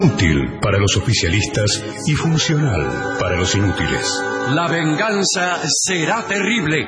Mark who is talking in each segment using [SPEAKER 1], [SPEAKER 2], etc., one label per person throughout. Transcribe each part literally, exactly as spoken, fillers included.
[SPEAKER 1] Útil para los oficialistas y funcional para los inútiles.
[SPEAKER 2] La venganza será terrible.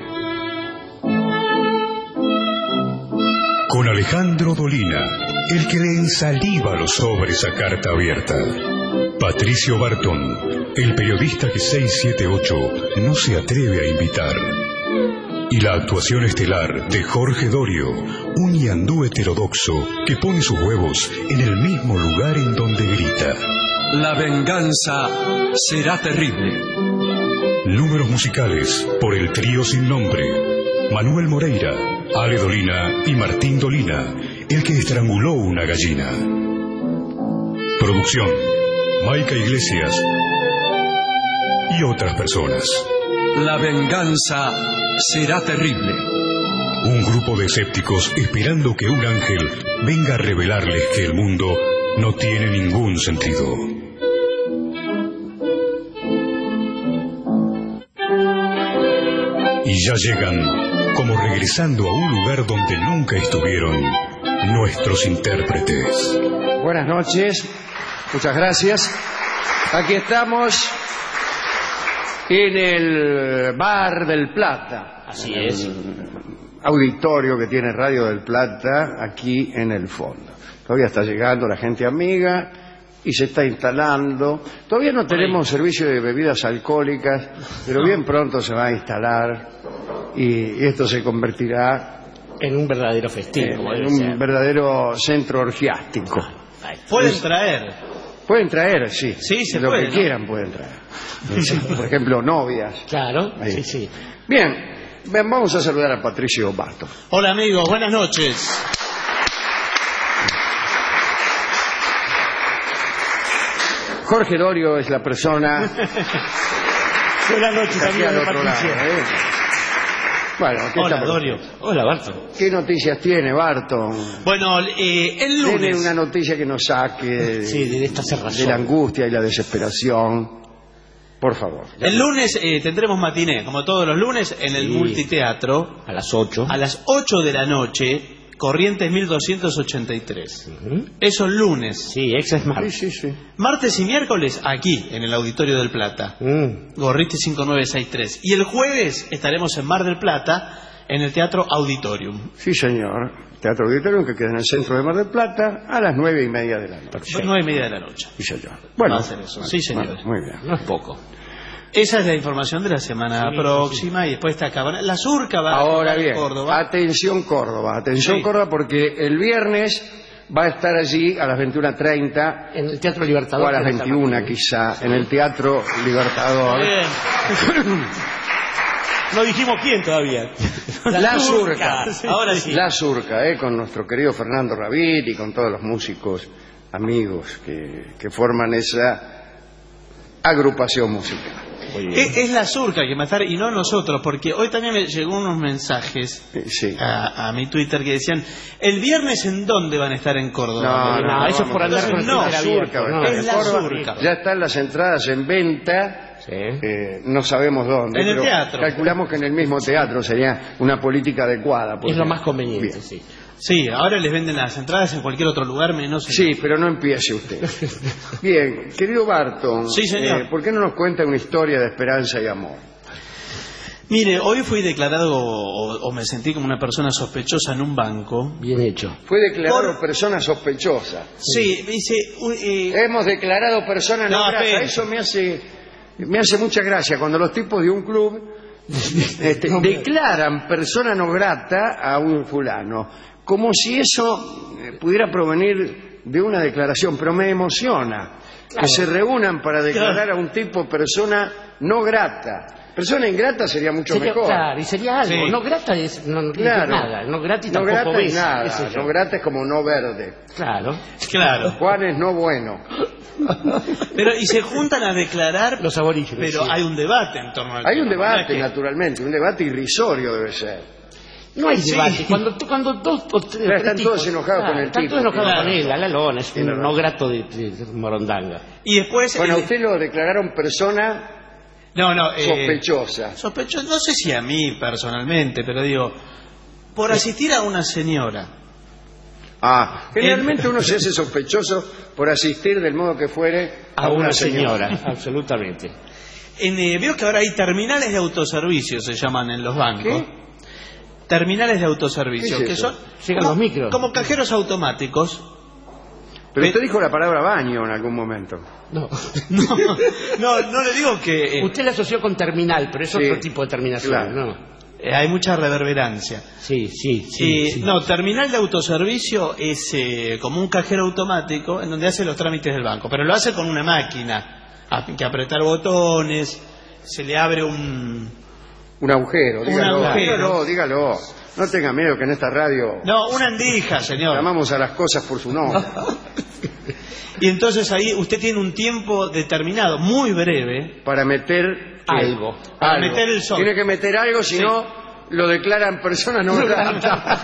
[SPEAKER 1] Con Alejandro Dolina, el que le ensaliva los sobres a carta abierta. Patricio Barton, el periodista que seiscientos setenta y ocho no se atreve a invitar. Y la actuación estelar de Jorge Dorio, un ñandú heterodoxo que pone sus huevos en el mismo lugar en donde grita.
[SPEAKER 2] La venganza será terrible.
[SPEAKER 1] Números musicales por el trío sin nombre. Manuel Moreira, Ale Dolina y Martín Dolina, el que estranguló una gallina. Producción, Maica Iglesias y otras personas.
[SPEAKER 2] La venganza será terrible.
[SPEAKER 1] Un grupo de escépticos esperando que un ángel venga a revelarles que el mundo no tiene ningún sentido. Y ya llegan, como regresando a un lugar donde nunca estuvieron, nuestros intérpretes.
[SPEAKER 3] Buenas noches, muchas gracias. Aquí estamos en el Bar del Plata.
[SPEAKER 4] Así es.
[SPEAKER 3] Auditorio que tiene Radio del Plata aquí en el fondo. Todavía está llegando la gente amiga y se está instalando. Todavía no tenemos servicio de bebidas alcohólicas, pero bien pronto se va a instalar y esto se convertirá
[SPEAKER 4] en un verdadero festín,
[SPEAKER 3] en,
[SPEAKER 4] como
[SPEAKER 3] en
[SPEAKER 4] debe
[SPEAKER 3] un
[SPEAKER 4] ser.
[SPEAKER 3] verdadero centro orgiástico.
[SPEAKER 5] Pueden traer.
[SPEAKER 3] Pueden traer, sí.
[SPEAKER 5] Sí, se
[SPEAKER 3] lo
[SPEAKER 5] puede,
[SPEAKER 3] que
[SPEAKER 5] ¿no?
[SPEAKER 3] quieran pueden traer. Por ejemplo, novias.
[SPEAKER 4] Claro,
[SPEAKER 3] Ahí.
[SPEAKER 4] sí, sí.
[SPEAKER 3] Bien, ven, vamos a saludar a Patricio Barton.
[SPEAKER 5] Hola amigos, buenas noches.
[SPEAKER 3] Jorge Dorio es la persona
[SPEAKER 4] Buenas noches,
[SPEAKER 3] que aquí
[SPEAKER 4] amigos
[SPEAKER 3] al
[SPEAKER 4] de
[SPEAKER 3] otro lado.
[SPEAKER 4] Patricia.
[SPEAKER 3] ¿eh? Bueno, ¿qué
[SPEAKER 5] Hola
[SPEAKER 3] está por-
[SPEAKER 5] Dorio.
[SPEAKER 4] Hola, Barton.
[SPEAKER 3] ¿Qué noticias tiene Barton?
[SPEAKER 5] Bueno, eh, el
[SPEAKER 3] Tiene
[SPEAKER 5] lunes.
[SPEAKER 3] una noticia que nos saque de,
[SPEAKER 4] Sí, de esta cerrazón.
[SPEAKER 3] de la angustia y la desesperación. Por favor.
[SPEAKER 5] El lunes eh, tendremos matiné, como todos los lunes, en el
[SPEAKER 4] Sí.
[SPEAKER 5] Multiteatro,
[SPEAKER 4] A las ocho.
[SPEAKER 5] a las ocho de la noche, Corrientes mil doscientos ochenta y tres.
[SPEAKER 4] Ujú.
[SPEAKER 5] Eso el lunes.
[SPEAKER 4] Sí, ex Smart.
[SPEAKER 3] Sí, sí, sí.
[SPEAKER 5] Martes y miércoles, aquí, en el Auditorio del Plata.
[SPEAKER 4] Mm.
[SPEAKER 5] Gorriti cinco nueve seis tres. Y el jueves estaremos en Mar del Plata, en el Teatro Auditorium.
[SPEAKER 3] Sí, señor. Teatro Auditorio que queda en el centro de Mar del Plata a las nueve y media de la noche.
[SPEAKER 4] Perfecto.
[SPEAKER 5] Nueve y media de la noche.
[SPEAKER 3] Sí, señor.
[SPEAKER 5] Va a hacer eso. Sí, señor.
[SPEAKER 3] bueno, muy bien.
[SPEAKER 4] No es poco.
[SPEAKER 5] Esa es la información de la semana
[SPEAKER 4] Sí,
[SPEAKER 5] próxima y después está acá. La Surca va
[SPEAKER 3] Ahora
[SPEAKER 5] a
[SPEAKER 3] bien,
[SPEAKER 5] Córdoba.
[SPEAKER 3] atención Córdoba, atención
[SPEAKER 5] Sí.
[SPEAKER 3] Córdoba porque el viernes va a estar allí a las veintiuna treinta
[SPEAKER 4] En el Teatro Libertador.
[SPEAKER 3] o a las
[SPEAKER 4] que está
[SPEAKER 3] veintiuna
[SPEAKER 4] aquí.
[SPEAKER 3] quizá, en el Teatro Libertador.
[SPEAKER 5] Bien.
[SPEAKER 4] No dijimos quién todavía.
[SPEAKER 3] La Surca.
[SPEAKER 5] Ahora sí.
[SPEAKER 3] La Surca, eh, con nuestro querido Fernando Rabit y con todos los músicos amigos que, que forman esa agrupación musical.
[SPEAKER 4] Muy bien.
[SPEAKER 5] Es, es la Surca que va a estar y no nosotros, porque hoy también me llegó unos mensajes
[SPEAKER 3] Eh, Sí.
[SPEAKER 5] a, a mi Twitter que decían, ¿el viernes en dónde van a estar en Córdoba?
[SPEAKER 3] No, no,
[SPEAKER 4] No, eso es por
[SPEAKER 3] vamos,
[SPEAKER 4] andar con el
[SPEAKER 5] no,
[SPEAKER 4] Twitter
[SPEAKER 3] la
[SPEAKER 4] abierto,
[SPEAKER 3] Surca va a
[SPEAKER 4] no,
[SPEAKER 3] estar
[SPEAKER 5] es
[SPEAKER 3] en
[SPEAKER 5] la
[SPEAKER 3] Córdoba.
[SPEAKER 5] Surca.
[SPEAKER 3] Ya están las entradas en venta.
[SPEAKER 4] Sí.
[SPEAKER 3] Eh, no sabemos dónde.
[SPEAKER 5] En el
[SPEAKER 3] pero
[SPEAKER 5] teatro.
[SPEAKER 3] Calculamos que en el mismo teatro sería una política adecuada. porque-
[SPEAKER 4] Es lo más conveniente,
[SPEAKER 3] Bien.
[SPEAKER 4] sí.
[SPEAKER 5] Sí, ahora les venden las entradas en cualquier otro lugar menos en...
[SPEAKER 3] Sí, pero no empiece usted. Bien, querido Barton,
[SPEAKER 5] Sí, señor.
[SPEAKER 3] eh, ¿por qué no nos cuenta una historia de esperanza y amor?
[SPEAKER 5] Mire, hoy fui declarado o, o me sentí como una persona sospechosa en un banco.
[SPEAKER 4] Bien hecho.
[SPEAKER 3] Fue declarado
[SPEAKER 5] Por-
[SPEAKER 3] persona sospechosa.
[SPEAKER 5] Sí, dice... uy, eh,
[SPEAKER 3] Hemos declarado persona no,
[SPEAKER 5] No,
[SPEAKER 3] grata.
[SPEAKER 5] espere.
[SPEAKER 3] Eso me hace, me hace mucha gracia cuando los tipos de un club este, declaran persona no grata a un fulano, como si eso eh, pudiera provenir de una declaración, pero me emociona que se reúnan para declarar a un tipo persona no grata. Persona ingrata sería mucho
[SPEAKER 4] Sería,
[SPEAKER 3] mejor.
[SPEAKER 4] claro, y sería algo.
[SPEAKER 5] Sí.
[SPEAKER 4] No grata es no, no
[SPEAKER 3] Claro.
[SPEAKER 4] nada. No grata y
[SPEAKER 3] No
[SPEAKER 4] tampoco
[SPEAKER 3] grata y
[SPEAKER 4] ves,
[SPEAKER 3] nada.
[SPEAKER 4] qué sé yo.
[SPEAKER 3] No grata es como no verde.
[SPEAKER 4] Claro.
[SPEAKER 5] Claro.
[SPEAKER 3] Juan es no bueno.
[SPEAKER 5] Pero y se juntan a declarar,
[SPEAKER 4] Los aborígenes.
[SPEAKER 5] pero
[SPEAKER 4] sí.
[SPEAKER 5] hay un debate en torno al
[SPEAKER 3] Hay un
[SPEAKER 5] tema, ¿no?
[SPEAKER 3] debate,
[SPEAKER 5] Es que-
[SPEAKER 3] naturalmente, un debate irrisorio debe ser.
[SPEAKER 4] No hay
[SPEAKER 5] Sí.
[SPEAKER 4] debate. Cuando, cuando dos o tres,
[SPEAKER 3] Pero están
[SPEAKER 4] tres
[SPEAKER 3] todos
[SPEAKER 4] tipos-
[SPEAKER 3] enojados
[SPEAKER 4] claro,
[SPEAKER 3] con el
[SPEAKER 4] están
[SPEAKER 3] tipo.
[SPEAKER 4] todos enojados
[SPEAKER 5] Claro.
[SPEAKER 4] con él. A la lona. Es
[SPEAKER 3] Tiene
[SPEAKER 4] un
[SPEAKER 3] razón.
[SPEAKER 4] no grato de, de- de morondanga.
[SPEAKER 5] Y después...
[SPEAKER 3] Bueno, a
[SPEAKER 5] eh,
[SPEAKER 3] usted lo declararon persona
[SPEAKER 5] No, no, eh,
[SPEAKER 3] sospechosa.
[SPEAKER 5] Sospechoso, no sé si a mí personalmente, pero digo, por asistir a una señora
[SPEAKER 3] Ah, generalmente uno se hace sospechoso por asistir del modo que fuere
[SPEAKER 4] A una señora, absolutamente.
[SPEAKER 5] En, eh, veo que ahora hay terminales de autoservicio, se llaman en los bancos.
[SPEAKER 3] ¿Qué?
[SPEAKER 5] Terminales de autoservicio,
[SPEAKER 3] ¿Qué es
[SPEAKER 5] que
[SPEAKER 3] eso?
[SPEAKER 5] son
[SPEAKER 4] Llegan
[SPEAKER 5] como,
[SPEAKER 4] los micros.
[SPEAKER 5] como cajeros automáticos.
[SPEAKER 3] Pero
[SPEAKER 5] Pe-
[SPEAKER 3] usted dijo la palabra baño en algún momento.
[SPEAKER 4] No.
[SPEAKER 5] No, no, no le digo que eh,
[SPEAKER 4] Usted la asoció con terminal, pero es
[SPEAKER 3] Sí,
[SPEAKER 4] otro tipo de terminación,
[SPEAKER 3] claro.
[SPEAKER 4] ¿no?
[SPEAKER 5] eh, hay mucha reverberancia.
[SPEAKER 4] Sí, sí, sí.
[SPEAKER 5] Eh,
[SPEAKER 4] sí.
[SPEAKER 5] No, terminal de autoservicio es eh, como un cajero automático en donde hace los trámites del banco, pero lo hace con una máquina. Hay que apretar botones, se le abre un...
[SPEAKER 3] Un agujero, dígalo.
[SPEAKER 5] agujero.
[SPEAKER 3] Dígalo, dígalo. No tenga miedo que en esta radio
[SPEAKER 5] No, una andija, señor.
[SPEAKER 3] llamamos a las cosas por su nombre.
[SPEAKER 5] Y entonces ahí usted tiene un tiempo determinado, muy breve,
[SPEAKER 3] Para meter ¿qué?
[SPEAKER 4] Algo.
[SPEAKER 5] para
[SPEAKER 3] Algo.
[SPEAKER 5] meter el sol.
[SPEAKER 3] Tiene que meter algo, si
[SPEAKER 5] Sí.
[SPEAKER 3] no lo declaran persona no grata.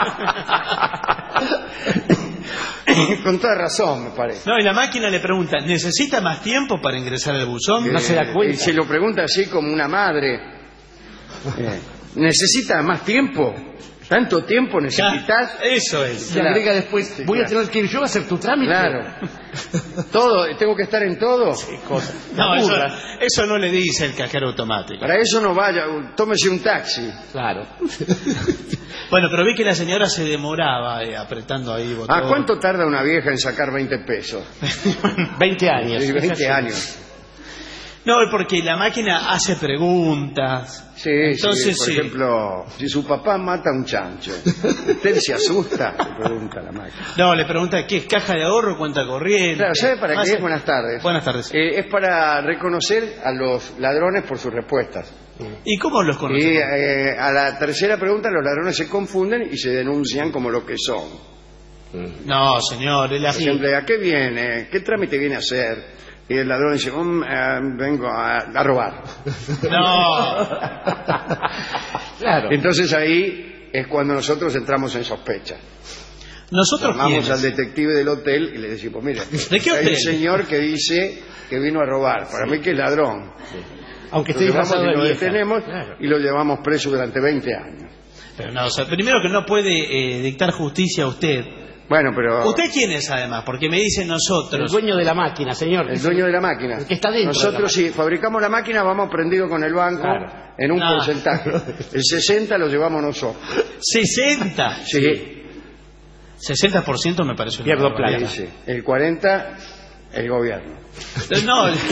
[SPEAKER 3] Con toda razón, me parece.
[SPEAKER 5] No, y la máquina le pregunta, ¿necesita más tiempo para ingresar al buzón?
[SPEAKER 4] No se da cuenta.
[SPEAKER 3] Y se lo pregunta así como una madre. Eh, ¿Necesita más tiempo? ¿Tanto tiempo necesitas?
[SPEAKER 5] Eso es.
[SPEAKER 4] Se
[SPEAKER 3] Claro.
[SPEAKER 4] agrega después,
[SPEAKER 3] Sí,
[SPEAKER 4] voy a
[SPEAKER 3] claro.
[SPEAKER 4] tener que ir yo a hacer tu trámite.
[SPEAKER 3] Claro. ¿Todo? ¿Tengo que estar en todo?
[SPEAKER 5] No, eso,
[SPEAKER 4] burra.
[SPEAKER 5] eso no le dice el cajero automático.
[SPEAKER 3] Para eso no vaya, tómese un taxi.
[SPEAKER 4] Claro.
[SPEAKER 5] Bueno, pero vi que la señora se demoraba eh, apretando ahí botón.
[SPEAKER 3] ¿A cuánto tarda una vieja en sacar veinte pesos?
[SPEAKER 4] veinte años.
[SPEAKER 3] Sí, veinte años.
[SPEAKER 5] No, porque la máquina hace preguntas.
[SPEAKER 3] Sí,
[SPEAKER 5] Entonces,
[SPEAKER 3] sí, por
[SPEAKER 5] sí.
[SPEAKER 3] ejemplo, si su papá mata a un chancho, ¿usted se asusta? Le pregunta la máquina.
[SPEAKER 5] No, le pregunta qué es caja de ahorro, cuenta corriente.
[SPEAKER 3] Claro, ¿sabe para
[SPEAKER 5] Más-
[SPEAKER 3] qué es? Buenas tardes.
[SPEAKER 5] Buenas tardes.
[SPEAKER 3] Eh, es para reconocer a los ladrones por sus respuestas.
[SPEAKER 5] ¿Y cómo los
[SPEAKER 3] Y
[SPEAKER 5] conoce?
[SPEAKER 3] eh, a la tercera pregunta los ladrones se confunden y se denuncian como lo que son.
[SPEAKER 5] No, señor, él
[SPEAKER 3] Por
[SPEAKER 5] así.
[SPEAKER 3] ejemplo, ¿a qué viene? ¿Qué trámite viene a hacer? Y el ladrón dice, "Mm, eh, vengo a, a robar.
[SPEAKER 5] No.
[SPEAKER 4] Claro.
[SPEAKER 3] Entonces ahí es cuando nosotros entramos en sospecha.
[SPEAKER 5] Nosotros
[SPEAKER 3] Llamamos
[SPEAKER 5] quiénes?
[SPEAKER 3] al detective del hotel y le decimos, mire,
[SPEAKER 5] ¿De qué
[SPEAKER 3] hay
[SPEAKER 5] hotel?
[SPEAKER 3] un señor que dice que vino a robar. Para mí que es ladrón.
[SPEAKER 4] Aunque
[SPEAKER 3] Lo
[SPEAKER 4] esté
[SPEAKER 3] llevamos
[SPEAKER 4] disfrazado
[SPEAKER 3] y
[SPEAKER 4] de
[SPEAKER 3] lo
[SPEAKER 4] vieja.
[SPEAKER 3] detenemos
[SPEAKER 4] Claro.
[SPEAKER 3] y lo llevamos preso durante veinte años.
[SPEAKER 5] Pero no, o sea, primero que no puede eh, dictar justicia a usted.
[SPEAKER 3] Bueno, pero
[SPEAKER 5] ¿Usted quién es además? Porque me dicen
[SPEAKER 4] El
[SPEAKER 5] nosotros.
[SPEAKER 4] dueño de la máquina, señor.
[SPEAKER 3] el dueño de la máquina.
[SPEAKER 4] El que está dentro de la
[SPEAKER 3] Nosotros sí, fabricamos la máquina, vamos prendido con el banco
[SPEAKER 4] Claro.
[SPEAKER 3] en un
[SPEAKER 5] No.
[SPEAKER 3] porcentaje. El sesenta lo llevamos nosotros.
[SPEAKER 5] sesenta.
[SPEAKER 3] Sí,
[SPEAKER 5] sesenta por ciento me parece una
[SPEAKER 4] Pierdo
[SPEAKER 5] barbaridad.
[SPEAKER 3] sí, sí. El cuarenta el gobierno.
[SPEAKER 5] No, el-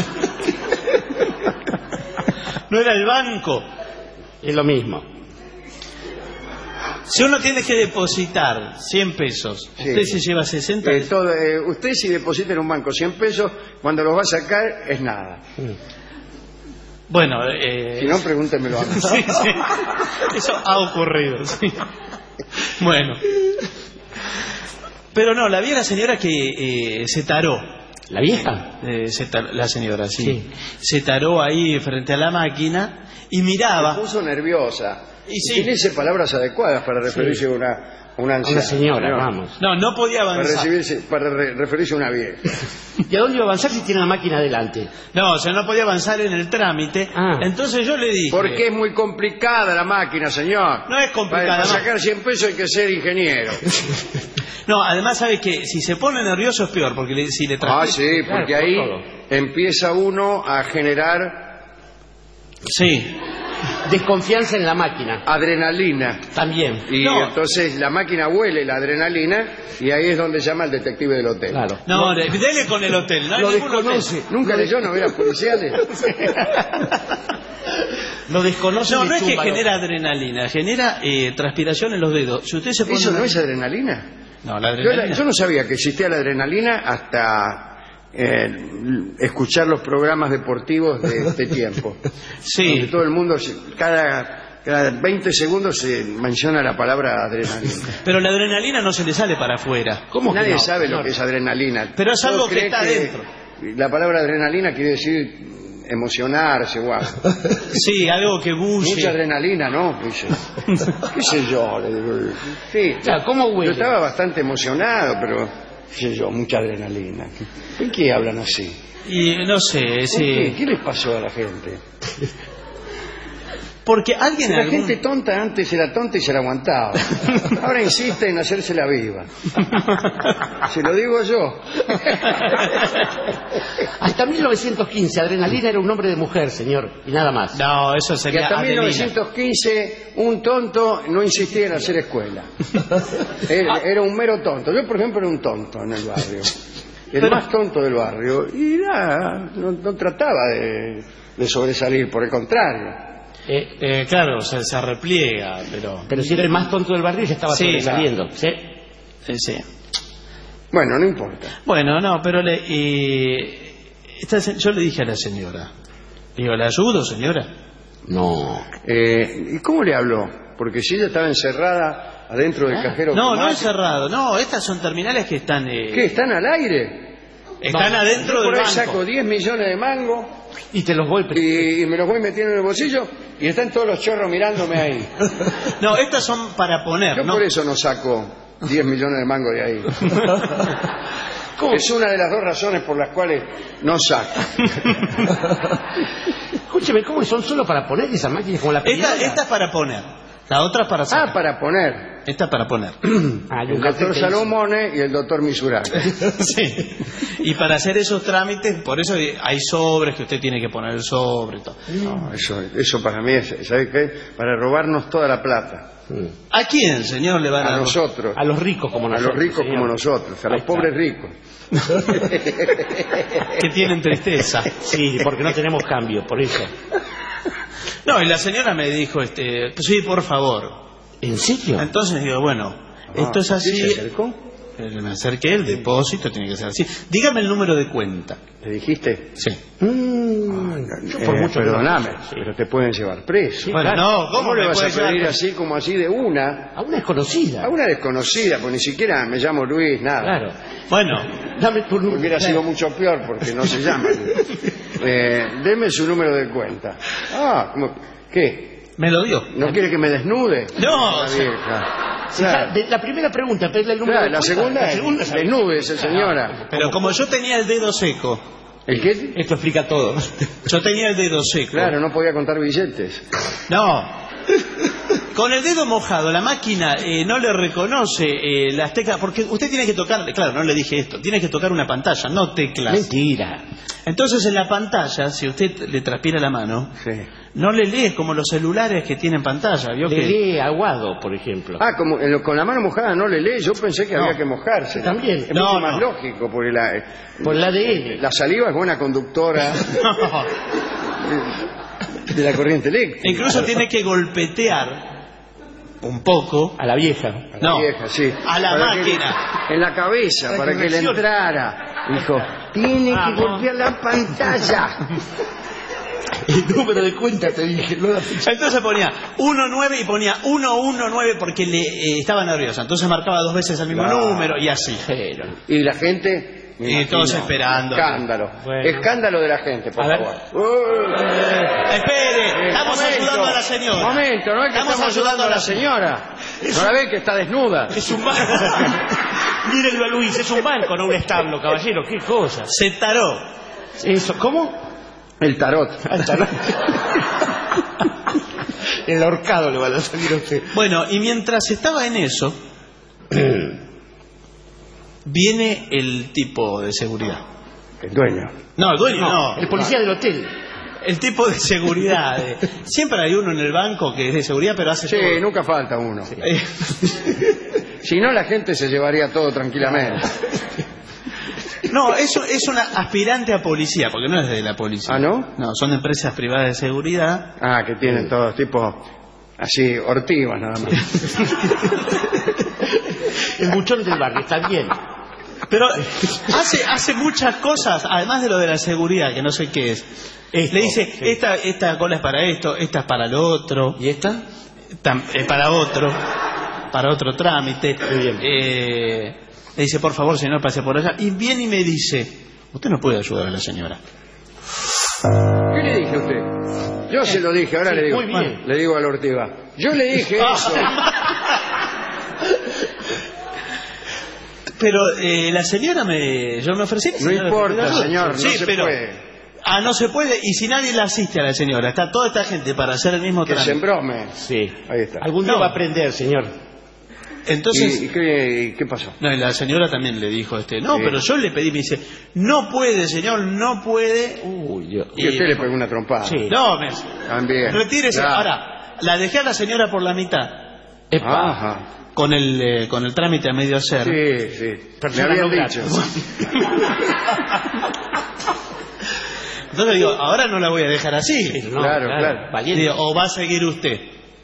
[SPEAKER 5] no era el banco.
[SPEAKER 4] Es lo mismo.
[SPEAKER 5] Si uno tiene que depositar cien pesos,
[SPEAKER 3] Sí.
[SPEAKER 5] usted se lleva sesenta.
[SPEAKER 3] Eh, todo, eh, usted si deposita en un banco cien pesos, cuando los va a sacar es nada.
[SPEAKER 5] Bueno, eh,
[SPEAKER 3] Si no, pregúntemelo a mí.
[SPEAKER 5] sí, sí. Eso ha ocurrido. Sí. Bueno. Pero no, la vi a la señora que eh, se taró.
[SPEAKER 4] ¿La vieja?
[SPEAKER 5] Eh, se tar- la señora, sí.
[SPEAKER 4] Sí.
[SPEAKER 5] Se taró ahí frente a la máquina y
[SPEAKER 3] Se
[SPEAKER 5] miraba.
[SPEAKER 3] puso nerviosa.
[SPEAKER 5] Y sí.
[SPEAKER 3] Utilice palabras adecuadas para referirse a una, a una
[SPEAKER 4] A
[SPEAKER 3] anciana.
[SPEAKER 4] una señora,
[SPEAKER 3] ¿no?
[SPEAKER 4] vamos.
[SPEAKER 5] No, no podía
[SPEAKER 3] Para,
[SPEAKER 5] avanzar.
[SPEAKER 3] recibirse, para re- referirse a una vieja.
[SPEAKER 4] ¿Y a dónde iba a avanzar si tiene la máquina adelante?
[SPEAKER 5] No, o sea, no podía avanzar en el trámite.
[SPEAKER 4] Ah.
[SPEAKER 5] Entonces yo le dije.
[SPEAKER 3] Porque es muy complicada la máquina, señor.
[SPEAKER 5] No es complicada,
[SPEAKER 3] Para, para
[SPEAKER 5] no.
[SPEAKER 3] sacar cien pesos hay que ser ingeniero.
[SPEAKER 5] No, además sabe que si se pone nervioso es peor, porque le- si le
[SPEAKER 3] Ah,
[SPEAKER 5] transmite-
[SPEAKER 3] sí, porque
[SPEAKER 4] Claro,
[SPEAKER 3] ahí
[SPEAKER 4] por todo.
[SPEAKER 3] empieza uno a generar
[SPEAKER 5] Sí.
[SPEAKER 4] Desconfianza en la máquina.
[SPEAKER 3] adrenalina.
[SPEAKER 4] También.
[SPEAKER 3] Y
[SPEAKER 5] No.
[SPEAKER 3] entonces la máquina huele la adrenalina y ahí es donde llama al detective del hotel.
[SPEAKER 4] Claro.
[SPEAKER 5] No, de- dele con el hotel. No hay
[SPEAKER 4] Lo
[SPEAKER 5] ningún
[SPEAKER 4] desconoce.
[SPEAKER 5] hotel.
[SPEAKER 3] ¿Nunca leyó novelas policiales?
[SPEAKER 4] Lo desconoce.
[SPEAKER 5] No,
[SPEAKER 4] y
[SPEAKER 5] no es que
[SPEAKER 4] tumba.
[SPEAKER 5] genera adrenalina, genera eh, transpiración en los dedos. Si usted se pone
[SPEAKER 3] ¿Eso no
[SPEAKER 5] una-
[SPEAKER 3] es adrenalina?
[SPEAKER 5] No, la
[SPEAKER 3] Yo,
[SPEAKER 5] adrenalina.
[SPEAKER 3] la- yo no sabía que existía la adrenalina hasta eh, escuchar los programas deportivos de este tiempo.
[SPEAKER 5] Sí.
[SPEAKER 3] Donde todo el mundo, se- cada, cada veinte segundos se menciona la palabra adrenalina.
[SPEAKER 5] Pero la adrenalina no se le sale para afuera.
[SPEAKER 4] ¿Cómo que
[SPEAKER 3] Nadie
[SPEAKER 4] no?
[SPEAKER 3] sabe lo
[SPEAKER 4] No.
[SPEAKER 3] que es adrenalina.
[SPEAKER 5] Pero es
[SPEAKER 3] Todo
[SPEAKER 5] algo que
[SPEAKER 3] cree
[SPEAKER 5] está dentro.
[SPEAKER 3] La palabra adrenalina quiere decir emocionarse o algo.
[SPEAKER 5] Sí, algo que bulle.
[SPEAKER 3] Mucha adrenalina, ¿no? Dice. ¿Qué sé yo? Le digo, sí,
[SPEAKER 4] Claro, ¿cómo
[SPEAKER 3] yo
[SPEAKER 4] huele?
[SPEAKER 3] estaba bastante emocionado, pero, qué sé yo, mucha adrenalina. ¿Por qué hablan así?
[SPEAKER 5] Y no sé,
[SPEAKER 3] ¿Por
[SPEAKER 5] sí.
[SPEAKER 3] qué? ¿Qué les pasó a la gente?
[SPEAKER 5] Porque alguien...
[SPEAKER 3] La
[SPEAKER 5] algún...
[SPEAKER 3] gente tonta antes era tonta y se la aguantaba. Ahora insiste en hacerse la viva. Se lo digo yo.
[SPEAKER 4] Hasta mil novecientos quince, Adrenalina era un nombre de mujer, señor, y nada más.
[SPEAKER 5] No, eso
[SPEAKER 3] Y
[SPEAKER 5] sería
[SPEAKER 3] hasta
[SPEAKER 5] Adelina.
[SPEAKER 3] mil novecientos quince un tonto no insistía en hacer escuela. Era, era un mero tonto. Yo, por ejemplo, era un tonto en el barrio. El
[SPEAKER 5] Pero-
[SPEAKER 3] más tonto del barrio. Y nada, no, no trataba de, de sobresalir, por el contrario.
[SPEAKER 5] Eh, eh, claro, se, se repliega, pero...
[SPEAKER 4] Pero si era el más tonto del barrio, ya estaba
[SPEAKER 5] Sí,
[SPEAKER 4] sobresaliendo. ¿Sí?
[SPEAKER 5] Sí, sí.
[SPEAKER 3] Bueno, no importa.
[SPEAKER 5] Bueno, no, pero le, y, esta se- yo le dije a la señora, digo, ¿le ayudo, señora?
[SPEAKER 4] No.
[SPEAKER 3] Eh, ¿Y cómo le habló? Porque si ella estaba encerrada adentro del cajero
[SPEAKER 5] No, no
[SPEAKER 3] automático.
[SPEAKER 5] es cerrado, no, estas son terminales que están... eh,
[SPEAKER 3] ¿Qué? ¿Están al aire?
[SPEAKER 5] están
[SPEAKER 4] No,
[SPEAKER 5] adentro
[SPEAKER 3] Yo
[SPEAKER 5] del
[SPEAKER 3] por ahí
[SPEAKER 5] banco.
[SPEAKER 3] saco diez millones de mangos
[SPEAKER 4] Y te los voy...
[SPEAKER 3] y, y me los voy metiendo en el bolsillo y están todos los chorros mirándome ahí.
[SPEAKER 5] No, estas son para poner,
[SPEAKER 3] Yo
[SPEAKER 5] ¿no?
[SPEAKER 3] por eso no saco diez millones de mangos de ahí. Es una de las dos razones por las cuales no saco.
[SPEAKER 4] Escúcheme, ¿cómo son solo para poner esas máquinas como la
[SPEAKER 5] Esta,
[SPEAKER 4] pirinola?
[SPEAKER 5] esta es para poner, la otra es para sacar.
[SPEAKER 3] Ah, para poner.
[SPEAKER 5] Esta es para poner.
[SPEAKER 4] Ah, y
[SPEAKER 3] El
[SPEAKER 4] un
[SPEAKER 3] doctor
[SPEAKER 4] café que
[SPEAKER 3] Salomone y el doctor Misuraki.
[SPEAKER 5] Sí. Y para hacer esos trámites, por eso hay sobres que usted tiene que poner el sobre y todo.
[SPEAKER 3] No, eso, eso para mí es, ¿sabe qué? Para robarnos toda la plata.
[SPEAKER 4] dice.
[SPEAKER 5] ¿A quién, señor, le van a
[SPEAKER 3] A
[SPEAKER 5] dar?
[SPEAKER 3] nosotros.
[SPEAKER 4] A los ricos como
[SPEAKER 3] A
[SPEAKER 4] nosotros.
[SPEAKER 3] los ricos
[SPEAKER 4] señor.
[SPEAKER 3] como nosotros, a
[SPEAKER 4] Ahí
[SPEAKER 3] los
[SPEAKER 4] está.
[SPEAKER 3] pobres ricos.
[SPEAKER 5] Que tienen tristeza.
[SPEAKER 4] Sí, porque no tenemos cambio, por eso.
[SPEAKER 5] No, y la señora me dijo, este, pues sí, por favor.
[SPEAKER 4] ¿En serio?
[SPEAKER 5] Entonces digo, bueno, esto es
[SPEAKER 3] Ah,
[SPEAKER 5] así.
[SPEAKER 3] ¿sí se acercó?
[SPEAKER 5] Eh, Me acerqué, el depósito tiene que ser así. Dígame el número de cuenta.
[SPEAKER 3] ¿Le dijiste?
[SPEAKER 5] Sí.
[SPEAKER 4] Mm, yo
[SPEAKER 3] Eh,
[SPEAKER 4] por mucho que no-
[SPEAKER 3] perdóname,
[SPEAKER 4] Sí.
[SPEAKER 3] pero te pueden llevar preso.
[SPEAKER 5] Bueno, no, ¿cómo,
[SPEAKER 3] ¿Cómo le
[SPEAKER 5] me
[SPEAKER 3] vas a
[SPEAKER 5] puede llevar
[SPEAKER 3] pedir
[SPEAKER 5] preso?
[SPEAKER 3] así como así de una?
[SPEAKER 4] A una desconocida.
[SPEAKER 3] A una desconocida, pues ni siquiera me llamo Luis, nada.
[SPEAKER 4] Claro.
[SPEAKER 5] Bueno,
[SPEAKER 4] Dame tu número.
[SPEAKER 3] Hubiera sido mucho peor porque no se llama. Eh, deme su número de cuenta. Ah, ¿cómo? ¿Qué?
[SPEAKER 5] me lo dio.
[SPEAKER 3] ¿No quiere que me desnude?
[SPEAKER 5] No,
[SPEAKER 3] La
[SPEAKER 5] sí.
[SPEAKER 3] vieja.
[SPEAKER 4] Sí,
[SPEAKER 3] Claro.
[SPEAKER 4] de- la primera pregunta, pedirle el número
[SPEAKER 3] Claro,
[SPEAKER 4] de
[SPEAKER 3] la
[SPEAKER 4] cuenta.
[SPEAKER 3] segunda
[SPEAKER 4] La
[SPEAKER 3] es
[SPEAKER 4] segunda es-
[SPEAKER 3] desnúdese, señora.
[SPEAKER 5] Pero como yo tenía el dedo seco,
[SPEAKER 3] ¿El qué?
[SPEAKER 4] Esto explica todo.
[SPEAKER 5] yo tenía el dedo seco.
[SPEAKER 3] Claro, no podía contar billetes.
[SPEAKER 5] No. Con el dedo mojado, la máquina eh, no le reconoce eh, las teclas, porque usted tiene que tocar, claro, no le dije esto, tiene que tocar una pantalla, no teclas.
[SPEAKER 4] Mentira.
[SPEAKER 5] Entonces en la pantalla, si usted le transpira la mano,
[SPEAKER 3] Sí.
[SPEAKER 5] no le lee como los celulares que tienen pantalla, ¿vio
[SPEAKER 4] Le
[SPEAKER 5] que?
[SPEAKER 4] lee Aguado, por ejemplo.
[SPEAKER 3] Ah, como en lo- con la mano mojada no le lee. Yo pensé que
[SPEAKER 5] No.
[SPEAKER 3] había que mojarse.
[SPEAKER 4] También.
[SPEAKER 3] Es
[SPEAKER 5] No,
[SPEAKER 3] mucho más
[SPEAKER 5] no.
[SPEAKER 3] lógico, porque la, eh,
[SPEAKER 4] Por el A D N.
[SPEAKER 3] la saliva es buena conductora
[SPEAKER 5] No.
[SPEAKER 3] de la corriente eléctrica.
[SPEAKER 5] Incluso tiene que golpetear un poco.
[SPEAKER 4] A la vieja.
[SPEAKER 3] A la
[SPEAKER 5] No.
[SPEAKER 3] vieja, sí.
[SPEAKER 5] A la
[SPEAKER 3] Para que-
[SPEAKER 5] máquina.
[SPEAKER 3] en la cabeza,
[SPEAKER 4] Para
[SPEAKER 3] para
[SPEAKER 4] que
[SPEAKER 3] que le
[SPEAKER 4] reaccione.
[SPEAKER 3] entrara. Dijo, tiene que
[SPEAKER 4] Vamos.
[SPEAKER 3] golpear la pantalla.
[SPEAKER 4] El número de cuenta te dije. No la fecha.
[SPEAKER 5] Entonces ponía uno nueve y ponía uno uno nueve porque le eh, estaba nerviosa. Entonces marcaba dos veces el mismo
[SPEAKER 3] Claro.
[SPEAKER 5] número y así.
[SPEAKER 4] Pero.
[SPEAKER 3] Y la gente... me
[SPEAKER 5] Y
[SPEAKER 3] imagino,
[SPEAKER 5] todos esperando.
[SPEAKER 3] Escándalo.
[SPEAKER 4] Bueno.
[SPEAKER 3] Escándalo de la gente, por
[SPEAKER 4] A ver.
[SPEAKER 3] favor. Uh,
[SPEAKER 5] Espere,
[SPEAKER 3] eh,
[SPEAKER 5] estamos
[SPEAKER 3] momento,
[SPEAKER 5] ayudando a la señora.
[SPEAKER 3] Momento, no es que estamos, ayudando a la señora. ¿No la ve que está desnuda?
[SPEAKER 4] Es un banco. Mírenlo a Luis, es un banco, no un establo, caballero. ¿Qué cosa?
[SPEAKER 5] Se taró.
[SPEAKER 4] Eso, ¿cómo?
[SPEAKER 3] El tarot.
[SPEAKER 4] El ahorcado le van a salir a usted.
[SPEAKER 5] Bueno, y mientras estaba en eso, viene el tipo de seguridad.
[SPEAKER 3] El dueño.
[SPEAKER 5] No, el dueño no.
[SPEAKER 4] El policía del hotel.
[SPEAKER 5] El tipo de seguridad. eh. Siempre hay uno en el banco que es de seguridad, pero hace
[SPEAKER 3] Sí,
[SPEAKER 5] todo.
[SPEAKER 3] nunca falta uno.
[SPEAKER 5] Eh,
[SPEAKER 3] Si no, la gente se llevaría todo tranquilamente.
[SPEAKER 5] No, eso es una aspirante a policía, porque no es de la policía.
[SPEAKER 3] ¿Ah, no?
[SPEAKER 5] No, son empresas privadas de seguridad.
[SPEAKER 3] Ah, que tienen todos tipo así, ortivas nada más.
[SPEAKER 4] El buchón del barrio, está bien.
[SPEAKER 5] Pero hace hace muchas cosas, además de lo de la seguridad, que no sé qué es.
[SPEAKER 4] Esto,
[SPEAKER 5] Le dice,
[SPEAKER 4] sí.
[SPEAKER 5] esta esta cola es para esto, esta es para lo otro,
[SPEAKER 4] ¿Y esta?
[SPEAKER 5] tam- es para otro, para otro trámite.
[SPEAKER 4] Muy bien.
[SPEAKER 5] Eh, le dice, por favor, señor, pase por allá. Y viene y me dice, usted no puede ayudar a la señora.
[SPEAKER 3] ¿Qué le dije a usted? Yo se lo dije, ahora
[SPEAKER 4] Sí,
[SPEAKER 3] le digo.
[SPEAKER 4] muy bien.
[SPEAKER 3] Le digo a la ortiva. Yo le dije eso.
[SPEAKER 5] Pero eh, la señora me... Yo me ofrecí... la
[SPEAKER 3] No
[SPEAKER 5] señora me
[SPEAKER 3] importa,
[SPEAKER 5] pidió ayuda.
[SPEAKER 3] señor, no
[SPEAKER 5] Sí,
[SPEAKER 3] se
[SPEAKER 5] pero
[SPEAKER 3] puede.
[SPEAKER 5] Ah, no se puede, y si nadie la asiste a la señora, está toda esta gente para hacer el mismo
[SPEAKER 3] Que se
[SPEAKER 5] trámite.
[SPEAKER 3] embrome.
[SPEAKER 4] Sí.
[SPEAKER 3] Ahí está.
[SPEAKER 4] Algún día
[SPEAKER 5] No.
[SPEAKER 4] va a aprender, señor.
[SPEAKER 5] Entonces,
[SPEAKER 3] ¿Y, y qué, y qué pasó?
[SPEAKER 5] no, y la señora también le dijo, este, no,
[SPEAKER 3] Sí.
[SPEAKER 5] pero yo le pedí, me dice, no puede, señor, no puede.
[SPEAKER 4] Uy, Dios.
[SPEAKER 3] Y usted le pegó una trompada.
[SPEAKER 4] Sí.
[SPEAKER 5] No, me
[SPEAKER 3] También.
[SPEAKER 5] retírese.
[SPEAKER 3] Claro.
[SPEAKER 5] Ahora, la dejé a la señora por la mitad,
[SPEAKER 3] Ajá.
[SPEAKER 5] con el eh, con el trámite a medio hacer.
[SPEAKER 3] Sí, sí. Me
[SPEAKER 4] Persona
[SPEAKER 3] habían
[SPEAKER 4] no grata.
[SPEAKER 3] dicho.
[SPEAKER 5] Entonces digo, ahora no la voy a dejar así.
[SPEAKER 4] No,
[SPEAKER 3] Claro, claro.
[SPEAKER 4] Valiente.
[SPEAKER 5] Digo, o va a seguir usted.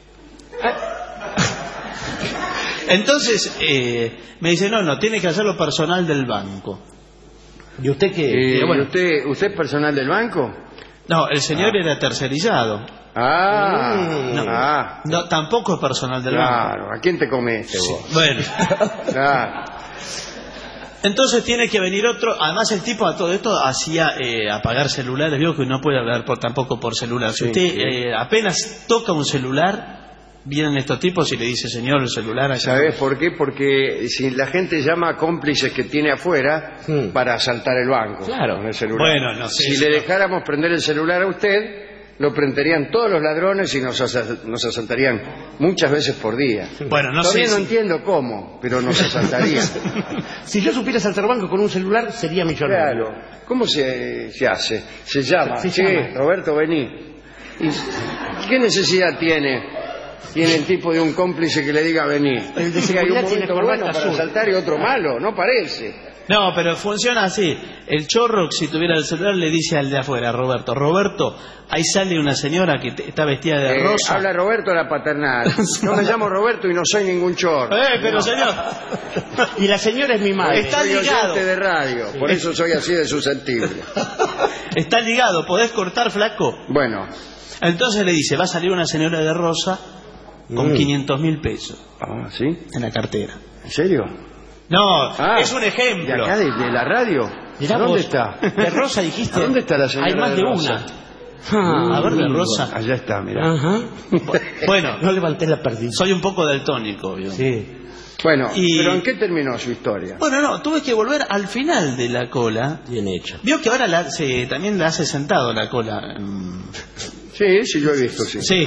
[SPEAKER 5] Entonces, eh, me dice, no, no, tiene que hacerlo personal del banco.
[SPEAKER 4] ¿Y usted qué?
[SPEAKER 3] Eh,
[SPEAKER 5] Eh, bueno.
[SPEAKER 3] ¿usted, ¿Usted es personal del banco?
[SPEAKER 5] No, el señor era tercerizado.
[SPEAKER 3] Ah,
[SPEAKER 4] Mm.
[SPEAKER 5] No,
[SPEAKER 3] ah,
[SPEAKER 5] no, tampoco es personal del banco.
[SPEAKER 3] claro. ¿A quién te comiste vos?
[SPEAKER 5] Bueno,
[SPEAKER 3] Claro.
[SPEAKER 5] entonces tiene que venir otro. Además, el tipo a todo esto hacía eh, apagar celulares. Vio que no puede hablar por, tampoco por celular. Si
[SPEAKER 3] Sí,
[SPEAKER 5] usted
[SPEAKER 3] sí.
[SPEAKER 5] eh, apenas toca un celular, vienen estos tipos y le dice, señor, el celular allá.
[SPEAKER 3] ¿Sabes por qué? Porque si la gente llama a cómplices que tiene afuera
[SPEAKER 4] Hmm.
[SPEAKER 3] para asaltar el banco
[SPEAKER 4] Claro.
[SPEAKER 3] con el celular.
[SPEAKER 5] Bueno, no sé,
[SPEAKER 3] Si
[SPEAKER 5] señor.
[SPEAKER 3] le dejáramos prender el celular a usted, lo prenderían todos los ladrones y nos, asal- nos asaltarían muchas veces por día.
[SPEAKER 5] Bueno, no
[SPEAKER 3] Todavía
[SPEAKER 5] sé
[SPEAKER 3] no
[SPEAKER 5] si-
[SPEAKER 3] entiendo cómo, pero nos asaltarían.
[SPEAKER 4] Si yo supiera saltar banco con un celular, sería millonario.
[SPEAKER 3] Claro. ¿Cómo se, se hace? Se llama.
[SPEAKER 4] Se
[SPEAKER 3] Sí,
[SPEAKER 4] llama.
[SPEAKER 3] Roberto, vení. ¿Y qué necesidad tiene? Tiene el tipo de un cómplice que le diga venir.
[SPEAKER 4] El de
[SPEAKER 3] Sí, hay un
[SPEAKER 4] seguridad tiene
[SPEAKER 3] momento
[SPEAKER 4] corbata
[SPEAKER 3] bueno para
[SPEAKER 4] azul.
[SPEAKER 3] asaltar y otro malo, no parece.
[SPEAKER 5] No, pero funciona así. El chorro, si tuviera el celular, le dice al de afuera, Roberto, Roberto, ahí sale una señora que te- está vestida de
[SPEAKER 3] Eh,
[SPEAKER 5] rosa.
[SPEAKER 3] habla Roberto la paternal. No me llamo Roberto y no soy ningún chorro.
[SPEAKER 5] Eh, pero señor,
[SPEAKER 4] Y la señora es mi madre.
[SPEAKER 5] Está
[SPEAKER 3] soy
[SPEAKER 5] ligado.
[SPEAKER 3] oyente de radio, por eso soy así de susceptible.
[SPEAKER 5] está ligado, ¿podés cortar, flaco?
[SPEAKER 3] Bueno,
[SPEAKER 5] Entonces le dice, va a salir una señora de rosa con
[SPEAKER 4] Mm.
[SPEAKER 5] quinientos mil pesos
[SPEAKER 3] ah, ¿sí?
[SPEAKER 5] en la cartera.
[SPEAKER 3] ¿En serio?
[SPEAKER 5] No,
[SPEAKER 3] Ah,
[SPEAKER 5] es un
[SPEAKER 3] ¿De
[SPEAKER 5] ejemplo.
[SPEAKER 3] acá, de, de la radio?
[SPEAKER 4] Mirá
[SPEAKER 3] ¿Dónde
[SPEAKER 4] vos,
[SPEAKER 3] está?
[SPEAKER 4] De rosa dijiste.
[SPEAKER 3] ¿A dónde está la señora
[SPEAKER 4] Hay más
[SPEAKER 3] de
[SPEAKER 4] de
[SPEAKER 3] rosa?
[SPEAKER 4] una.
[SPEAKER 5] Ah, a ver, de
[SPEAKER 4] amigo.
[SPEAKER 5] rosa.
[SPEAKER 3] Allá está, mira.
[SPEAKER 4] Ajá.
[SPEAKER 5] Bueno,
[SPEAKER 4] No levanté la perdida.
[SPEAKER 5] soy un poco daltónico. ¿vio?
[SPEAKER 4] Sí.
[SPEAKER 3] Bueno,
[SPEAKER 5] Y-
[SPEAKER 3] ¿pero en qué terminó su historia?
[SPEAKER 5] Bueno, no, tuve que volver al final de la cola.
[SPEAKER 4] Bien hecho.
[SPEAKER 5] Vio que ahora la, se, también la hace sentado la cola. mm,
[SPEAKER 3] Sí, sí, yo he visto, sí.
[SPEAKER 5] Sí,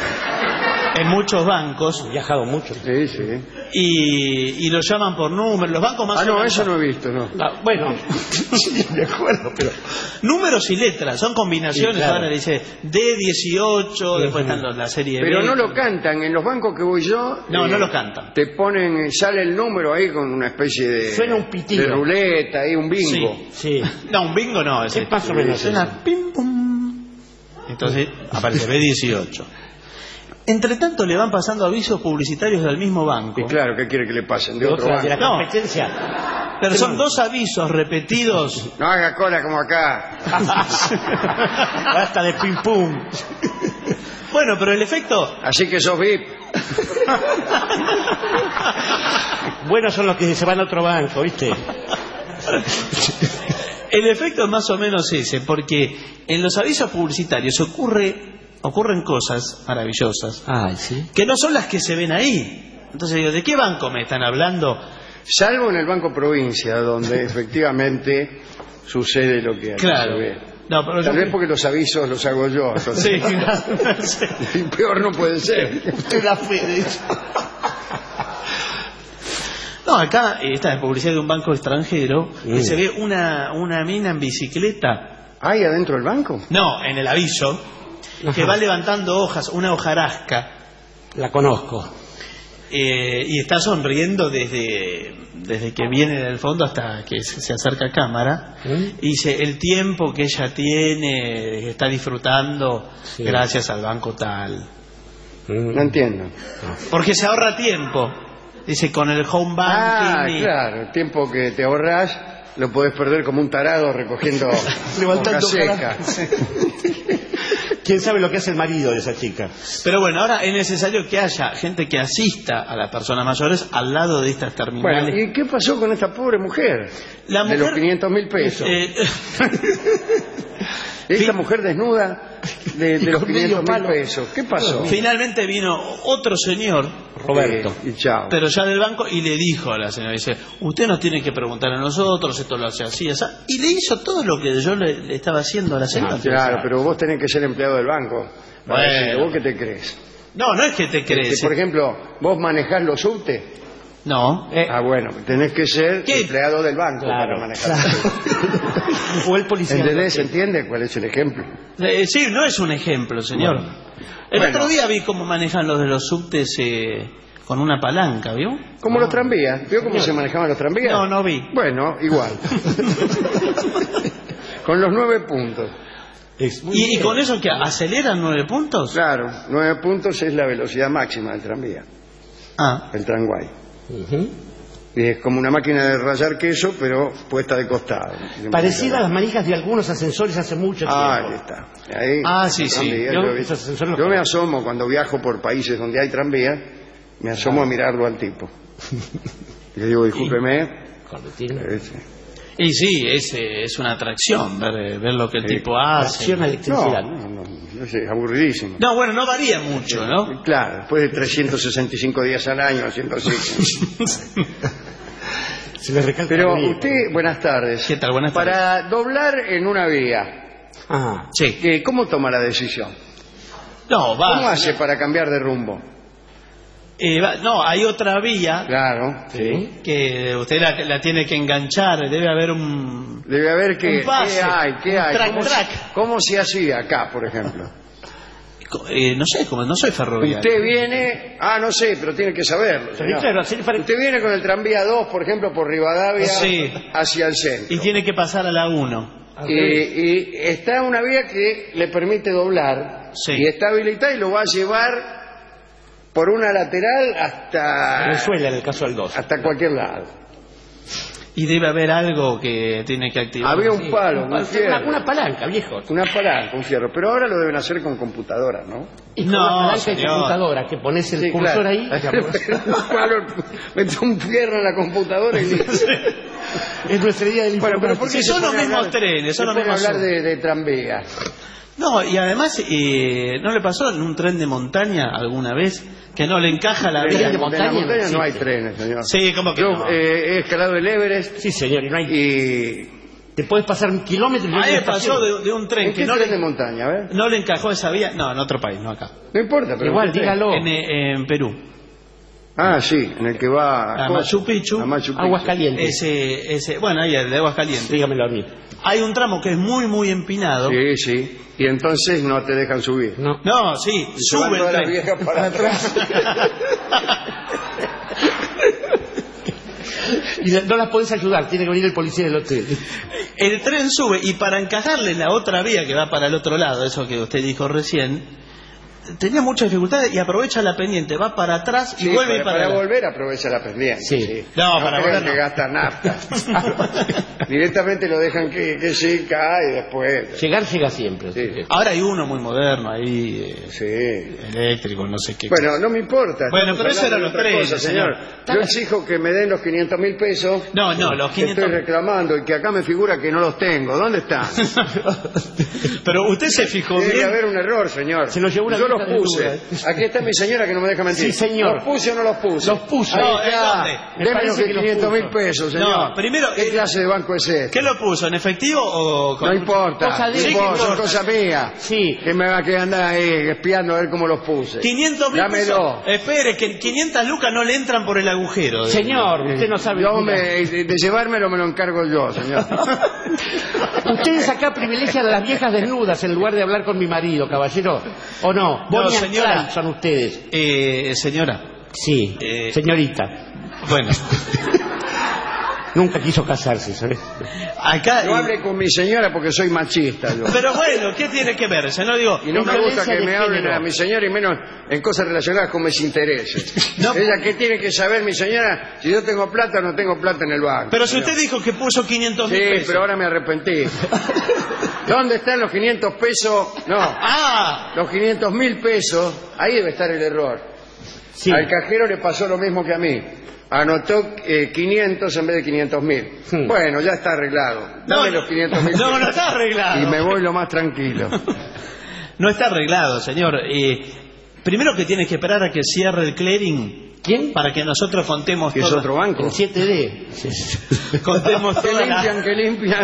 [SPEAKER 5] en muchos bancos.
[SPEAKER 4] He viajado mucho.
[SPEAKER 3] Sí, sí.
[SPEAKER 5] Y, y lo llaman por número. Los bancos más
[SPEAKER 3] Ah, no,
[SPEAKER 5] organizados-
[SPEAKER 3] eso no he visto, no.
[SPEAKER 4] Ah, bueno, sí, me acuerdo, pero...
[SPEAKER 5] Números y letras, son combinaciones.
[SPEAKER 4] Sí, claro.
[SPEAKER 5] Ahora le dice D dieciocho, después están los- la serie
[SPEAKER 3] Pero
[SPEAKER 5] B.
[SPEAKER 3] no lo cantan, en los bancos que voy yo... eh,
[SPEAKER 5] No, no lo cantan.
[SPEAKER 3] Te ponen, sale el número ahí con una especie de...
[SPEAKER 4] Suena un pitido.
[SPEAKER 3] De ruleta, ahí un bingo.
[SPEAKER 4] Sí.
[SPEAKER 5] No, un bingo no. Es
[SPEAKER 4] Es más o menos
[SPEAKER 5] suena
[SPEAKER 4] eso.
[SPEAKER 5] pim pum. Entonces aparece B dieciocho. Entre tanto le van pasando avisos publicitarios del mismo banco.
[SPEAKER 3] Y claro, ¿qué quiere que le pasen? De
[SPEAKER 4] De
[SPEAKER 3] otro
[SPEAKER 4] otra, de la
[SPEAKER 3] banco.
[SPEAKER 5] No.
[SPEAKER 4] competencia.
[SPEAKER 5] Pero son dos avisos repetidos.
[SPEAKER 3] No haga cola como acá.
[SPEAKER 4] Basta de pim pum.
[SPEAKER 5] Bueno, pero el efecto...
[SPEAKER 3] Así que sos V I P.
[SPEAKER 4] Buenos son los que se van a otro banco, ¿viste?
[SPEAKER 5] El efecto es más o menos ese, porque en los avisos publicitarios ocurre, ocurren cosas maravillosas
[SPEAKER 4] Ay, sí.
[SPEAKER 5] que no son las que se ven ahí. Entonces digo, ¿de qué banco me están hablando?
[SPEAKER 3] Salvo en el Banco Provincia, donde efectivamente sucede lo que aquí
[SPEAKER 5] Claro.
[SPEAKER 3] se ve.
[SPEAKER 5] No, pero
[SPEAKER 3] Tal
[SPEAKER 5] yo-
[SPEAKER 3] vez porque los avisos los hago yo. entonces-
[SPEAKER 5] Sí, claro. Sí.
[SPEAKER 3] Y peor no puede ser.
[SPEAKER 4] Usted la fe de eso.
[SPEAKER 5] No, acá eh, está en publicidad de un banco extranjero que
[SPEAKER 4] Mm.
[SPEAKER 5] se ve una, una mina en bicicleta.
[SPEAKER 3] ¿Hay adentro del banco?
[SPEAKER 5] No, en el aviso, que
[SPEAKER 4] Ajá.
[SPEAKER 5] va levantando hojas, una hojarasca,
[SPEAKER 4] La conozco.
[SPEAKER 5] eh, y está sonriendo desde, desde que viene del fondo hasta que se, se acerca a cámara.
[SPEAKER 4] ¿Mm?
[SPEAKER 5] Y dice, el tiempo que ella tiene, que está disfrutando
[SPEAKER 4] Sí.
[SPEAKER 5] gracias al banco tal.
[SPEAKER 4] Mm.
[SPEAKER 3] No entiendo.
[SPEAKER 5] Porque se ahorra tiempo. Dice, con el home
[SPEAKER 3] Ah,
[SPEAKER 5] banking. y-
[SPEAKER 3] claro, el tiempo que te ahorras lo podés perder como un tarado recogiendo
[SPEAKER 4] Levantando
[SPEAKER 3] hoja seca.
[SPEAKER 4] ¿Quién sabe lo que hace el marido de esa chica?
[SPEAKER 5] Pero bueno, ahora es necesario que haya gente que asista a las personas mayores al lado de estas terminales.
[SPEAKER 3] Bueno, ¿y qué pasó con esta pobre mujer?
[SPEAKER 5] La
[SPEAKER 3] De los
[SPEAKER 5] mujer-
[SPEAKER 3] quinientos mil pesos.
[SPEAKER 5] Eh,
[SPEAKER 3] Esta mujer desnuda de, de los
[SPEAKER 6] con medio
[SPEAKER 3] quinientos mil
[SPEAKER 6] palo.
[SPEAKER 3] pesos. ¿Qué pasó?
[SPEAKER 5] Finalmente vino otro señor,
[SPEAKER 6] Roberto.
[SPEAKER 3] Eh, y chao.
[SPEAKER 5] pero ya del banco, y le dijo a la señora, dice, usted nos tiene que preguntar a nosotros, esto lo hace así, así. Y le hizo todo lo que yo le, le estaba haciendo a la señora.
[SPEAKER 3] Claro, pero vos tenés que ser empleado del banco. Para
[SPEAKER 5] Bueno.
[SPEAKER 3] decirle, ¿vos qué te crees?
[SPEAKER 5] No, no es que te crees.
[SPEAKER 3] Que, por ejemplo, vos manejás los subtes.
[SPEAKER 5] No.
[SPEAKER 6] Eh,
[SPEAKER 3] Ah, bueno, tenés que ser
[SPEAKER 5] ¿Qué?
[SPEAKER 3] empleado del banco
[SPEAKER 6] Claro,
[SPEAKER 3] para manejar los subtes.
[SPEAKER 6] o el policía.
[SPEAKER 3] ¿Entendés? ¿Entiende cuál es el ejemplo?
[SPEAKER 5] Eh, sí, no es un ejemplo, señor. El
[SPEAKER 3] Bueno.
[SPEAKER 5] otro día vi cómo manejan los de los subtes eh, con una palanca, ¿vio?
[SPEAKER 3] Como los tranvías. ¿Vio cómo se manejaban los tranvías?
[SPEAKER 5] No, no vi.
[SPEAKER 3] Bueno, igual. Con los nueve puntos.
[SPEAKER 6] Es muy
[SPEAKER 5] ¿Y, y
[SPEAKER 6] bien.
[SPEAKER 5] con eso que aceleran nueve puntos?
[SPEAKER 3] Claro, nueve puntos es la velocidad máxima del tranvía,
[SPEAKER 5] Ah,
[SPEAKER 3] el tranguay.
[SPEAKER 6] Ujú.
[SPEAKER 3] Y es como una máquina de rallar queso, pero puesta de costado.
[SPEAKER 6] Parecida a las manijas de algunos ascensores hace mucho
[SPEAKER 3] Ah, ahí
[SPEAKER 6] tiempo.
[SPEAKER 3] está. Ahí,
[SPEAKER 5] Ah, sí,
[SPEAKER 3] el
[SPEAKER 5] sí.
[SPEAKER 3] tranvía,
[SPEAKER 6] Yo
[SPEAKER 3] yo,
[SPEAKER 6] esos ascensores los
[SPEAKER 3] yo me
[SPEAKER 6] conozco.
[SPEAKER 3] asomo cuando viajo por países donde hay tranvía, me asomo a mirarlo al tipo. Y le digo, discúlpeme.
[SPEAKER 6] Cuando tiene
[SPEAKER 3] ese.
[SPEAKER 5] y sí, es, eh, es una atracción ver, ver lo que el
[SPEAKER 3] Sí.
[SPEAKER 5] tipo hace.
[SPEAKER 6] acción a
[SPEAKER 3] No,
[SPEAKER 6] electricidad.
[SPEAKER 3] no, no, no sé, aburridísimo.
[SPEAKER 5] No, bueno, no varía mucho, ¿no?
[SPEAKER 3] Claro, después de trescientos sesenta y cinco días al año haciendo así.
[SPEAKER 6] Se le recalca
[SPEAKER 3] Pero
[SPEAKER 6] bien.
[SPEAKER 3] usted, buenas tardes.
[SPEAKER 5] ¿Qué tal? Buenas tardes.
[SPEAKER 3] Para doblar en una vía,
[SPEAKER 6] Ah,
[SPEAKER 5] Sí.
[SPEAKER 3] ¿qué- ¿cómo toma la decisión?
[SPEAKER 5] No, va.
[SPEAKER 3] ¿Cómo hace para cambiar de rumbo?
[SPEAKER 5] eh, va- no, hay otra vía
[SPEAKER 3] Claro,
[SPEAKER 6] sí.
[SPEAKER 5] que usted la, la tiene que enganchar. Debe haber un...
[SPEAKER 3] debe haber que,
[SPEAKER 5] Un pase,
[SPEAKER 3] ¿qué hay? ¿Qué
[SPEAKER 5] un
[SPEAKER 3] hay?
[SPEAKER 5] track,
[SPEAKER 3] ¿Cómo, se-
[SPEAKER 5] track.
[SPEAKER 3] cómo se hacía acá, por ejemplo?
[SPEAKER 5] eh, no sé, como no soy ferroviario.
[SPEAKER 3] Usted viene, ah, no sé, pero tiene que saberlo.
[SPEAKER 6] Sí,
[SPEAKER 3] señor.
[SPEAKER 6] claro, así le pare-
[SPEAKER 3] Usted viene con el tranvía dos, por ejemplo, por Rivadavia
[SPEAKER 5] Sí.
[SPEAKER 3] hacia el centro.
[SPEAKER 5] Y tiene que pasar a la uno.
[SPEAKER 3] Y, y está una vía que le permite doblar
[SPEAKER 5] Sí.
[SPEAKER 3] y está habilitada y lo va a llevar por una lateral hasta
[SPEAKER 6] Venezuela en el caso del dos.
[SPEAKER 3] hasta cualquier lado.
[SPEAKER 5] Y debe haber algo que tiene que activar.
[SPEAKER 3] Había un palo, un
[SPEAKER 6] Una,
[SPEAKER 3] fierro,
[SPEAKER 6] una palanca, viejo.
[SPEAKER 3] una palanca, un fierro, pero ahora lo deben hacer con computadora, ¿no?
[SPEAKER 6] Y con
[SPEAKER 5] No,
[SPEAKER 6] una palanca de
[SPEAKER 5] señor.
[SPEAKER 6] computadora que pones el
[SPEAKER 3] Sí,
[SPEAKER 6] cursor
[SPEAKER 3] claro.
[SPEAKER 6] ahí.
[SPEAKER 3] Un palo, mete un fierro en la computadora y listo.
[SPEAKER 6] Es nuestra idea del
[SPEAKER 3] Bueno, pero ¿por qué
[SPEAKER 5] Sí,
[SPEAKER 3] se
[SPEAKER 5] son los
[SPEAKER 3] pone a
[SPEAKER 5] mismos
[SPEAKER 3] hablar-
[SPEAKER 5] trenes, son
[SPEAKER 3] se
[SPEAKER 5] los
[SPEAKER 3] pone a
[SPEAKER 5] mismos
[SPEAKER 3] hablar de, de tranvía?
[SPEAKER 5] No, y además, eh, ¿no le pasó en un tren de montaña alguna vez que no le encaja la
[SPEAKER 3] En
[SPEAKER 5] vía?
[SPEAKER 6] de
[SPEAKER 3] la
[SPEAKER 6] montaña
[SPEAKER 3] montaña,
[SPEAKER 6] no
[SPEAKER 3] no hay
[SPEAKER 6] existe.
[SPEAKER 3] trenes, señor.
[SPEAKER 5] Sí, como que
[SPEAKER 3] Yo
[SPEAKER 5] no.
[SPEAKER 3] eh, he escalado el Everest
[SPEAKER 6] Sí, señor, y no hay.
[SPEAKER 3] y...
[SPEAKER 6] Te puedes pasar un kilómetro y no
[SPEAKER 5] A
[SPEAKER 6] hay
[SPEAKER 5] mí me pasó
[SPEAKER 6] estación.
[SPEAKER 5] de, de un tren
[SPEAKER 3] ¿En
[SPEAKER 5] que
[SPEAKER 3] qué
[SPEAKER 5] no
[SPEAKER 3] tren de
[SPEAKER 5] le,
[SPEAKER 3] montaña? A ver.
[SPEAKER 5] no le encajó esa vía. No, en otro país, no acá.
[SPEAKER 3] No importa, pero...
[SPEAKER 6] Igual,
[SPEAKER 3] ¿en qué tren?
[SPEAKER 6] dígalo.
[SPEAKER 5] En, eh, en Perú.
[SPEAKER 3] Ah, sí, en el que va...
[SPEAKER 5] A Machu Picchu.
[SPEAKER 3] A Machu Picchu.
[SPEAKER 6] Aguas calientes.
[SPEAKER 5] Ese, ese, bueno, ahí el de Aguas Calientes.
[SPEAKER 6] Dígamelo a mí.
[SPEAKER 5] Hay un tramo que es muy, muy empinado.
[SPEAKER 3] Sí, sí. Y entonces no te dejan subir.
[SPEAKER 6] No.
[SPEAKER 5] No, sí,
[SPEAKER 3] Se van
[SPEAKER 5] sube el
[SPEAKER 3] todas las
[SPEAKER 5] tren.
[SPEAKER 3] viejas para atrás.
[SPEAKER 6] Y no las podés ayudar, tiene que venir el policía del hotel.
[SPEAKER 5] El tren sube y para encajarle la otra vía que va para el otro lado, eso que usted dijo recién, tenía mucha dificultad y aprovecha la pendiente, va para atrás y
[SPEAKER 3] Sí,
[SPEAKER 5] vuelve
[SPEAKER 3] para,
[SPEAKER 5] para,
[SPEAKER 3] para
[SPEAKER 5] la-
[SPEAKER 3] volver aprovecha la pendiente.
[SPEAKER 6] Sí.
[SPEAKER 5] No, para
[SPEAKER 3] crean
[SPEAKER 5] volver
[SPEAKER 3] que
[SPEAKER 5] no.
[SPEAKER 3] gasta nafta. Directamente lo dejan que, que sí, cae y después...
[SPEAKER 6] Llegar llega siempre.
[SPEAKER 3] Sí.
[SPEAKER 5] Ahora hay uno muy moderno ahí, eh,
[SPEAKER 3] Sí.
[SPEAKER 5] eléctrico, no sé qué.
[SPEAKER 3] Bueno, no me importa.
[SPEAKER 5] Bueno,
[SPEAKER 3] estamos
[SPEAKER 5] pero eso
[SPEAKER 3] hablando
[SPEAKER 5] eran
[SPEAKER 3] de
[SPEAKER 5] los
[SPEAKER 3] otra
[SPEAKER 5] trenes,
[SPEAKER 3] cosa,
[SPEAKER 5] señor.
[SPEAKER 3] Yo exijo que me den los quinientos mil pesos.
[SPEAKER 5] No, no, los
[SPEAKER 3] que
[SPEAKER 5] quinientos.
[SPEAKER 3] Estoy reclamando y que acá me figura que no los tengo. ¿Dónde están?
[SPEAKER 5] Pero usted se fijó
[SPEAKER 3] Tiene que
[SPEAKER 5] bien.
[SPEAKER 3] haber un error, señor.
[SPEAKER 6] Se los llevó una
[SPEAKER 3] Yo
[SPEAKER 6] vieja
[SPEAKER 3] los
[SPEAKER 6] de
[SPEAKER 3] puse.
[SPEAKER 6] duda.
[SPEAKER 3] Aquí está mi señora que no me deja mentir.
[SPEAKER 6] Sí, señor.
[SPEAKER 3] ¿Los puse o no los puse?
[SPEAKER 6] Los puso.
[SPEAKER 3] Ahí
[SPEAKER 5] No, ¿en
[SPEAKER 3] está.
[SPEAKER 5] dónde?
[SPEAKER 6] Me
[SPEAKER 3] Deme
[SPEAKER 6] parece
[SPEAKER 3] los
[SPEAKER 6] que los
[SPEAKER 3] quinientos mil
[SPEAKER 6] puso.
[SPEAKER 3] pesos, señor.
[SPEAKER 5] No, primero,
[SPEAKER 3] ¿Qué
[SPEAKER 5] eh,
[SPEAKER 3] clase de banco es este?
[SPEAKER 5] ¿Qué lo puso? ¿En efectivo o con.?
[SPEAKER 3] No importa,
[SPEAKER 6] Cosa de-
[SPEAKER 3] no
[SPEAKER 6] Sí, que
[SPEAKER 3] importa, son
[SPEAKER 5] importa.
[SPEAKER 3] cosas mías.
[SPEAKER 6] Sí.
[SPEAKER 3] Que me va a quedar andar ahí espiando a ver cómo los puse.
[SPEAKER 5] quinientos mil pesos.
[SPEAKER 3] Dámelo.
[SPEAKER 5] Espere, que quinientas lucas no le entran por el agujero.
[SPEAKER 6] Señor, usted no sabe.
[SPEAKER 3] Yo
[SPEAKER 6] mira.
[SPEAKER 3] me, de, de llevármelo me lo encargo yo, señor.
[SPEAKER 6] Ustedes acá privilegian a las viejas desnudas en lugar de hablar con mi marido, caballero. ¿O no?
[SPEAKER 5] No,
[SPEAKER 6] Bonnie and
[SPEAKER 5] señora.
[SPEAKER 6] Clyde son ustedes.
[SPEAKER 5] Eh, señora.
[SPEAKER 6] Sí,
[SPEAKER 5] Eh.
[SPEAKER 6] señorita.
[SPEAKER 5] Bueno,
[SPEAKER 6] Nunca quiso casarse, ¿sabes?
[SPEAKER 5] acá.
[SPEAKER 3] No hable con mi señora porque soy machista yo.
[SPEAKER 5] Pero bueno, ¿qué tiene que ver? Yo no digo.
[SPEAKER 3] Y no
[SPEAKER 6] Es
[SPEAKER 3] me gusta
[SPEAKER 6] violencia
[SPEAKER 3] que
[SPEAKER 6] de
[SPEAKER 3] me hablen
[SPEAKER 6] género.
[SPEAKER 3] a mi señora y menos en cosas relacionadas con mis intereses.
[SPEAKER 5] No.
[SPEAKER 3] Ella, ¿qué tiene que saber mi señora si yo tengo plata o no tengo plata en el banco?
[SPEAKER 5] Pero si
[SPEAKER 3] señor?
[SPEAKER 5] usted dijo que puso quinientos mil
[SPEAKER 3] Sí,
[SPEAKER 5] pesos.
[SPEAKER 3] pero ahora me arrepentí. ¿Dónde están los quinientos pesos? No,
[SPEAKER 5] Ah,
[SPEAKER 3] los quinientos mil pesos, ahí debe estar el error.
[SPEAKER 6] Sí.
[SPEAKER 3] Al cajero le pasó lo mismo que a mí. Anotó eh, quinientos en vez de quinientos mil.
[SPEAKER 6] Hmm.
[SPEAKER 3] Bueno, ya está arreglado. Dame
[SPEAKER 5] No,
[SPEAKER 3] los quinientos mil.
[SPEAKER 5] no, no está arreglado.
[SPEAKER 3] Y me voy lo más tranquilo.
[SPEAKER 5] No está arreglado, señor. Eh, primero que tiene que esperar a que cierre el clearing.
[SPEAKER 6] ¿Quién?
[SPEAKER 5] Para que nosotros contemos
[SPEAKER 3] ¿Que es
[SPEAKER 5] toda-
[SPEAKER 3] otro banco?
[SPEAKER 6] El siete D.
[SPEAKER 5] contemos
[SPEAKER 3] Que
[SPEAKER 5] toda
[SPEAKER 3] limpian,
[SPEAKER 5] la,
[SPEAKER 3] que limpian.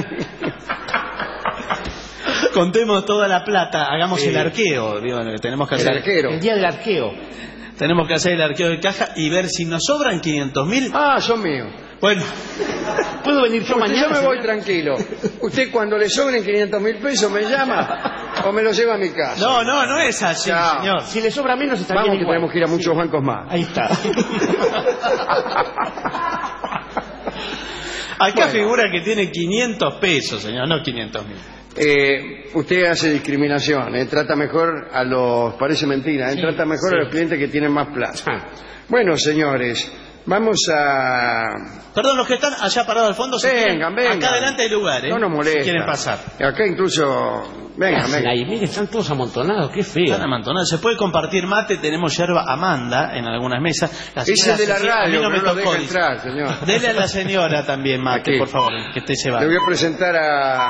[SPEAKER 5] contemos toda la plata, hagamos
[SPEAKER 6] Sí.
[SPEAKER 5] el arqueo, digo, tenemos que
[SPEAKER 3] El
[SPEAKER 5] hacer,
[SPEAKER 3] arquero.
[SPEAKER 6] El día del arqueo.
[SPEAKER 5] tenemos que hacer el arqueo de caja y ver si nos sobran quinientos mil.
[SPEAKER 3] Ah, son míos.
[SPEAKER 5] Bueno,
[SPEAKER 6] ¿Puedo venir yo
[SPEAKER 3] Porque
[SPEAKER 6] mañana?
[SPEAKER 3] yo me voy
[SPEAKER 6] señor?
[SPEAKER 3] tranquilo. Usted cuando le sobren quinientos mil pesos me llama o me lo lleva a mi casa.
[SPEAKER 5] no, no, no es así,
[SPEAKER 3] Chao.
[SPEAKER 5] señor.
[SPEAKER 6] Si le sobra menos está
[SPEAKER 3] Vamos
[SPEAKER 6] bien
[SPEAKER 3] que
[SPEAKER 6] igual.
[SPEAKER 3] tenemos que ir a muchos bancos más.
[SPEAKER 6] Ahí está.
[SPEAKER 5] Acá
[SPEAKER 3] Bueno.
[SPEAKER 5] figura que tiene quinientos pesos, señor, no quinientos mil.
[SPEAKER 3] Eh, usted hace discriminación, eh, trata mejor a los, parece mentira, eh,
[SPEAKER 6] Sí,
[SPEAKER 3] trata mejor
[SPEAKER 6] sí.
[SPEAKER 3] a los clientes que tienen más plata.
[SPEAKER 6] Ah.
[SPEAKER 3] Bueno, señores, vamos a...
[SPEAKER 5] Perdón, los que están allá parados al fondo, si quieren,
[SPEAKER 3] Vengan, vengan.
[SPEAKER 5] acá adelante hay lugar, ¿eh?
[SPEAKER 3] No nos molesta.
[SPEAKER 5] Si quieren pasar.
[SPEAKER 3] Acá incluso... Vengan,
[SPEAKER 6] Hacen
[SPEAKER 3] vengan.
[SPEAKER 6] ahí, miren, están todos amontonados, qué feo.
[SPEAKER 5] Están amontonados. Se puede compartir mate, tenemos yerba Amanda en algunas mesas. La
[SPEAKER 3] Es
[SPEAKER 5] señora
[SPEAKER 3] el de la
[SPEAKER 5] Cecilia- a mí
[SPEAKER 3] radio,
[SPEAKER 5] no me
[SPEAKER 3] que no lo
[SPEAKER 5] tocó,
[SPEAKER 3] deja
[SPEAKER 5] dice.
[SPEAKER 3] entrar, señor.
[SPEAKER 5] Dele a la señora también mate,
[SPEAKER 3] Aquí.
[SPEAKER 5] por favor, que esté
[SPEAKER 3] Le
[SPEAKER 5] llevando.
[SPEAKER 3] voy a presentar a...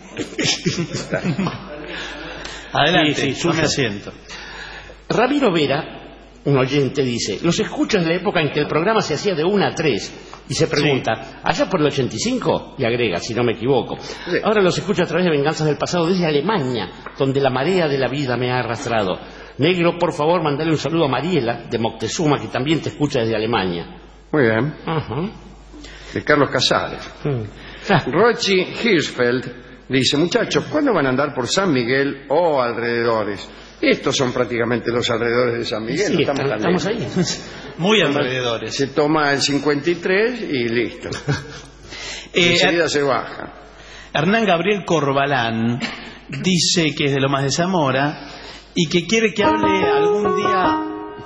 [SPEAKER 5] Adelante,
[SPEAKER 6] Sí, sí,
[SPEAKER 5] tome
[SPEAKER 6] sí.
[SPEAKER 5] asiento.
[SPEAKER 6] Ramiro Vera, un oyente, dice: los escucho en la época en que el programa se hacía de una a tres. Y se pregunta, ¿allá por el ochenta y cinco? Y agrega, si no me equivoco.
[SPEAKER 3] Sí.
[SPEAKER 6] Ahora los escucho a través de Venganzas del Pasado desde Alemania, donde la marea de la vida me ha arrastrado. Negro, por favor, mandale un saludo a Mariela, de Moctezuma, que también te escucha desde Alemania.
[SPEAKER 3] Muy bien.
[SPEAKER 6] Ajá.
[SPEAKER 3] De Carlos Casares.
[SPEAKER 6] Mm. Ah,
[SPEAKER 3] Rochi Hirschfeld dice, muchachos, ¿cuándo van a andar por San Miguel o alrededores? Estos son prácticamente los alrededores de San Miguel.
[SPEAKER 6] sí,
[SPEAKER 3] no estamos,
[SPEAKER 6] está-
[SPEAKER 3] tan
[SPEAKER 6] estamos
[SPEAKER 3] lejos.
[SPEAKER 6] ahí.
[SPEAKER 5] Muy alrededores.
[SPEAKER 3] Se toma el cincuenta y tres y listo. Y
[SPEAKER 5] Eh,
[SPEAKER 3] enseguida se baja.
[SPEAKER 5] Hernán Gabriel Corbalán dice que es de Lomas de Zamora y que quiere que hable algún día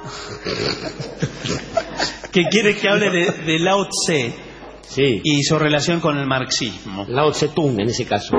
[SPEAKER 5] que quiere que hable de, de Lao Tse
[SPEAKER 6] Sí.
[SPEAKER 5] y su relación con el marxismo.
[SPEAKER 6] Lao Tse-tung, en ese caso.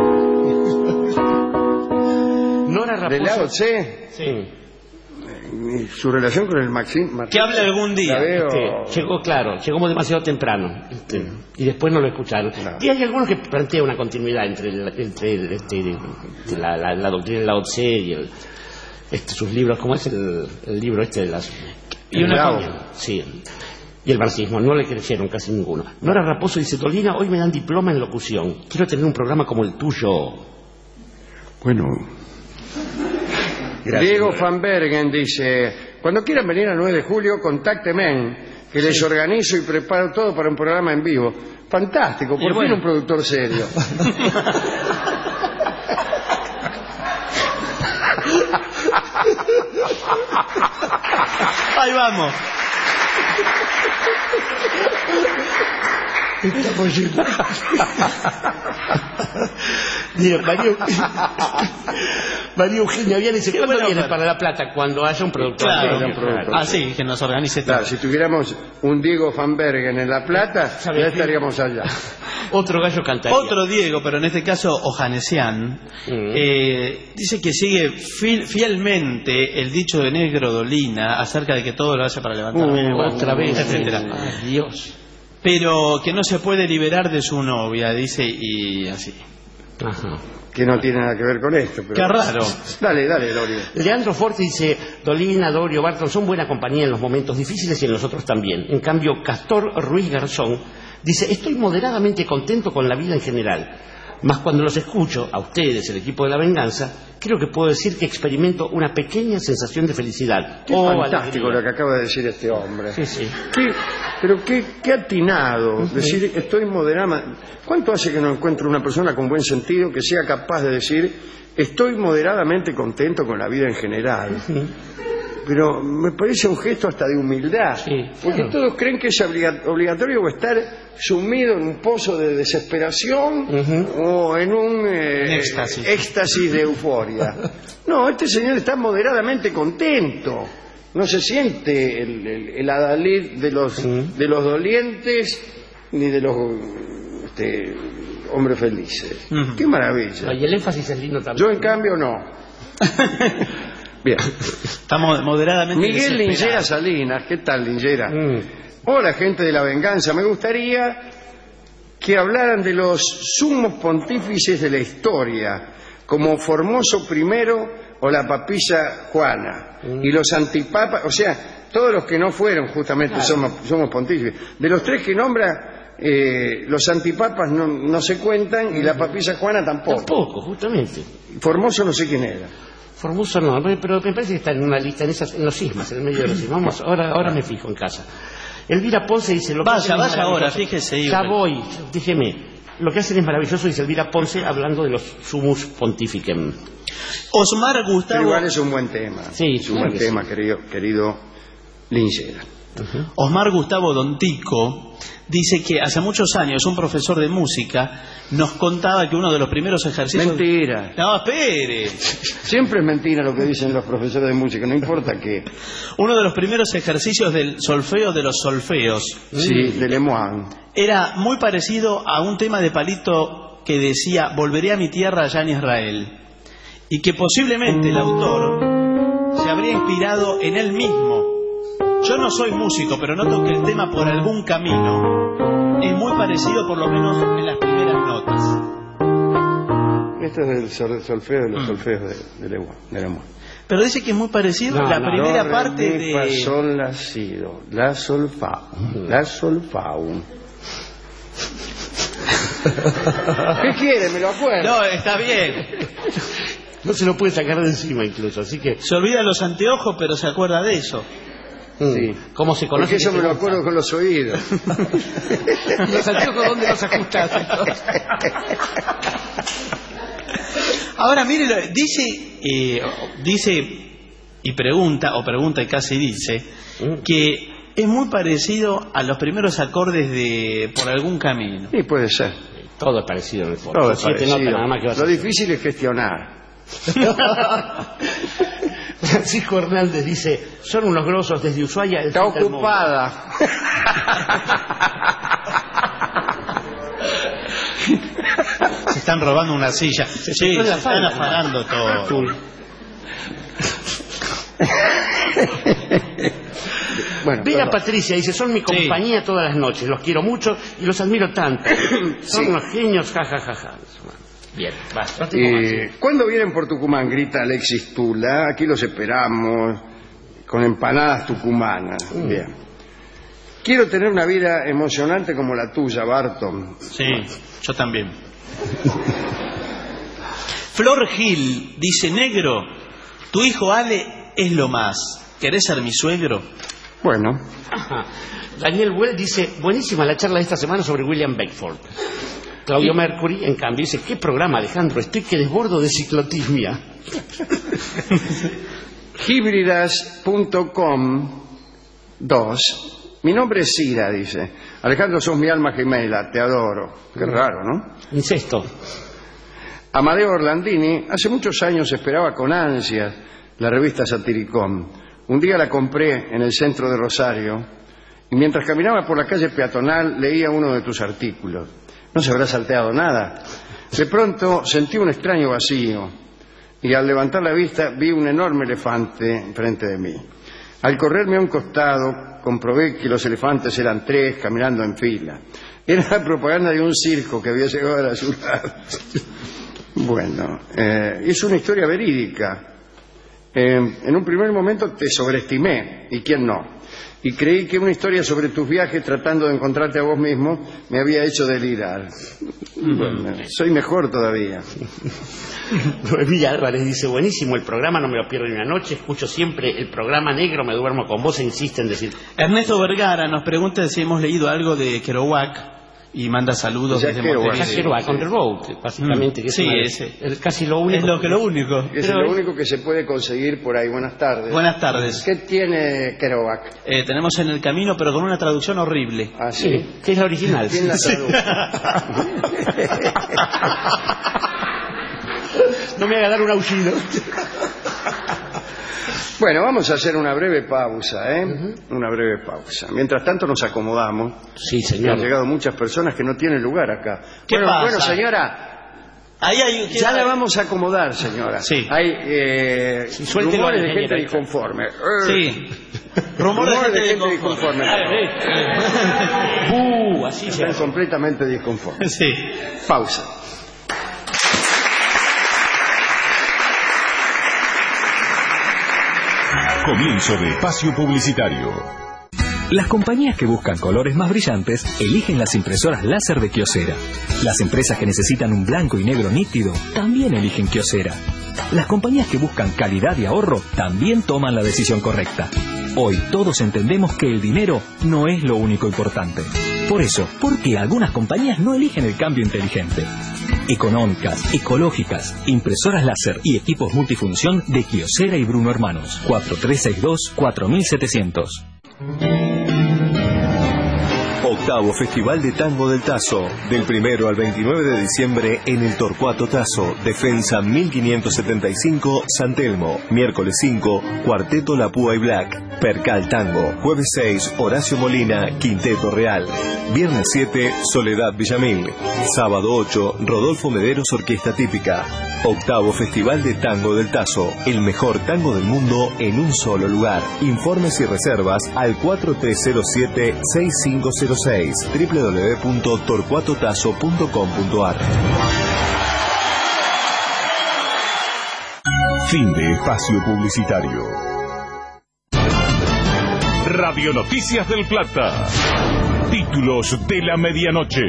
[SPEAKER 6] Nora Raposo.
[SPEAKER 3] De Lao Tse,
[SPEAKER 6] Sí.
[SPEAKER 3] y su relación con el marxismo.
[SPEAKER 5] Que hable algún día.
[SPEAKER 3] La veo-
[SPEAKER 6] Este, llegó, claro, llegó demasiado temprano este, y después no lo escucharon.
[SPEAKER 3] Claro.
[SPEAKER 6] Y hay algunos que plantean una continuidad entre, el- entre el- este, la, la- la doctrina de Lao Tse y el, este, sus libros, ¿cómo es el, el libro este de las...
[SPEAKER 5] Y una
[SPEAKER 3] Lao.
[SPEAKER 5] cosa.
[SPEAKER 6] Sí, y el marxismo, no le crecieron casi ninguno. Nora Raposo dice, Dolina, hoy me dan diploma en locución, quiero tener un programa como el tuyo.
[SPEAKER 3] Bueno.
[SPEAKER 6] Gracias,
[SPEAKER 3] Diego
[SPEAKER 6] Nora.
[SPEAKER 3] Van Bergen dice, cuando quieran venir al nueve de julio, contáctenme, que les organizo y preparo todo para un programa en vivo. Fantástico, por
[SPEAKER 5] Y
[SPEAKER 3] fin
[SPEAKER 5] bueno.
[SPEAKER 3] un productor serio.
[SPEAKER 5] Ahí vamos.
[SPEAKER 6] Mira, María, María Eugenia Viale dice, ¿cuándo
[SPEAKER 5] bueno,
[SPEAKER 6] viene
[SPEAKER 5] pero-
[SPEAKER 6] para La Plata? Cuando haya un productor.
[SPEAKER 5] Claro.
[SPEAKER 3] un productor.
[SPEAKER 5] Ah, sí, que nos organice esto.
[SPEAKER 3] Claro, si tuviéramos un Diego Van Bergen en La Plata,
[SPEAKER 6] ¿Sabe
[SPEAKER 3] ya
[SPEAKER 6] qué?
[SPEAKER 3] estaríamos allá.
[SPEAKER 6] Otro gallo cantaría.
[SPEAKER 5] Otro Diego, pero en este caso Ojanesian,
[SPEAKER 6] Mm.
[SPEAKER 5] eh, dice que sigue fi- fielmente el dicho de Negro Dolina acerca de que todo lo hace para levantar,
[SPEAKER 6] Uh, otra vez.
[SPEAKER 5] etcétera.
[SPEAKER 6] Ay, Dios.
[SPEAKER 5] Pero que no se puede liberar de su novia, dice, y así.
[SPEAKER 6] Ajá.
[SPEAKER 3] Que no tiene nada que ver con esto. Pero...
[SPEAKER 5] Qué raro.
[SPEAKER 3] Dale, dale, Dorio.
[SPEAKER 6] Leandro Forte dice, Dolina, Dorio, Barton son buena compañía en los momentos difíciles y en los otros también. En cambio, Castor Ruiz Garzón dice, estoy moderadamente contento con la vida en general, mas cuando los escucho, a ustedes, el equipo de La Venganza, creo que puedo decir que experimento una pequeña sensación de felicidad.
[SPEAKER 3] Qué
[SPEAKER 6] Oh,
[SPEAKER 3] fantástico
[SPEAKER 6] alegría.
[SPEAKER 3] lo que acaba de decir este hombre.
[SPEAKER 6] Sí, sí.
[SPEAKER 3] Qué- pero qué, qué atinado decir estoy moderadamente. ¿Cuánto hace que no encuentro una persona con buen sentido que sea capaz de decir estoy moderadamente contento con la vida en general? Pero me parece un gesto hasta de humildad,
[SPEAKER 6] Sí,
[SPEAKER 3] porque
[SPEAKER 6] claro.
[SPEAKER 3] todos creen que es obliga- obligatorio estar sumido en un pozo de desesperación
[SPEAKER 6] Ujú.
[SPEAKER 3] o en un eh,
[SPEAKER 5] Éxtasis.
[SPEAKER 3] éxtasis de euforia. No, este señor está moderadamente contento. No se siente el, el, el adalid de los, de los dolientes ni de los este, hombres felices.
[SPEAKER 5] Ujú.
[SPEAKER 3] Qué maravilla.
[SPEAKER 6] Y el énfasis es lindo también.
[SPEAKER 3] Yo, en cambio, no. Bien.
[SPEAKER 5] Estamos moderadamente
[SPEAKER 3] Miguel Lingera
[SPEAKER 5] desesperados.
[SPEAKER 3] Salinas, ¿qué tal, Lingera?
[SPEAKER 6] Mm.
[SPEAKER 3] Hola, gente de La Venganza. Me gustaría que hablaran de los sumos pontífices de la historia, como Formoso primero, o la papisa Juana. Mm. Y los antipapas, o sea, todos los que no fueron justamente claro. somos, somos pontífices. De los tres que nombra, eh, los antipapas no, no se cuentan y la papisa Juana tampoco.
[SPEAKER 6] Tampoco, justamente.
[SPEAKER 3] Formoso no sé quién era.
[SPEAKER 6] Formoso no, pero me parece que está en una lista, en, esas, en los sismas, en el medio de los sismas. Vamos, ahora, ahora me fijo en casa. Elvira Ponce dice... Lo
[SPEAKER 5] vaya, vaya ahora, fíjese.
[SPEAKER 6] Ya voy, déjeme. Lo que hacen es maravilloso, dice Elvira Ponce, hablando de los sumus pontificem.
[SPEAKER 5] Osmar Gustavo...
[SPEAKER 3] Pero igual es un buen tema.
[SPEAKER 6] Sí,
[SPEAKER 3] es un buen tema, sí. querido, querido Lingera.
[SPEAKER 5] Uh-huh. Osmar Gustavo Dontico dice que hace muchos años un profesor de música nos contaba que uno de los primeros ejercicios...
[SPEAKER 3] Mentira.
[SPEAKER 5] No, espere.
[SPEAKER 3] Siempre es mentira lo que dicen los profesores de música, no importa qué.
[SPEAKER 5] Uno de los primeros ejercicios del solfeo de los solfeos.
[SPEAKER 3] Sí, de Lemoine.
[SPEAKER 5] Era muy parecido a un tema de Palito que decía, volveré a mi tierra allá en Israel. Y que posiblemente el autor se habría inspirado en él mismo. Yo no soy músico, pero noto que el tema por algún camino es muy parecido, por lo menos en las primeras notas.
[SPEAKER 3] Esto es del sol, solfeo de los mm. solfeos de, de Lemoine.
[SPEAKER 5] Pero dice que es muy parecido no, la no, primera
[SPEAKER 3] no,
[SPEAKER 5] parte
[SPEAKER 3] re, mi,
[SPEAKER 5] de...
[SPEAKER 3] fa, sol, la, si, do, la, sol, fa, la, sol, fa, un. ¿Qué quiere? Me lo acuerdo.
[SPEAKER 5] No, está bien.
[SPEAKER 6] No se lo puede sacar de encima incluso, así que...
[SPEAKER 5] Se olvida los anteojos, pero se acuerda de eso.
[SPEAKER 3] Sí.
[SPEAKER 6] ¿Cómo se conoce?
[SPEAKER 3] Porque eso me lo acuerdo con los oídos.
[SPEAKER 6] ¿Los anteojos dónde los ajustas?
[SPEAKER 5] Ahora, mire, dice, eh, dice y pregunta, o pregunta y casi dice, que es muy parecido a los primeros acordes de Por algún camino.
[SPEAKER 3] Sí, puede ser.
[SPEAKER 6] Todo es parecido en el fondo.
[SPEAKER 3] Todo es parecido.
[SPEAKER 6] Nota, nada más que
[SPEAKER 3] Lo difícil es gestionar.
[SPEAKER 6] Francisco Hernández dice, son unos grosos desde Ushuaia.
[SPEAKER 3] Está ocupada.
[SPEAKER 5] Se están robando una silla. Sí, se, se están afanando todo.
[SPEAKER 6] Bueno, Vera todo. Patricia dice, son mi compañía sí. todas las noches, los quiero mucho y los admiro tanto. Son sí. unos genios, jajajaja. Ja, ja, ja. Bien, basta.
[SPEAKER 3] Eh, ¿Cuándo vienen por Tucumán? Grita Alexis Tula. Aquí los esperamos con empanadas tucumanas. Mm. Bien. Quiero tener una vida emocionante como la tuya, Barton.
[SPEAKER 5] Sí, yo también. Flor Gil dice, negro, tu hijo Ale es lo más. ¿Querés ser mi suegro?
[SPEAKER 3] Bueno.
[SPEAKER 6] Ajá. Daniel Well dice, buenísima la charla de esta semana sobre William Beckford. Claudio sí. Mercury, en cambio, dice, ¿qué programa, Alejandro? Estoy que desbordo de ciclotimia.
[SPEAKER 3] Híbridas punto com dos. Mi nombre es Cira, dice. Alejandro, sos mi alma gemela, te adoro. Qué raro, ¿no?
[SPEAKER 6] Incesto.
[SPEAKER 3] Amadeo Orlandini, hace muchos años esperaba con ansias la revista Satiricón. Un día la compré en el centro de Rosario y mientras caminaba por la calle peatonal leía uno de tus artículos. No se habrá salteado nada. De pronto sentí un extraño vacío y al levantar la vista vi un enorme elefante enfrente de mí. Al correrme a un costado comprobé que los elefantes eran tres caminando en fila. Era la propaganda de un circo que había llegado a la ciudad. Bueno, eh, es una historia verídica. Eh, en un primer momento te sobreestimé, ¿y quién no? Y creí que una historia sobre tus viajes tratando de encontrarte a vos mismo me había hecho delirar. Bueno, soy mejor todavía.
[SPEAKER 6] Noemí Álvarez dice, buenísimo el programa, no me lo pierdo ni una noche, escucho siempre el programa negro, me duermo con vos e insiste en decir...
[SPEAKER 5] Ernesto Vergara nos pregunta si hemos leído algo de Kerouac y manda saludos
[SPEAKER 3] ya
[SPEAKER 5] desde
[SPEAKER 3] Kerouac.
[SPEAKER 5] Montevideo.
[SPEAKER 6] Kerouac, on the road, básicamente.
[SPEAKER 5] Mm,
[SPEAKER 6] que es
[SPEAKER 5] sí,
[SPEAKER 6] una,
[SPEAKER 5] ese.
[SPEAKER 6] Es casi lo único.
[SPEAKER 5] Es lo, que, lo único.
[SPEAKER 3] Es
[SPEAKER 5] Pero,
[SPEAKER 3] lo único que se puede conseguir por ahí. Buenas tardes.
[SPEAKER 5] Buenas tardes.
[SPEAKER 3] ¿Qué tiene Kerouac?
[SPEAKER 5] Eh, tenemos En el camino, pero con una traducción horrible.
[SPEAKER 3] Ah, sí.
[SPEAKER 6] Sí, que es la original.
[SPEAKER 3] ¿Quién la traduce?
[SPEAKER 6] No me haga dar un aullido.
[SPEAKER 3] Bueno, vamos a hacer una breve pausa, ¿eh? Uh-huh. Una breve pausa. Mientras tanto nos acomodamos.
[SPEAKER 6] Sí, señor.
[SPEAKER 3] Han llegado muchas personas que no tienen lugar acá.
[SPEAKER 5] ¿Qué
[SPEAKER 3] bueno,
[SPEAKER 5] pasa?
[SPEAKER 3] Bueno, señora,
[SPEAKER 5] ahí hay,
[SPEAKER 3] ya la vamos a acomodar, señora.
[SPEAKER 5] Sí.
[SPEAKER 3] Hay eh,
[SPEAKER 6] sí,
[SPEAKER 3] rumores de gente disconforme.
[SPEAKER 5] Sí. Rumores, rumores de gente disconforme.
[SPEAKER 6] Uh, así
[SPEAKER 3] están completamente disconformes.
[SPEAKER 5] Sí.
[SPEAKER 3] Pausa.
[SPEAKER 1] Comienzo de espacio publicitario.
[SPEAKER 7] Las compañías que buscan colores más brillantes eligen las impresoras láser de Kyocera. Las empresas que necesitan un blanco y negro nítido también eligen Kyocera. Las compañías que buscan calidad y ahorro también toman la decisión correcta. Hoy todos entendemos que el dinero no es lo único importante. Por eso, ¿por qué algunas compañías no eligen el cambio inteligente? Económicas, ecológicas, impresoras láser y equipos multifunción de Kyocera y Bruno Hermanos. cuatro tres seis dos, cuatro siete cero cero.
[SPEAKER 8] Octavo Festival de Tango del Tazo, del primero al veintinueve de diciembre en el Torcuato Tazo, Defensa mil quinientos setenta y cinco, San Telmo. Miércoles cinco, Cuarteto La Púa y Black, Percal Tango. Jueves seis, Horacio Molina, Quinteto Real. Viernes siete, Soledad Villamil. Sábado ocho, Rodolfo Mederos, Orquesta Típica. Octavo Festival de Tango del Tazo, el mejor tango del mundo en un solo lugar. Informes y reservas al cuatro tres cero siete, seis cinco cero seis, doble u doble u doble u punto torcuato tazo punto com punto a r.
[SPEAKER 1] Fin de espacio publicitario. Radio Noticias del Plata. Títulos de la medianoche.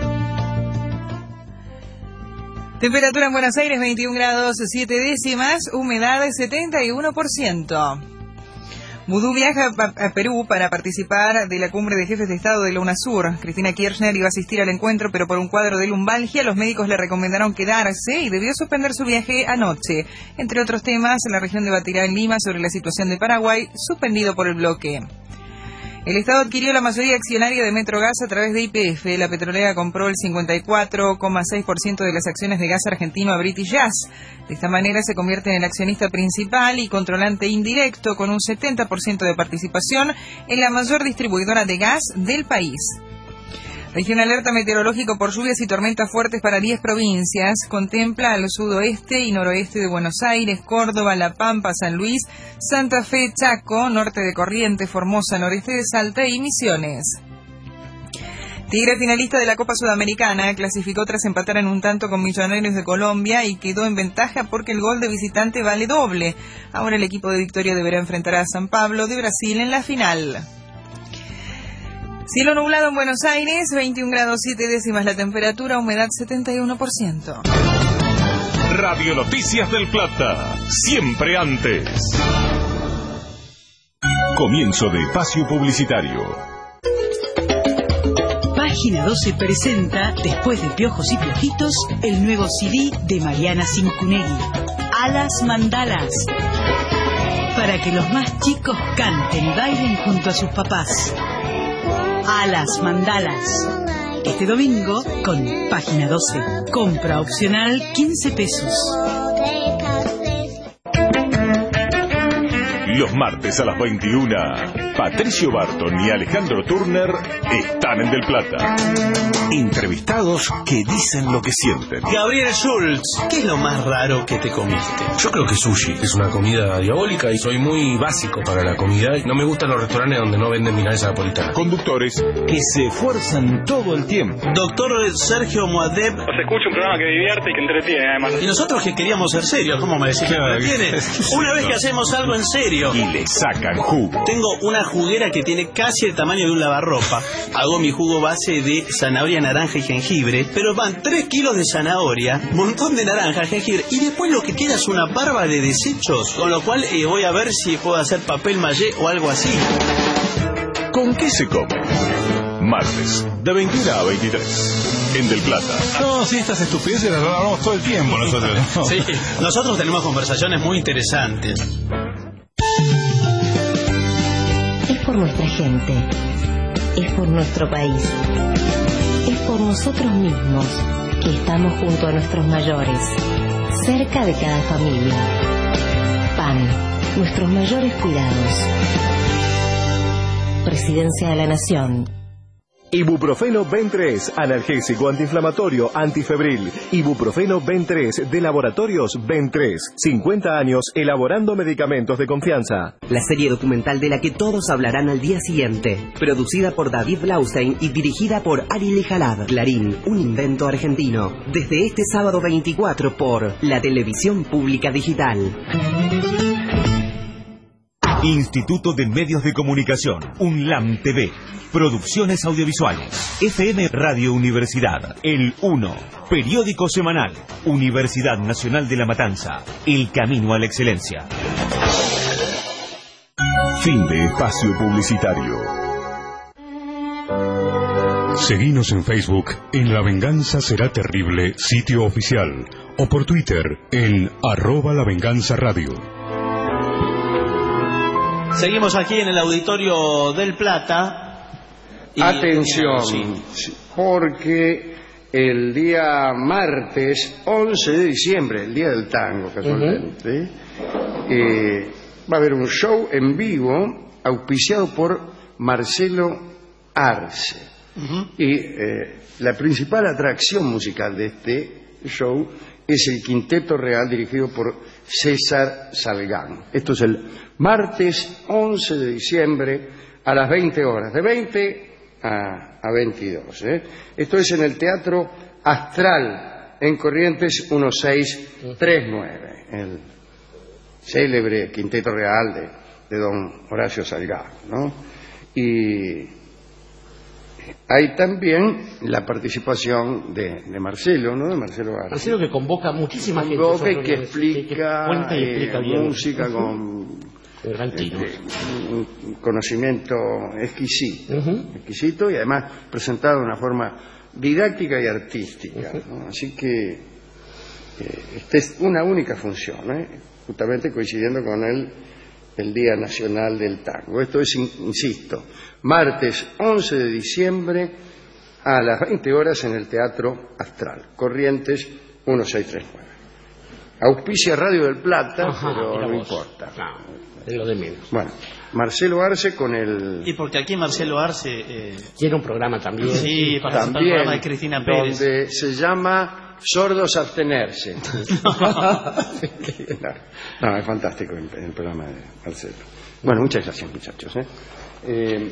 [SPEAKER 9] Temperatura en Buenos Aires veintiún grados siete décimas, humedad setenta y uno por ciento. Vudú viaja a Perú para participar de la cumbre de jefes de Estado de la UNASUR. Cristina Kirchner iba a asistir al encuentro, pero por un cuadro de lumbalgia los médicos le recomendaron quedarse y debió suspender su viaje anoche. Entre otros temas, la región debatirá en Lima sobre la situación de Paraguay, suspendido por el bloque. El Estado adquirió la mayoría accionaria de Metrogas a través de Y P F. La petrolera compró el cincuenta y cuatro coma seis por ciento de las acciones de gas argentino a British Gas. De esta manera se convierte en el accionista principal y controlante indirecto con un setenta por ciento de participación en la mayor distribuidora de gas del país. Región alerta meteorológico por lluvias y tormentas fuertes para diez provincias. Contempla al sudoeste y noroeste de Buenos Aires, Córdoba, La Pampa, San Luis, Santa Fe, Chaco, norte de Corrientes, Formosa, noreste de Salta y Misiones. Tigre, finalista de la Copa Sudamericana, clasificó tras empatar en un tanto con Millonarios de Colombia y quedó en ventaja porque el gol de visitante vale doble. Ahora el equipo de Victoria deberá enfrentar a San Pablo de Brasil en la final. Cielo nublado en Buenos Aires, veintiún grados siete décimas la temperatura, humedad setenta y uno por ciento.
[SPEAKER 1] Radio Noticias del Plata, siempre antes. Comienzo de espacio publicitario.
[SPEAKER 10] Página doce presenta, después de Piojos y Piojitos, el nuevo C D de Mariana Cincunegui, Alas Mandalas, para que los más chicos canten y bailen junto a sus papás. Alas Mandalas. Este domingo con Página doce. Compra opcional quince pesos.
[SPEAKER 1] Los martes a las veintiuna, Patricio Barton y Alejandro Turner están en Del Plata. Entrevistados que dicen lo que sienten.
[SPEAKER 5] Gabriel Schultz, ¿qué es lo más raro que te comiste?
[SPEAKER 11] Yo creo que sushi es una comida diabólica y soy muy básico para la comida. No me gustan los restaurantes donde no venden milanesa napolitana.
[SPEAKER 1] Conductores que se esfuerzan todo el tiempo.
[SPEAKER 5] Doctor Sergio Moadeb.
[SPEAKER 12] Se escucha un programa que divierte y que entretiene, además.
[SPEAKER 5] Y nosotros que queríamos ser serios, ¿cómo me decís que entretiene? Una vez que hacemos algo en serio.
[SPEAKER 1] Y le sacan jugo.
[SPEAKER 5] Tengo una juguera que tiene casi el tamaño de un lavarropa. Hago mi jugo base de zanahoria, naranja y jengibre, pero van tres kilos de zanahoria, montón de naranja, jengibre, y después lo que queda es una barba de desechos, con lo cual eh, voy a ver si puedo hacer papel maché o algo así.
[SPEAKER 1] ¿Con qué se come? Martes, de veintiuna a veintitrés, en Del Plata.
[SPEAKER 13] No, sí, estas estupideces las hablamos todo el tiempo nosotros. ¿No?
[SPEAKER 5] Sí, nosotros tenemos conversaciones muy interesantes.
[SPEAKER 14] Es por nuestra gente, es por nuestro país, es por nosotros mismos que estamos junto a nuestros mayores, cerca de cada familia. P A N, nuestros mayores cuidados. Presidencia de la Nación.
[SPEAKER 8] Ibuprofeno Ben tres, analgésico, antiinflamatorio, antifebril. Ibuprofeno Ben tres, de Laboratorios Ben tres. cincuenta años elaborando medicamentos de confianza.
[SPEAKER 15] La serie documental de la que todos hablarán al día siguiente. Producida por David Blaustein y dirigida por Ari Lejalad. Clarín, un invento argentino. Desde este sábado veinticuatro por la Televisión Pública Digital.
[SPEAKER 16] Instituto de Medios de Comunicación, UNLAM T V, Producciones Audiovisuales, F M Radio Universidad, El uno, Periódico Semanal, Universidad Nacional de La Matanza, El Camino a la Excelencia.
[SPEAKER 1] Fin de espacio publicitario. Seguinos en Facebook en La Venganza Será Terrible, sitio oficial, o por Twitter en arroba La Venganza Radio.
[SPEAKER 5] Seguimos aquí en el auditorio del Plata.
[SPEAKER 3] Y, atención, sí. Porque el día martes once de diciembre, el día del tango, casualmente, uh-huh. eh, va a haber un show en vivo auspiciado por Marcelo Arce. Uh-huh. Y eh, la principal atracción musical de este show es el Quinteto Real dirigido por César Salgán. Esto es el martes once de diciembre a las veinte horas, de veinte a, a veintidós. ¿eh? Esto es en el Teatro Astral, en Corrientes dieciséis treinta y nueve, el célebre Quinteto Real de, de don Horacio Salgán, ¿no? Y hay también la participación de, de Marcelo, ¿no? De Marcelo Arce.
[SPEAKER 6] Marcelo que convoca muchísima gente.
[SPEAKER 3] Convoca y que explica,
[SPEAKER 6] que, que y explica
[SPEAKER 3] eh, música con este, un conocimiento exquisito, uh-huh. exquisito y además presentado de una forma didáctica y artística. Uh-huh. ¿no? Así que eh, esta es una única función, ¿eh? justamente coincidiendo con el, el Día Nacional del Tango. Esto es, insisto, martes once de diciembre a las veinte horas en el Teatro Astral, Corrientes dieciséis treinta y nueve. Auspicia Radio del Plata, Ajá, pero no vos. importa.
[SPEAKER 6] No, es lo de menos.
[SPEAKER 3] Bueno, Marcelo Arce con el...
[SPEAKER 5] Y porque aquí Marcelo Arce... Eh...
[SPEAKER 6] Tiene un programa también.
[SPEAKER 5] Sí, para
[SPEAKER 3] también,
[SPEAKER 5] el programa de Cristina Pérez.
[SPEAKER 3] Donde se llama Sordos Abstenerse. no. no, es fantástico el, el programa de Marcelo. Bueno, muchas gracias, muchachos. ¿eh? Eh,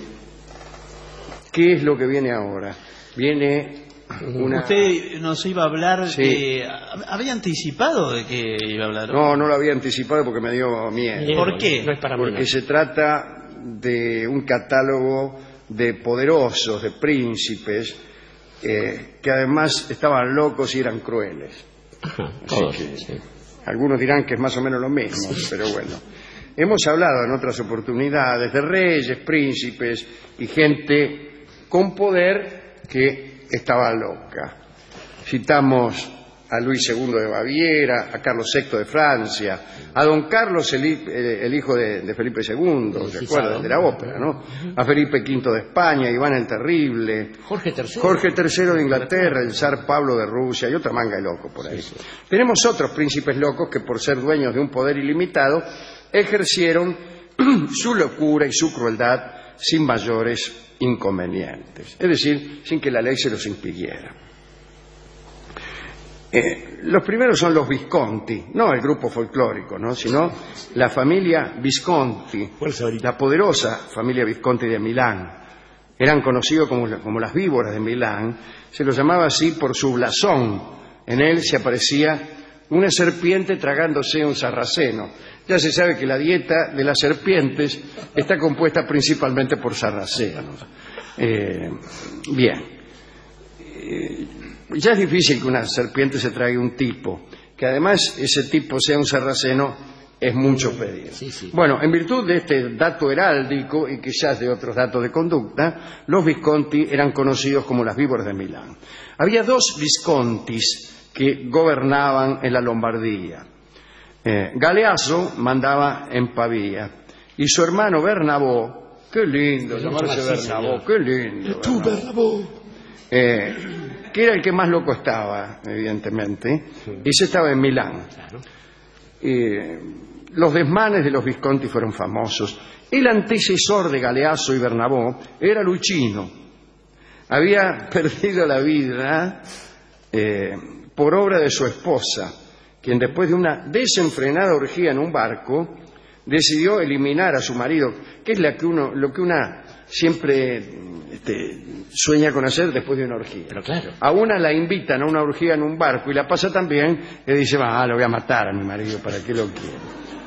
[SPEAKER 3] ¿Qué es lo que viene ahora? Viene una...
[SPEAKER 5] Usted nos iba a hablar...
[SPEAKER 3] Sí.
[SPEAKER 5] De... ¿Había anticipado de que iba a hablar?
[SPEAKER 3] No, no lo había anticipado porque me dio miedo.
[SPEAKER 5] ¿Por qué?
[SPEAKER 6] No es para
[SPEAKER 3] porque se trata de un catálogo de poderosos, de príncipes, eh, que además estaban locos y eran crueles.
[SPEAKER 6] Ajá,
[SPEAKER 3] Así
[SPEAKER 6] todos,
[SPEAKER 3] que,
[SPEAKER 6] sí.
[SPEAKER 3] Algunos dirán que es más o menos lo mismo, pero bueno. Hemos hablado en otras oportunidades de reyes, príncipes y gente con poder que estaba loca. Citamos a Luis segundo de Baviera, a Carlos sexto de Francia, a don Carlos, el, el hijo de, de Felipe segundo, ¿se acuerdan? De la ópera, ¿no? A Felipe quinto de España, Iván el Terrible,
[SPEAKER 6] Jorge tercero.
[SPEAKER 3] Jorge tercero de Inglaterra, el zar Pablo de Rusia y otra manga de locos por ahí. Sí, sí. Tenemos otros príncipes locos que por ser dueños de un poder ilimitado ejercieron su locura y su crueldad sin mayores inconvenientes, es decir, sin que la ley se los impidiera. Eh, los primeros son los Visconti, no el grupo folclórico, ¿no? sino la familia Visconti, la poderosa familia Visconti de Milán. Eran conocidos como, como las víboras de Milán, se los llamaba así por su blasón. En él se aparecía una serpiente tragándose un sarraceno. Ya se sabe que la dieta de las serpientes está compuesta principalmente por sarracenos. Eh, bien. Eh, ya es difícil que una serpiente se traiga un tipo. Que además ese tipo sea un sarraceno es mucho pedir.
[SPEAKER 6] Sí, sí.
[SPEAKER 3] Bueno, en virtud de este dato heráldico y quizás de otros datos de conducta, los Visconti eran conocidos como las víboras de Milán. Había dos Viscontis que gobernaban en la Lombardía. Eh, Galeazzo mandaba en Pavía y su hermano Bernabó, qué lindo llamarse Bernabó, qué lindo.
[SPEAKER 6] Tú, Bernabó.
[SPEAKER 3] Eh, que era el que más loco estaba, evidentemente, y se estaba en Milán. Eh, los desmanes de los Visconti fueron famosos. El antecesor de Galeazzo y Bernabó era Luchino. Había perdido la vida eh, por obra de su esposa, quien después de una desenfrenada orgía en un barco decidió eliminar a su marido, que es la que uno, lo que una siempre este, sueña con hacer después de una orgía.
[SPEAKER 6] Pero claro.
[SPEAKER 3] A una la invitan a una orgía en un barco y la pasa tan bien que dice, ah, lo voy a matar a mi marido, ¿para qué lo quiero?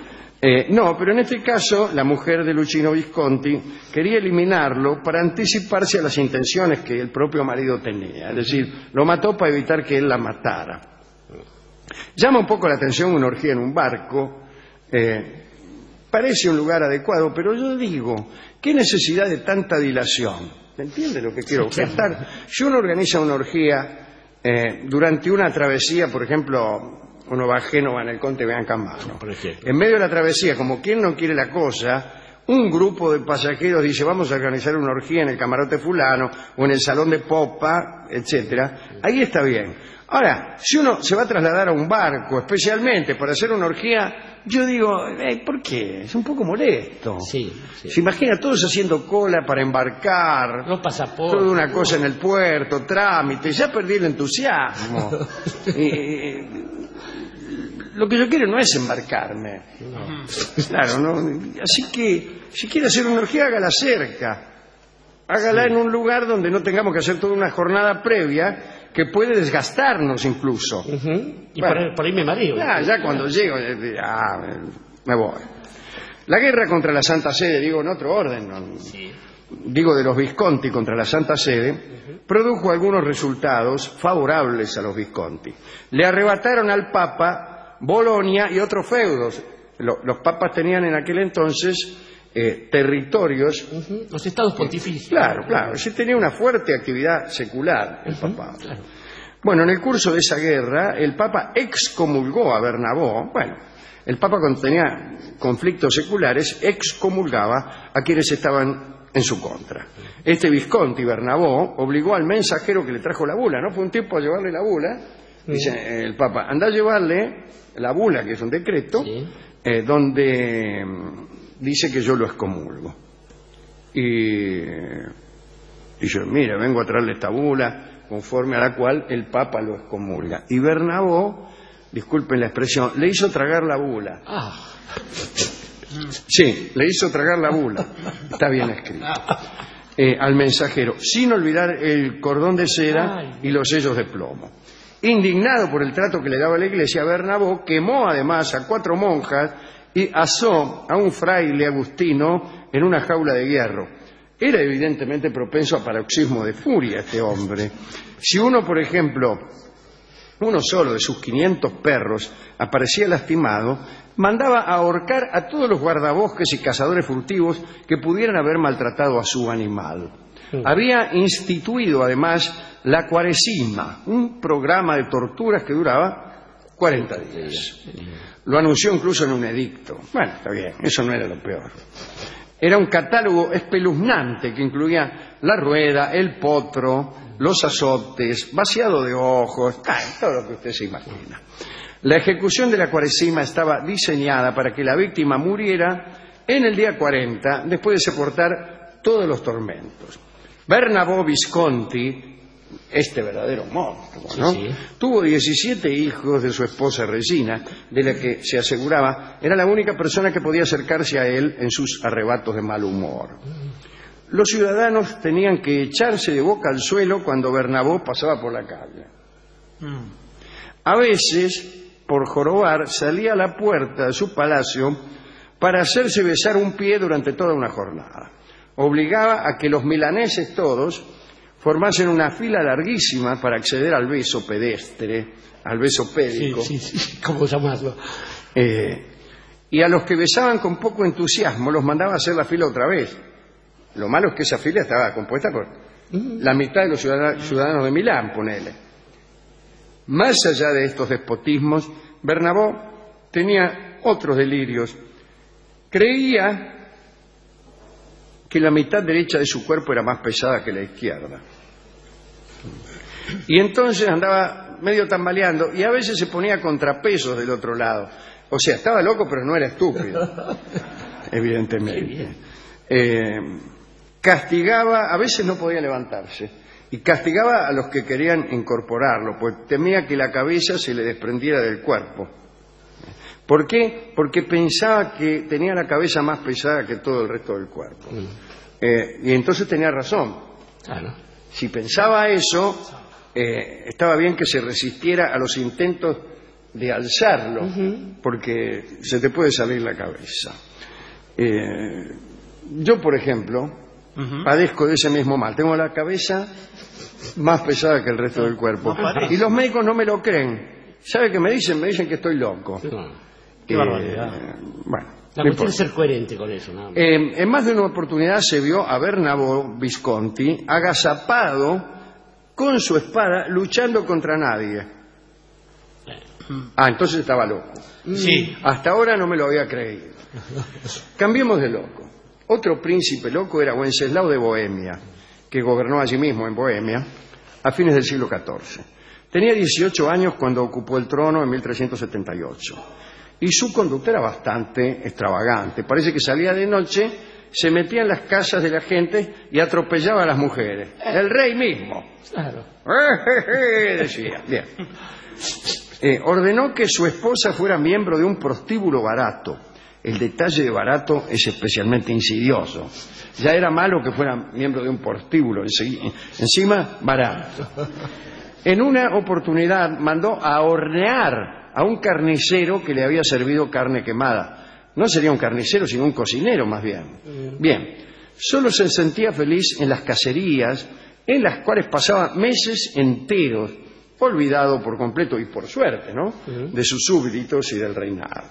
[SPEAKER 3] Eh, no, pero en este caso la mujer de Luchino Visconti quería eliminarlo para anticiparse a las intenciones que el propio marido tenía. Es decir, lo mató para evitar que él la matara. Llama un poco la atención una orgía en un barco. Eh, parece un lugar adecuado, pero yo digo, ¿qué necesidad de tanta dilación? ¿Me entiende lo que quiero objetar? Si uno organiza una orgía eh, durante una travesía, por ejemplo, uno va a Génova en el Conte Beancamano, en medio de la travesía, como quien no quiere la cosa, un grupo de pasajeros dice vamos a organizar una orgía en el camarote fulano o en el salón de popa, etcétera. Ahí está bien. Ahora, si uno se va a trasladar a un barco especialmente para hacer una orgía, yo digo, eh, ¿por qué? Es un poco molesto.
[SPEAKER 6] Sí, sí.
[SPEAKER 3] Se imagina todos haciendo cola para embarcar,
[SPEAKER 6] los pasaportes,
[SPEAKER 3] toda una cosa en el puerto, trámite, ya perdí el entusiasmo. eh, Lo que yo quiero no es embarcarme. No. Claro, ¿no? Así que, si quiere hacer una orgía, hágala cerca. Hágala sí. en un lugar donde no tengamos que hacer toda una jornada previa que puede desgastarnos incluso.
[SPEAKER 6] Uh-huh. Y bueno, por, por ahí me mareo.
[SPEAKER 3] Ya, ya cuando llego, ya, me voy. La guerra contra la Santa Sede, digo en otro orden, ¿no? Sí. digo de los Visconti contra la Santa Sede, uh-huh. produjo algunos resultados favorables a los Visconti. Le arrebataron al Papa Bolonia y otros feudos. Lo, los papas tenían en aquel entonces eh, territorios.
[SPEAKER 6] Uh-huh. Los estados pontificios.
[SPEAKER 3] Claro, claro. Se tenía una fuerte actividad secular el uh-huh. papado. Claro. Bueno, en el curso de esa guerra, el Papa excomulgó a Bernabó. Bueno, el Papa cuando tenía conflictos seculares, excomulgaba a quienes estaban en su contra. Este Visconti, Bernabó, obligó al mensajero que le trajo la bula, ¿no? Fue un tiempo a llevarle la bula. Dice el Papa, anda a llevarle la bula, que es un decreto, sí. eh, donde dice que yo lo excomulgo. Y dice, mira, vengo a traerle esta bula, conforme a la cual el Papa lo excomulga. Y Bernabó, disculpen la expresión, le hizo tragar la bula.
[SPEAKER 6] Ah.
[SPEAKER 3] Sí, le hizo tragar la bula. Está bien escrito. Eh, al mensajero, sin olvidar el cordón de seda Ay. y los sellos de plomo. Indignado por el trato que le daba la iglesia, Bernabó quemó además a cuatro monjas y asó a un fraile agustino en una jaula de hierro. Era evidentemente propenso a paroxismo de furia este hombre. Si uno, por ejemplo, uno solo de sus quinientos perros aparecía lastimado, mandaba a ahorcar a todos los guardabosques y cazadores furtivos que pudieran haber maltratado a su animal. Sí. Había instituido además la cuaresima, un programa de torturas que duraba cuarenta días. Lo anunció incluso en un edicto. Bueno, está bien, eso no era lo peor. Era un catálogo espeluznante que incluía la rueda, el potro, los azotes, vaciado de ojos, ay, todo lo que usted se imagina. La ejecución de la cuaresima estaba diseñada para que la víctima muriera en el día cuarenta, después de soportar todos los tormentos. Bernabó Visconti, este verdadero monstruo, ¿no? Sí, sí. Tuvo diecisiete hijos de su esposa Regina, de la que se aseguraba era la única persona que podía acercarse a él en sus arrebatos de mal humor. Los ciudadanos tenían que echarse de boca al suelo cuando Bernabó pasaba por la calle. A veces, por jorobar, salía a la puerta de su palacio para hacerse besar un pie durante toda una jornada. Obligaba a que los milaneses todos formasen una fila larguísima para acceder al beso pedestre, al beso pédico.
[SPEAKER 6] Sí, sí, sí. ¿Cómo llamarlo?
[SPEAKER 3] Eh, y a los que besaban con poco entusiasmo los mandaba a hacer la fila otra vez. Lo malo es que esa fila estaba compuesta por la mitad de los ciudadanos, ciudadanos de Milán, ponele. Más allá de estos despotismos, Bernabó tenía otros delirios. Creía que la mitad derecha de su cuerpo era más pesada que la izquierda. Y entonces andaba medio tambaleando y a veces se ponía contrapesos del otro lado. O sea, estaba loco, pero no era estúpido, evidentemente. Eh, castigaba, a veces no podía levantarse, y castigaba a los que querían incorporarlo, pues temía que la cabeza se le desprendiera del cuerpo. ¿Por qué? Porque pensaba que tenía la cabeza más pesada que todo el resto del cuerpo. Mm. Eh, y entonces tenía razón.
[SPEAKER 6] Claro.
[SPEAKER 3] Si pensaba eso, eh, estaba bien que se resistiera a los intentos de alzarlo, uh-huh. porque se te puede salir la cabeza. Eh, yo, por ejemplo, uh-huh. padezco de ese mismo mal. Tengo la cabeza más pesada que el resto del cuerpo. No, y los médicos no me lo creen. ¿Sabe qué me dicen? Me dicen que estoy loco.
[SPEAKER 6] No. Qué
[SPEAKER 3] eh,
[SPEAKER 6] barbaridad.
[SPEAKER 3] Bueno.
[SPEAKER 6] La cuestión es ser coherente con eso. ¿No?
[SPEAKER 3] Eh, en más de una oportunidad se vio a Bernabò Visconti agazapado con su espada luchando contra nadie. Ah, entonces estaba loco.
[SPEAKER 5] Sí.
[SPEAKER 3] Hasta ahora no me lo había creído. Cambiemos de loco. Otro príncipe loco era Wenceslao de Bohemia, que gobernó allí mismo en Bohemia a fines del siglo catorce. Tenía dieciocho años cuando ocupó el trono en mil trescientos setenta y ocho. Y su conducta era bastante extravagante. Parece que salía de noche, se metía en las casas de la gente y atropellaba a las mujeres. El rey mismo.
[SPEAKER 6] Claro.
[SPEAKER 3] Decía. Bien. Eh, ordenó que su esposa fuera miembro de un prostíbulo barato. El detalle de barato es especialmente insidioso. Ya era malo que fuera miembro de un prostíbulo, encima barato. En una oportunidad mandó a hornear a un carnicero que le había servido carne quemada. No sería un carnicero, sino un cocinero más bien. Bien, solo se sentía feliz en las cacerías, en las cuales pasaba meses enteros, olvidado por completo y por suerte, ¿no?, de sus súbditos y del reinado.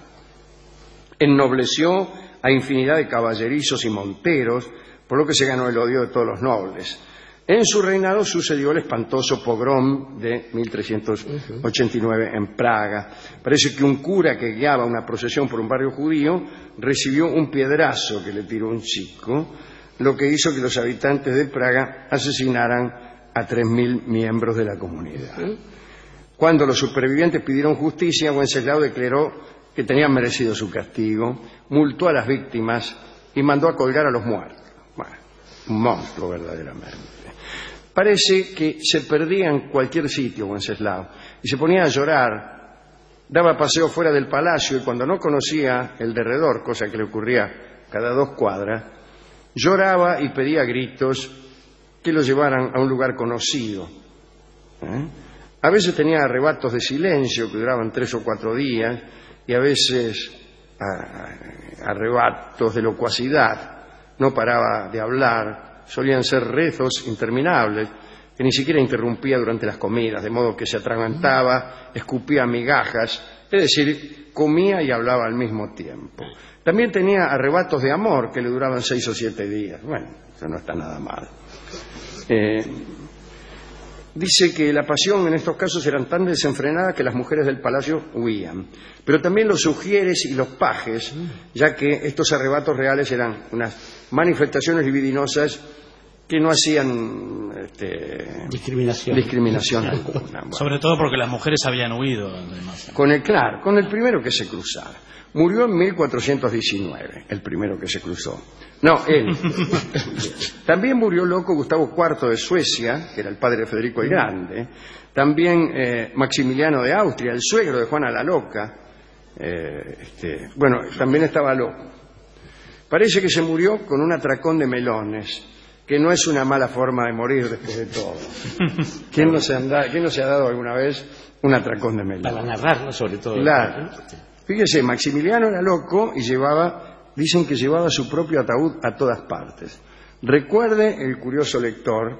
[SPEAKER 3] Ennobleció a infinidad de caballerizos y monteros, por lo que se ganó el odio de todos los nobles. En su reinado sucedió el espantoso pogrom de mil trescientos ochenta y nueve en Praga. Parece que un cura que guiaba una procesión por un barrio judío recibió un piedrazo que le tiró un chico, lo que hizo que los habitantes de Praga asesinaran a tres mil miembros de la comunidad. Cuando los supervivientes pidieron justicia, Wenceslao declaró que tenían merecido su castigo, multó a las víctimas y mandó a colgar a los muertos. Bueno, un monstruo verdaderamente. Parece que se perdía en cualquier sitio Wenceslao y se ponía a llorar, daba paseo fuera del palacio y cuando no conocía el derredor, cosa que le ocurría cada dos cuadras, lloraba y pedía a gritos que lo llevaran a un lugar conocido. ¿Eh? A veces tenía arrebatos de silencio que duraban tres o cuatro días y a veces a, arrebatos de locuacidad. No paraba de hablar. Solían ser rezos interminables que ni siquiera interrumpía durante las comidas, de modo que se atragantaba, escupía migajas, es decir, comía y hablaba al mismo tiempo. También tenía arrebatos de amor que le duraban seis o siete días. Bueno, eso no está nada mal. Eh, dice que la pasión en estos casos eran tan desenfrenada que las mujeres del palacio huían. Pero también los sugieres y los pajes, ya que estos arrebatos reales eran unas manifestaciones libidinosas que no hacían este,
[SPEAKER 6] discriminación,
[SPEAKER 3] discriminación alguna. Bueno.
[SPEAKER 5] Sobre todo porque las mujeres habían huido. Además.
[SPEAKER 3] Con el, claro, con el primero que se cruzara. Murió en mil cuatrocientos diecinueve, el primero que se cruzó. No, él. También murió loco Gustavo cuarto de Suecia, que era el padre de Federico el Grande. También eh, Maximiliano de Austria, el suegro de Juana la Loca. Eh, este, bueno, también estaba loco. Parece que se murió con un atracón de melones, que no es una mala forma de morir después de todo. ¿Quién no se, anda, ¿quién no se ha dado alguna vez un atracón de melones?
[SPEAKER 6] Para narrarlo, sobre todo.
[SPEAKER 3] Claro. Fíjese, Maximiliano era loco y llevaba, dicen que llevaba su propio ataúd a todas partes. Recuerde el curioso lector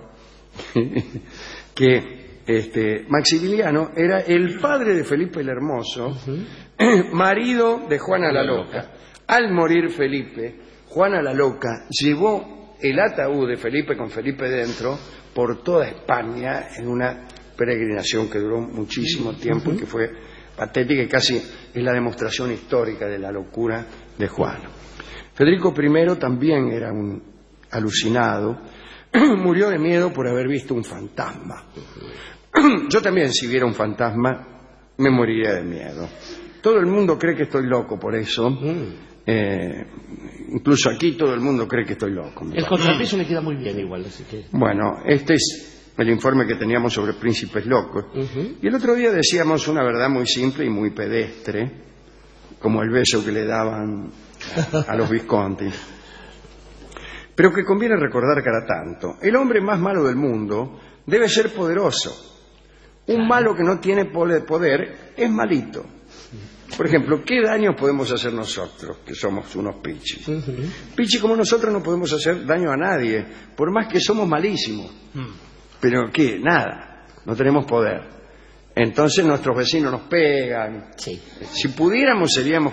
[SPEAKER 3] que este, Maximiliano era el padre de Felipe el Hermoso, uh-huh. marido de Juana la Loca. Al morir Felipe, Juana la Loca llevó el ataúd de Felipe con Felipe dentro por toda España en una peregrinación que duró muchísimo tiempo uh-huh. y que fue patética y casi es la demostración histórica de la locura de Juana. Federico primero también era un alucinado, murió de miedo por haber visto un fantasma. Yo también, si viera un fantasma, me moriría de miedo. Todo el mundo cree que estoy loco por eso. Eh, incluso aquí todo el mundo cree que estoy loco.
[SPEAKER 6] El contrapeso le queda muy bien igual. Así que...
[SPEAKER 3] Bueno, este es el informe que teníamos sobre príncipes locos. Uh-huh. Y el otro día decíamos una verdad muy simple y muy pedestre, como el beso que le daban a, a los Visconti. Pero que conviene recordar cada tanto. El hombre más malo del mundo debe ser poderoso, Un malo que no tiene poder es malito. Por ejemplo, ¿qué daño podemos hacer nosotros, que somos unos pichis? Uh-huh. Pichis como nosotros no podemos hacer daño a nadie, por más que somos malísimos. Uh-huh. Pero ¿qué? Nada, no tenemos poder. Entonces nuestros vecinos nos pegan. Sí. Si pudiéramos seríamos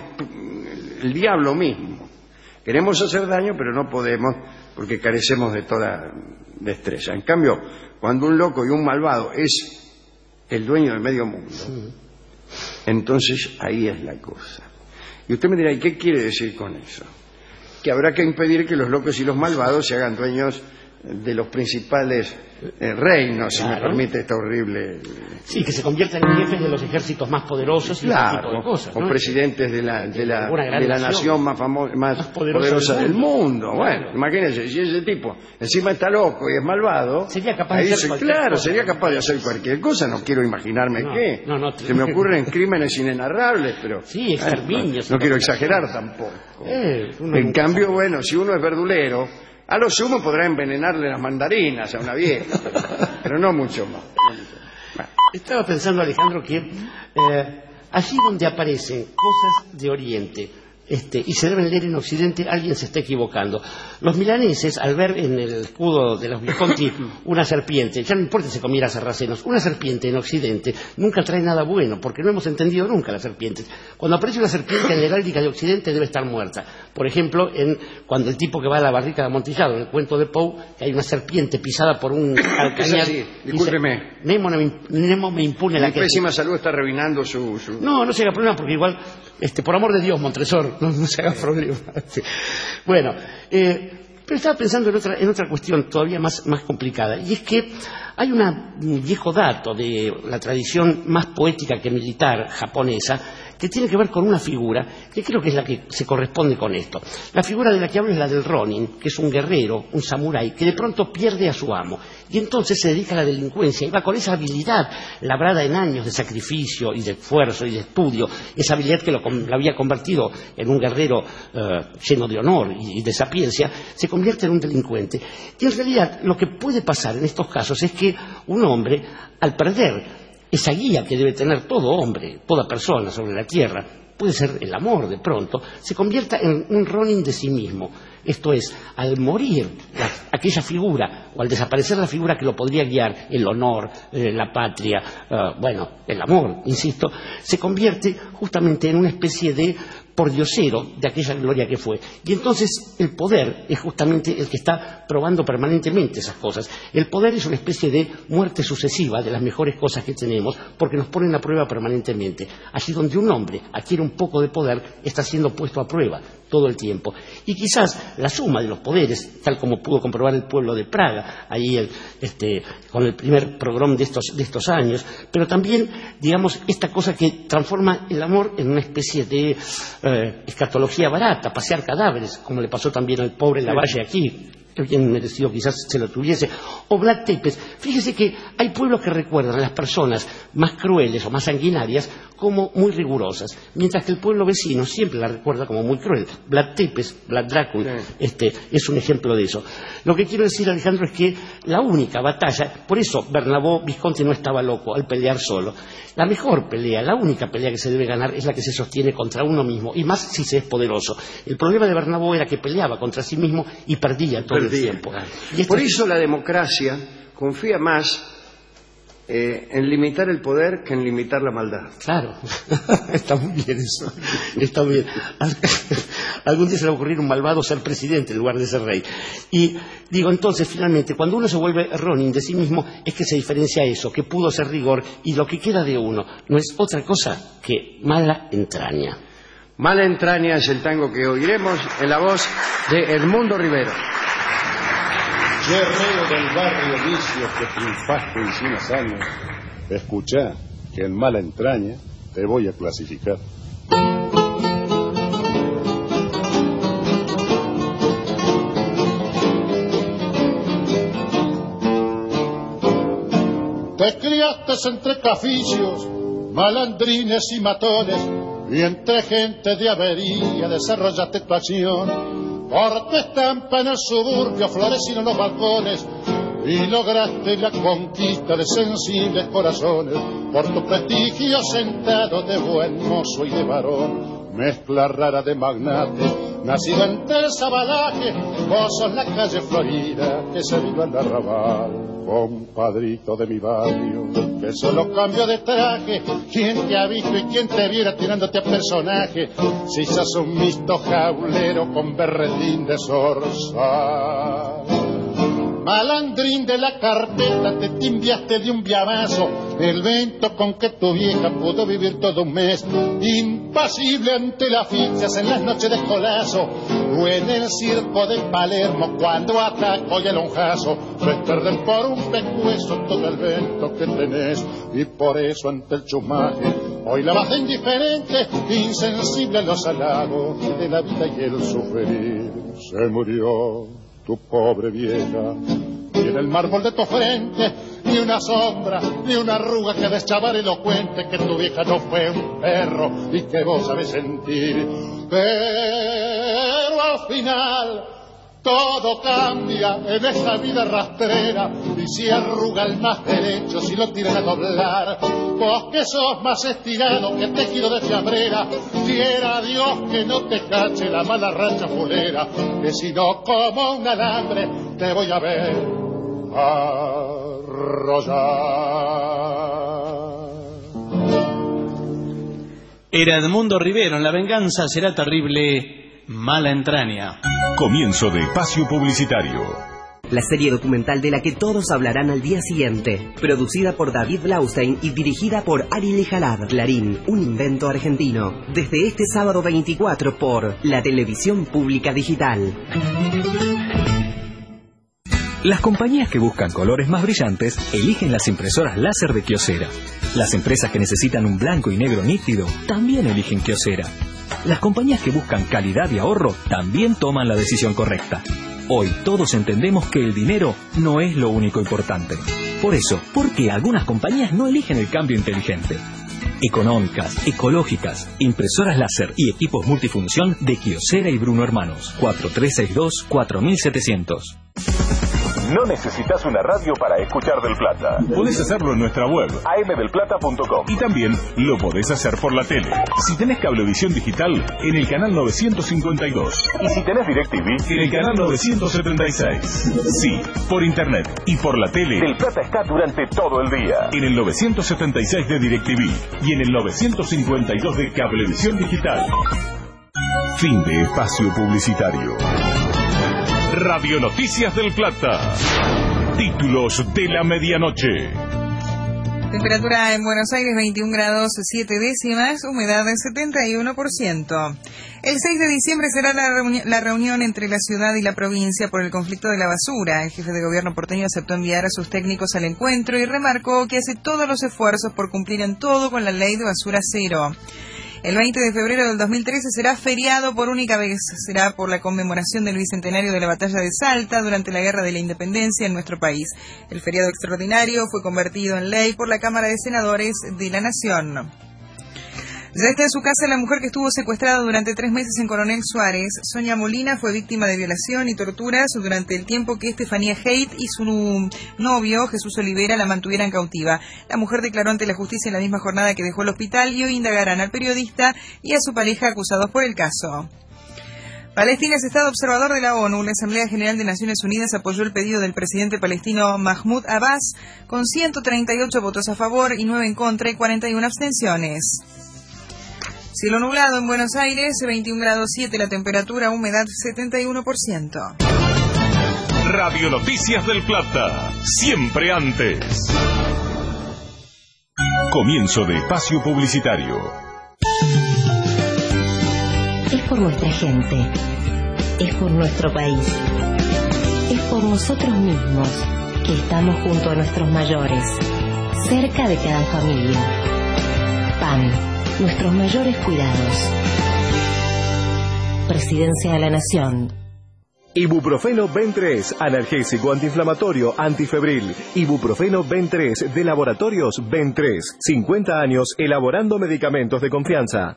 [SPEAKER 3] el diablo mismo. Queremos hacer daño, pero no podemos porque carecemos de toda destreza. En cambio, cuando un loco y un malvado es el dueño del medio mundo, sí, entonces ahí es la cosa. Y usted me dirá, ¿y qué quiere decir con eso? Que habrá que impedir que los locos y los malvados se hagan dueños de los principales eh, reinos, claro, si me permite esta horrible...
[SPEAKER 6] Sí, que se conviertan en jefes de los ejércitos más poderosos y
[SPEAKER 3] claro,
[SPEAKER 6] ese tipo de cosas, ¿no?
[SPEAKER 3] O presidentes de la, de la, de la nación, nación más, famo más, más poderosa, poderosa del mundo. Del mundo. Bueno, claro, imagínense, si ese tipo encima está loco y es malvado,
[SPEAKER 6] sería capaz
[SPEAKER 3] ahí
[SPEAKER 6] de hacer
[SPEAKER 3] dice, claro,
[SPEAKER 6] cosa,
[SPEAKER 3] sería capaz de hacer cualquier cosa, no quiero imaginarme
[SPEAKER 6] no,
[SPEAKER 3] qué.
[SPEAKER 6] No, no,
[SPEAKER 3] se me ocurren crímenes inenarrables, pero...
[SPEAKER 6] Sí, exterminios.
[SPEAKER 3] No, no quiero exagerar tampoco.
[SPEAKER 6] Eh,
[SPEAKER 3] en cambio, sabe. Bueno, si uno es verdulero, a lo sumo podrá envenenarle las mandarinas a una vieja, pero, pero no mucho más.
[SPEAKER 6] Bueno. Estaba pensando, Alejandro, que eh, allí donde aparecen cosas de Oriente este, y se deben leer en Occidente, alguien se está equivocando. Los milaneses, al ver en el escudo de los Visconti una serpiente, ya no importa si comiera sarracenos, una serpiente en Occidente nunca trae nada bueno, porque no hemos entendido nunca las serpientes. Cuando aparece una serpiente en la heráldica de Occidente debe estar muerta. Por ejemplo, en, cuando el tipo que va a la barrica de Amontillado, en el cuento de Poe, que hay una serpiente pisada por un alcañar.
[SPEAKER 3] Sí, discúlpeme.
[SPEAKER 6] Nemo, Nemo me impune la
[SPEAKER 3] Mi
[SPEAKER 6] que...
[SPEAKER 3] pésima salud está arruinando su, su...
[SPEAKER 6] No, no se haga problema, porque igual, este, por amor de Dios, Montresor, no, no se haga problema. Sí. Bueno, eh, pero estaba pensando en otra, en otra cuestión todavía más, más complicada, y es que hay una, un viejo dato de la tradición más poética que militar japonesa, que tiene que ver con una figura que creo que es la que se corresponde con esto. La figura de la que hablo es la del Ronin, que es un guerrero, un samurái, que de pronto pierde a su amo y entonces se dedica a la delincuencia y va con esa habilidad labrada en años de sacrificio y de esfuerzo y de estudio, esa habilidad que lo, lo había convertido en un guerrero eh, lleno de honor y, y de sapiencia, se convierte en un delincuente. Y en realidad lo que puede pasar en estos casos es que un hombre, al perder esa guía que debe tener todo hombre, toda persona sobre la tierra, puede ser el amor de pronto, se convierta en un Ronin de sí mismo. Esto es, al morir la, aquella figura, o al desaparecer la figura que lo podría guiar, el honor, eh, la patria, eh, bueno, el amor, insisto, se convierte justamente en una especie de pordiosero de aquella gloria que fue. Y entonces el poder es justamente el que está probando permanentemente esas cosas. El poder es una especie de muerte sucesiva de las mejores cosas que tenemos, porque nos ponen a prueba permanentemente. Allí donde un hombre adquiere un poco de poder, está siendo puesto a prueba todo el tiempo. Y quizás la suma de los poderes, tal como pudo comprobar el pueblo de Praga, ahí el, este, con el primer programa de estos, de estos años, pero también, digamos, esta cosa que transforma el amor en una especie de eh, escatología barata, pasear cadáveres, como le pasó también al pobre Lavalle aquí, que bien merecido quizás se lo tuviese, o Vlad Tepes. Fíjese que hay pueblos que recuerdan a las personas más crueles o más sanguinarias como muy rigurosas, mientras que el pueblo vecino siempre la recuerda como muy cruel. Vlad Tepes, Vlad Drácula, sí. este, es un ejemplo de eso. Lo que quiero decir, Alejandro, es que la única batalla, por eso Bernabó Visconti no estaba loco al pelear solo. La mejor pelea, la única pelea que se debe ganar es la que se sostiene contra uno mismo, y más si se es poderoso. El problema de Bernabó era que peleaba contra sí mismo y perdía todo perdía. el tiempo.
[SPEAKER 3] Y este... Por eso la democracia confía más Eh, en limitar el poder que en limitar la maldad.
[SPEAKER 6] Claro, está muy bien eso, está muy bien. Algún día se le va a ocurrir un malvado ser presidente en lugar de ser rey. Y digo, entonces, finalmente, cuando uno se vuelve Ronin de sí mismo, es que se diferencia eso, que pudo ser rigor, y lo que queda de uno no es otra cosa que mala entraña.
[SPEAKER 3] Mala entraña es el tango que oiremos en la voz de Edmundo Rivero.
[SPEAKER 13] Guerrero del barrio vicio que triunfaste en cien años, escuchá que en mala entraña te voy a clasificar. Te criaste entre cafillos, malandrines y matones, y entre gente de avería desarrollaste tu acción. Por tu estampa en el suburbio florecieron los balcones y lograste la conquista de sensibles corazones por tu prestigio sentado de buen mozo y de varón. Mezcla rara de magnate, nacido entre el sabalaje, vos sos la calle Florida que se viva en el arrabal. Compadrito de mi barrio, que solo cambio de traje, ¿quién te ha visto y quién te viera tirándote a personaje? Si sos un misto jaulero con berretín de zorzal. Malandrín de la carpeta, te timbiaste de un viamazo, el vento con que tu vieja pudo vivir todo un mes, impasible ante las fichas en las noches de escolazo, o en el circo de Palermo cuando atacó y el lonjazo, ves perder por un pescuezo todo el vento que tenés, y por eso ante el chumaje hoy la vas de indiferente, insensible a los halagos de la vida y el sufrir. Se murió tu pobre vieja, y en el mármol de tu frente ni una sombra, ni una arruga que deschavar elocuente que tu vieja no fue un perro y que vos sabés sentir. Pero al final todo cambia en esta vida rastrera, y si arruga el más derecho, si lo tiran a doblar, vos que sos más estirado que tejido de fiambrera, quiera Dios que no te cache la mala racha fulera, que si no como un alambre te voy a ver arrollar.
[SPEAKER 5] Era Edmundo Rivero en La venganza será terrible. Mala entraña.
[SPEAKER 16] Comienzo de espacio publicitario.
[SPEAKER 15] La serie documental de la que todos hablarán al día siguiente, producida por David Blaustein y dirigida por Ari Jalad. Clarín, un invento argentino. Desde este sábado veinticuatro por la televisión pública digital.
[SPEAKER 7] Las compañías que buscan colores más brillantes eligen las impresoras láser de Kyocera. Las empresas que necesitan un blanco y negro nítido también eligen Kyocera. Las compañías que buscan calidad y ahorro también toman la decisión correcta. Hoy todos entendemos que el dinero no es lo único importante. Por eso, ¿por qué algunas compañías no eligen el cambio inteligente? Económicas, ecológicas, impresoras láser y equipos multifunción de Kyocera y Bruno Hermanos. cuatro tres seis dos, cuatro siete cero cero.
[SPEAKER 16] No necesitas una radio para escuchar Del Plata. Podés hacerlo en nuestra web, a m del plata punto com. Y también lo podés hacer por la tele. Si tenés cablevisión digital, en el canal novecientos cincuenta y dos. Y si tenés DirecTV, en el canal novecientos setenta y seis. Sí, por internet y por la tele, Del Plata está durante todo el día. En el novecientos setenta y seis de DirecTV y en el novecientos cincuenta y dos de cablevisión digital. Fin de espacio publicitario. Radio Noticias del Plata. Títulos de la medianoche.
[SPEAKER 9] Temperatura en Buenos Aires veintiún grados siete décimas, humedad del setenta y uno por ciento. El seis de diciembre será la, reuni- la reunión entre la ciudad y la provincia por el conflicto de la basura. El jefe de gobierno porteño aceptó enviar a sus técnicos al encuentro y remarcó que hace todos los esfuerzos por cumplir en todo con la ley de basura cero. El veinte de febrero del dos mil trece será feriado por única vez. Será por la conmemoración del bicentenario de la batalla de Salta durante la Guerra de la Independencia en nuestro país. El feriado extraordinario fue convertido en ley por la Cámara de Senadores de la Nación. Ya está en su casa la mujer que estuvo secuestrada durante tres meses en Coronel Suárez. Sonia Molina fue víctima de violación y torturas durante el tiempo que Estefanía Haidt y su novio, Jesús Olivera, la mantuvieran cautiva. La mujer declaró ante la justicia en la misma jornada que dejó el hospital y hoy indagarán al periodista y a su pareja acusados por el caso. Palestina es Estado observador de la ONU. La Asamblea General de Naciones Unidas apoyó el pedido del presidente palestino Mahmoud Abbas con ciento treinta y ocho votos a favor y nueve en contra y cuarenta y una abstenciones. Cielo nublado en Buenos Aires, veintiún grados siete la temperatura, humedad setenta y uno por ciento.
[SPEAKER 16] Radio Noticias del Plata, siempre antes. Comienzo de espacio publicitario.
[SPEAKER 14] Es por nuestra gente, es por nuestro país, es por nosotros mismos que estamos junto a nuestros mayores, cerca de cada familia. P A M. Nuestros mayores cuidados. Presidencia de la Nación.
[SPEAKER 8] Ibuprofeno Ben tres, analgésico, antiinflamatorio, antifebril. Ibuprofeno Ben tres, de Laboratorios Ben tres. cincuenta años elaborando medicamentos de confianza.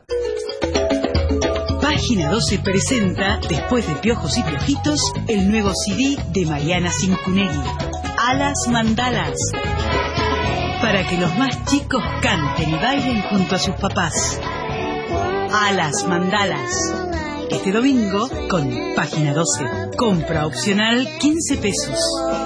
[SPEAKER 10] Página doce presenta, después de Piojos y Piojitos, el nuevo C D de Mariana Cincunegui. Alas Mandalas. Para que los más chicos canten y bailen junto a sus papás. Alas Mandalas. Este domingo con Página doce. Compra opcional quince pesos.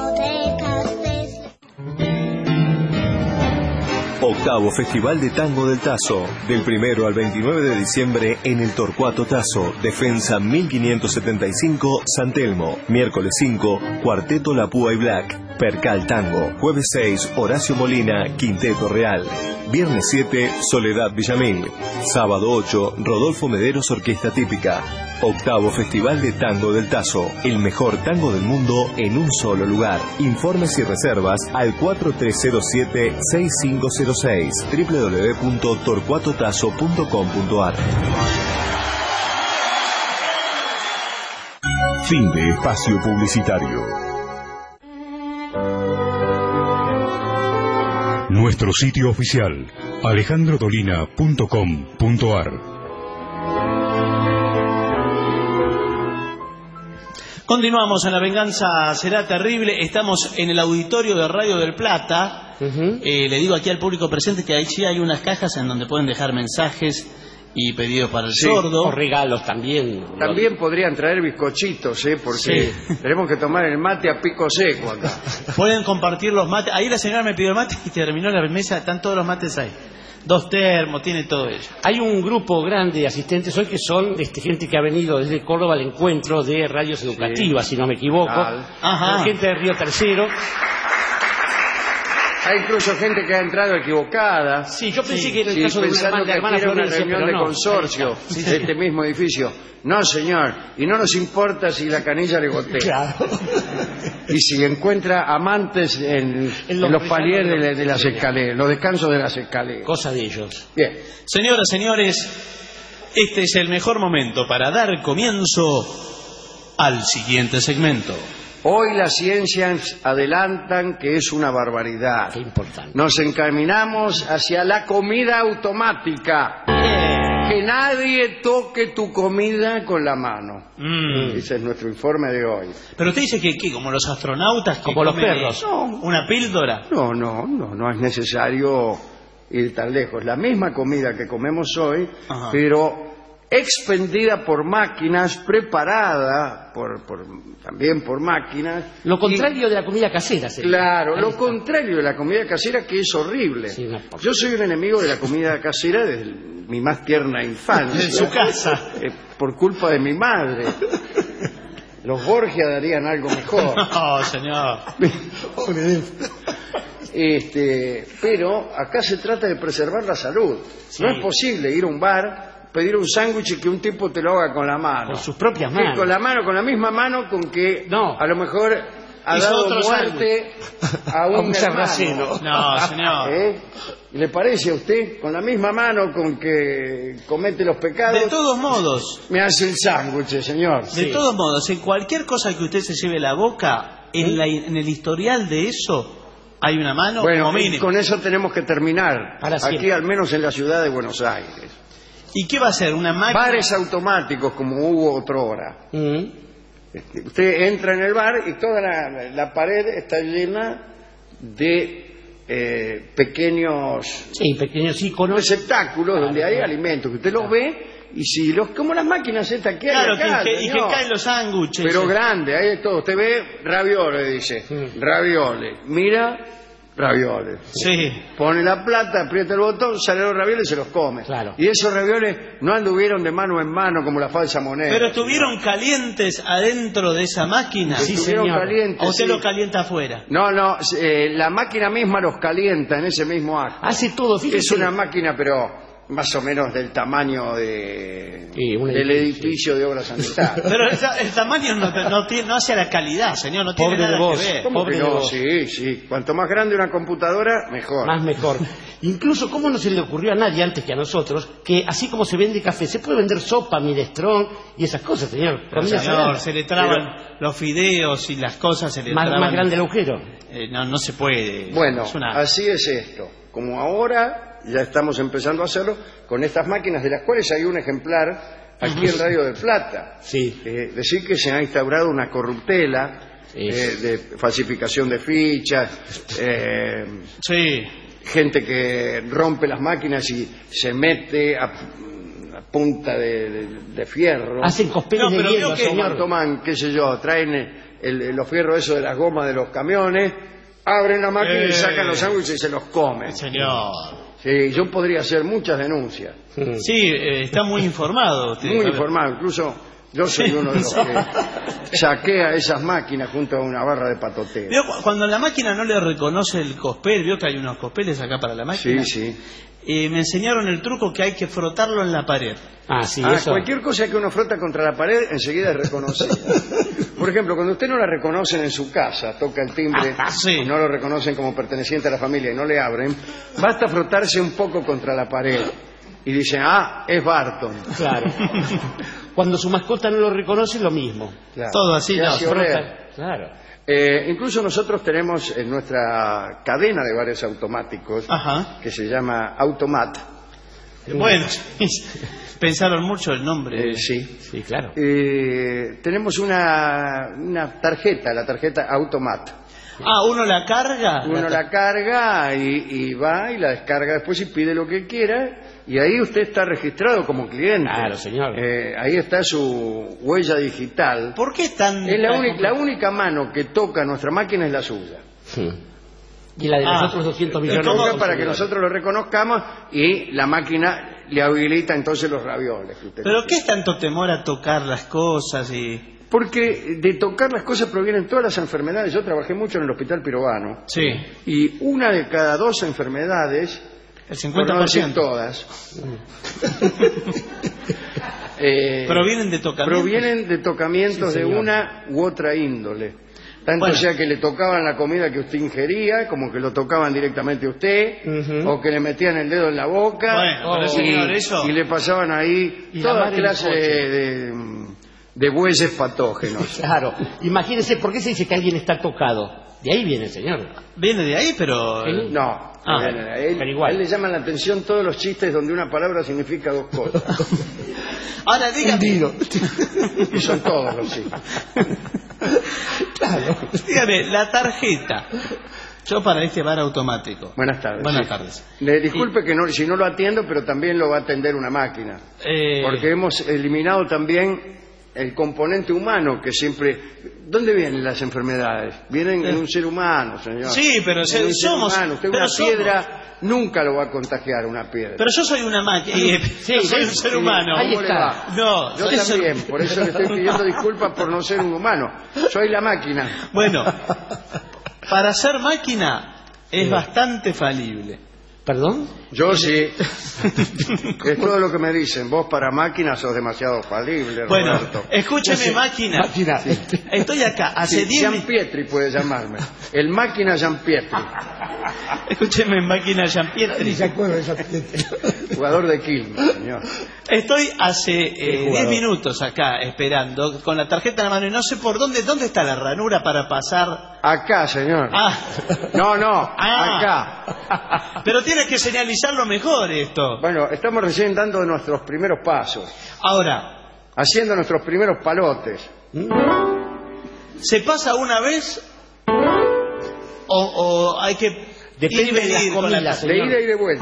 [SPEAKER 8] Octavo Festival de Tango del Tazo, del primero al veintinueve de diciembre en el Torcuato Tazo, Defensa mil quinientos setenta y cinco, San Telmo. Miércoles cinco, Cuarteto La Púa y Black, Percal Tango. Jueves seis, Horacio Molina, Quinteto Real. Viernes siete, Soledad Villamil. Sábado ocho, Rodolfo Mederos, Orquesta Típica. Octavo Festival de Tango del Tazo, el mejor tango del mundo en un solo lugar. Informes y reservas al cuatro tres cero siete, seis cinco cero seis, doble u doble u doble u punto torcuato tazo punto com punto a r.
[SPEAKER 1] Fin de espacio publicitario. Nuestro sitio oficial, alejandro dolina punto com punto a r.
[SPEAKER 5] Continuamos en La Venganza Será Terrible. Estamos en el auditorio de Radio del Plata. Uh-huh. eh, le digo aquí al público presente que ahí sí hay unas cajas en donde pueden dejar mensajes y pedidos para el
[SPEAKER 6] sí,
[SPEAKER 5] sordo.
[SPEAKER 6] O regalos también.
[SPEAKER 3] También podrían traer bizcochitos, ¿eh? Porque sí. Tenemos que tomar el mate a pico seco acá.
[SPEAKER 5] Pueden compartir los mates. Ahí la señora me pidió el mate y terminó la mesa. Están todos los mates ahí. Dos termos, tiene todo ello.
[SPEAKER 6] Hay un grupo grande de asistentes hoy que son este, gente que ha venido desde Córdoba al encuentro de radios educativas, sí. Si no me equivoco. Ajá. Gente de Río Tercero.
[SPEAKER 3] Hay incluso gente que ha entrado equivocada.
[SPEAKER 6] Sí, yo pensé
[SPEAKER 3] sí,
[SPEAKER 6] que era el
[SPEAKER 3] sí,
[SPEAKER 6] caso de una
[SPEAKER 3] pensando
[SPEAKER 6] hermana,
[SPEAKER 3] que
[SPEAKER 6] hermana
[SPEAKER 3] era una
[SPEAKER 6] Florencia,
[SPEAKER 3] reunión de
[SPEAKER 6] no.
[SPEAKER 3] consorcio
[SPEAKER 6] Sí,
[SPEAKER 3] de este mismo edificio. No, señor, y no nos importa si la canilla le gotea.
[SPEAKER 6] Claro.
[SPEAKER 3] Y si encuentra amantes en, en los, en los paliers de, de, de las escaleras, los descansos de las escaleras.
[SPEAKER 6] Cosa de ellos.
[SPEAKER 3] Bien.
[SPEAKER 5] Señoras, señores, este es el mejor momento para dar comienzo al siguiente segmento.
[SPEAKER 3] Hoy las ciencias adelantan que es una barbaridad.
[SPEAKER 6] Qué importante.
[SPEAKER 3] Nos encaminamos hacia la comida automática. Que nadie toque tu comida con la mano. Mm. Ese es nuestro informe de hoy.
[SPEAKER 5] Pero usted dice que, que como los astronautas, que
[SPEAKER 6] como los perros.
[SPEAKER 3] No.
[SPEAKER 5] Una píldora.
[SPEAKER 3] No, no, no, no es necesario ir tan lejos. La misma comida que comemos hoy, ajá, pero expendida por máquinas, preparada por, por también por máquinas.
[SPEAKER 6] Lo contrario y, de la comida casera.
[SPEAKER 3] Sería. Claro, Ahí lo está. contrario de la comida casera, que es horrible. Sí, yo soy un enemigo de la comida casera desde mi más tierna infancia.
[SPEAKER 5] En su casa.
[SPEAKER 3] Eh, por culpa de mi madre. Los Borgia darían algo mejor.
[SPEAKER 5] No, señor.
[SPEAKER 3] Este, pero acá se trata de preservar la salud. Sí. No es posible ir a un bar, pedir un sándwich y que un tipo te lo haga con la mano.
[SPEAKER 6] Con sus propias manos.
[SPEAKER 3] Sí, con la mano, con la misma mano con que
[SPEAKER 6] no.
[SPEAKER 3] a lo mejor ha
[SPEAKER 5] Hizo
[SPEAKER 3] dado muerte sándwich. a un, a un
[SPEAKER 5] sarraceno. No, señor.
[SPEAKER 3] ¿Eh? ¿Le parece a usted? Con la misma mano con que comete los pecados.
[SPEAKER 5] De todos modos.
[SPEAKER 3] Me hace el sándwich, señor.
[SPEAKER 5] De
[SPEAKER 3] sí.
[SPEAKER 5] todos modos, en cualquier cosa que usted se lleve a la boca, en, la, en el historial de eso hay una mano.
[SPEAKER 3] Bueno,
[SPEAKER 5] como mínimo.
[SPEAKER 3] Con eso tenemos que terminar.
[SPEAKER 6] Para
[SPEAKER 3] Aquí,
[SPEAKER 6] siempre.
[SPEAKER 3] al menos en la ciudad de Buenos Aires.
[SPEAKER 5] ¿Y qué va a hacer? ¿Una máquina?
[SPEAKER 3] Bares automáticos como hubo otrora.
[SPEAKER 6] Mm.
[SPEAKER 3] Usted entra en el bar y toda la, la pared está llena de eh, pequeños,
[SPEAKER 6] sí, pequeños iconos,
[SPEAKER 3] receptáculos ah, donde hay ah, alimentos que usted los ve y si los como las máquinas estas que
[SPEAKER 5] claro,
[SPEAKER 3] hay acá,
[SPEAKER 5] que, que, y que caen los sándwiches.
[SPEAKER 3] Pero grande, ahí es todo. Usted ve ravioles, dice, mm. ravioles. Mira, ravioles.
[SPEAKER 5] Sí.
[SPEAKER 3] Pone la plata, aprieta el botón, salen los ravioles y se los come.
[SPEAKER 6] Claro.
[SPEAKER 3] Y esos ravioles no anduvieron de mano en mano como la falsa moneda.
[SPEAKER 5] Pero estuvieron ¿no? calientes adentro de esa máquina.
[SPEAKER 3] Sí, estuvieron señor. calientes.
[SPEAKER 5] ¿O usted
[SPEAKER 3] sí.
[SPEAKER 5] lo calienta afuera?
[SPEAKER 3] No, no, eh, la máquina misma los calienta en ese mismo acto.
[SPEAKER 6] Hace todo, fíjese.
[SPEAKER 3] Es una máquina, pero más o menos del tamaño de sí, del edificio sí. de obras sanitarias.
[SPEAKER 5] Pero el, el tamaño no, no, tiene, no hace la calidad, señor, no tiene
[SPEAKER 6] Pobre
[SPEAKER 5] nada
[SPEAKER 6] de vos.
[SPEAKER 5] que ver.
[SPEAKER 3] ¿Cómo
[SPEAKER 6] Pobre
[SPEAKER 3] que no?
[SPEAKER 6] de vos.
[SPEAKER 3] Sí, sí. Cuanto más grande una computadora, mejor.
[SPEAKER 6] Más mejor. Incluso, ¿cómo no se le ocurrió a nadie antes que a nosotros que así como se vende café, se puede vender sopa, minestrón y esas cosas, señor?
[SPEAKER 5] Pero, señor, se le traban pero, los fideos y las cosas, se le
[SPEAKER 6] más,
[SPEAKER 5] traban.
[SPEAKER 6] Más grande el agujero.
[SPEAKER 5] Eh, no, no se puede.
[SPEAKER 3] Bueno,
[SPEAKER 5] es una...
[SPEAKER 3] así es esto. Como ahora ya estamos empezando a hacerlo con estas máquinas, de las cuales hay un ejemplar aquí en Radio del Plata.
[SPEAKER 6] Sí.
[SPEAKER 3] Eh, decir que se ha instaurado una corruptela eh, de falsificación de fichas, eh,
[SPEAKER 5] sí.
[SPEAKER 3] gente que rompe las máquinas y se mete a, a punta de, de, de fierro.
[SPEAKER 6] Hacen cospeles
[SPEAKER 3] no,
[SPEAKER 6] de hielo,
[SPEAKER 3] que toman, toman, qué sé yo, traen el, el, los fierros esos de las gomas de los camiones, abren la máquina eh. y sacan los sándwiches y se los comen.
[SPEAKER 5] Señor.
[SPEAKER 3] Sí, yo podría hacer muchas denuncias.
[SPEAKER 5] Sí, eh, está muy informado usted.
[SPEAKER 3] Muy informado, incluso yo soy uno de los que saquea esas máquinas junto a una barra de patoteo.
[SPEAKER 5] ¿Vio? Cuando la máquina no le reconoce el cospel, vio que hay unos cospeles acá para la máquina.
[SPEAKER 3] Sí, sí.
[SPEAKER 5] Eh, me enseñaron el truco que hay que frotarlo en la pared.
[SPEAKER 6] Ah, sí,
[SPEAKER 3] ah,
[SPEAKER 6] eso.
[SPEAKER 3] Cualquier cosa que uno frota contra la pared enseguida es reconocida. Por ejemplo, cuando usted no la reconocen en su casa, toca el timbre,
[SPEAKER 5] ah, sí.
[SPEAKER 3] y no lo reconocen como perteneciente a la familia y no le abren, basta frotarse un poco contra la pared y dicen, ah, es Barton.
[SPEAKER 6] Claro. Cuando su mascota no lo reconoce, lo mismo.
[SPEAKER 3] Claro.
[SPEAKER 5] Todo así, no,
[SPEAKER 6] frota. Claro.
[SPEAKER 3] Eh, incluso nosotros tenemos en nuestra cadena de bares automáticos,
[SPEAKER 5] Ajá.
[SPEAKER 3] que se llama Automat.
[SPEAKER 5] Bueno, pensaron mucho el nombre.
[SPEAKER 3] Eh, sí.
[SPEAKER 6] Sí, claro.
[SPEAKER 3] Eh, tenemos una, una tarjeta, la tarjeta Automat.
[SPEAKER 5] Ah, uno la carga.
[SPEAKER 3] Uno la, la carga y, y va y la descarga después y pide lo que quiera. Y ahí usted está registrado como cliente.
[SPEAKER 6] Claro, señor.
[SPEAKER 3] Eh, ahí está su huella digital.
[SPEAKER 5] ¿Por qué tan...?
[SPEAKER 3] Es la, única, la única mano que toca nuestra máquina es la suya.
[SPEAKER 6] Sí. Y la de los ah, otros doscientos millones.
[SPEAKER 3] Toca para que nosotros lo reconozcamos y la máquina le habilita entonces los ravioles. Que usted
[SPEAKER 5] ¿Pero qué es tanto temor a tocar las cosas y...?
[SPEAKER 3] Porque de tocar las cosas provienen todas las enfermedades. Yo trabajé mucho en el Hospital Pirovano.
[SPEAKER 5] Sí.
[SPEAKER 3] Y una de cada dos enfermedades...
[SPEAKER 5] El cincuenta por ciento.
[SPEAKER 3] Por no decir todas. eh,
[SPEAKER 5] provienen de tocamientos.
[SPEAKER 3] Provienen de tocamientos sí, de una u otra índole. Tanto bueno. sea que le tocaban la comida que usted ingería, como que lo tocaban directamente a usted, uh-huh. o que le metían el dedo en la boca,
[SPEAKER 5] bueno, pero
[SPEAKER 3] y,
[SPEAKER 5] señor, eso...
[SPEAKER 3] y le pasaban ahí y toda clase de, de, de bueyes patógenos.
[SPEAKER 6] Claro. Imagínese, ¿por qué se dice que alguien está tocado? De ahí viene, señor.
[SPEAKER 5] Viene de ahí, pero...
[SPEAKER 3] ¿Sí? No.
[SPEAKER 5] Ah,
[SPEAKER 3] a él,
[SPEAKER 6] pero igual.
[SPEAKER 3] A él le llaman la atención todos los chistes donde una palabra significa dos cosas.
[SPEAKER 5] Ahora dígame.
[SPEAKER 3] Y son todos los chistes.
[SPEAKER 5] Claro. Dígame, la tarjeta. Yo para este bar automático.
[SPEAKER 3] Buenas tardes.
[SPEAKER 5] Buenas
[SPEAKER 3] sí.
[SPEAKER 5] tardes.
[SPEAKER 3] Le disculpe y... que no, si no lo atiendo, pero también lo va a atender una máquina.
[SPEAKER 5] Eh...
[SPEAKER 3] Porque hemos eliminado también el componente humano que siempre... ¿Dónde vienen las enfermedades? Vienen en un ser humano, señor.
[SPEAKER 5] Sí, pero se,
[SPEAKER 3] un
[SPEAKER 5] somos...
[SPEAKER 3] Ser humano. Usted
[SPEAKER 5] pero
[SPEAKER 3] una
[SPEAKER 5] somos...
[SPEAKER 3] piedra nunca lo va a contagiar, una piedra.
[SPEAKER 5] Pero yo soy una máquina.
[SPEAKER 6] Sí,
[SPEAKER 5] yo soy un ser humano.
[SPEAKER 6] Ahí está.
[SPEAKER 5] No,
[SPEAKER 3] yo también, ser... por eso le estoy pidiendo disculpas por no ser un humano. Soy la máquina.
[SPEAKER 5] Bueno, para ser máquina es sí. bastante falible.
[SPEAKER 6] ¿Perdón?
[SPEAKER 3] Yo sí. Es todo lo que me dicen. Vos para máquinas sos demasiado falible,
[SPEAKER 5] bueno,
[SPEAKER 3] Roberto.
[SPEAKER 5] Escúcheme,
[SPEAKER 3] sí.
[SPEAKER 5] máquina.
[SPEAKER 3] máquina. Sí.
[SPEAKER 5] Estoy acá hace diez...
[SPEAKER 3] Jean Pietri puede llamarme. El máquina Jean Pietri.
[SPEAKER 5] Escúcheme, máquina Jean Pietri.
[SPEAKER 3] ¿Se acuerda de Jean Pietri? Jugador de Quilmes, señor.
[SPEAKER 5] Estoy hace diez eh, minutos acá esperando con la tarjeta en la mano y no sé por dónde. ¿Dónde está la ranura para pasar?
[SPEAKER 3] Acá, señor.
[SPEAKER 5] Ah.
[SPEAKER 3] No, no,
[SPEAKER 5] ah.
[SPEAKER 3] acá.
[SPEAKER 5] Pero tiene que señalizarlo mejor esto.
[SPEAKER 3] Bueno, estamos recién dando nuestros primeros pasos.
[SPEAKER 5] Ahora.
[SPEAKER 3] Haciendo nuestros primeros palotes.
[SPEAKER 5] ¿Se pasa una vez? ¿O, o hay que
[SPEAKER 6] Depende
[SPEAKER 5] ir y venir
[SPEAKER 6] de las comidas,
[SPEAKER 5] la...
[SPEAKER 3] De ida y de vuelta.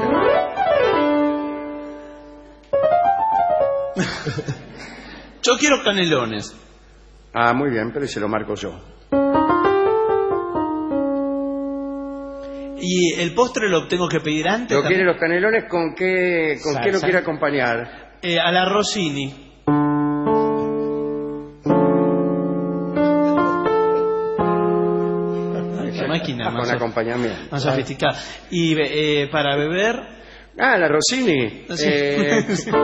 [SPEAKER 5] Yo quiero canelones.
[SPEAKER 3] Ah, muy bien, pero se lo marco yo.
[SPEAKER 5] ¿Y el postre lo tengo que pedir antes?
[SPEAKER 3] ¿Lo quiere los canelones con qué, con qué lo quiere acompañar?
[SPEAKER 5] Eh, a la Rossini. Máquina
[SPEAKER 3] más con acompañamiento
[SPEAKER 5] más sofisticada. Y eh, para beber,
[SPEAKER 3] ah, la Rossini.
[SPEAKER 5] Sí.
[SPEAKER 3] Eh...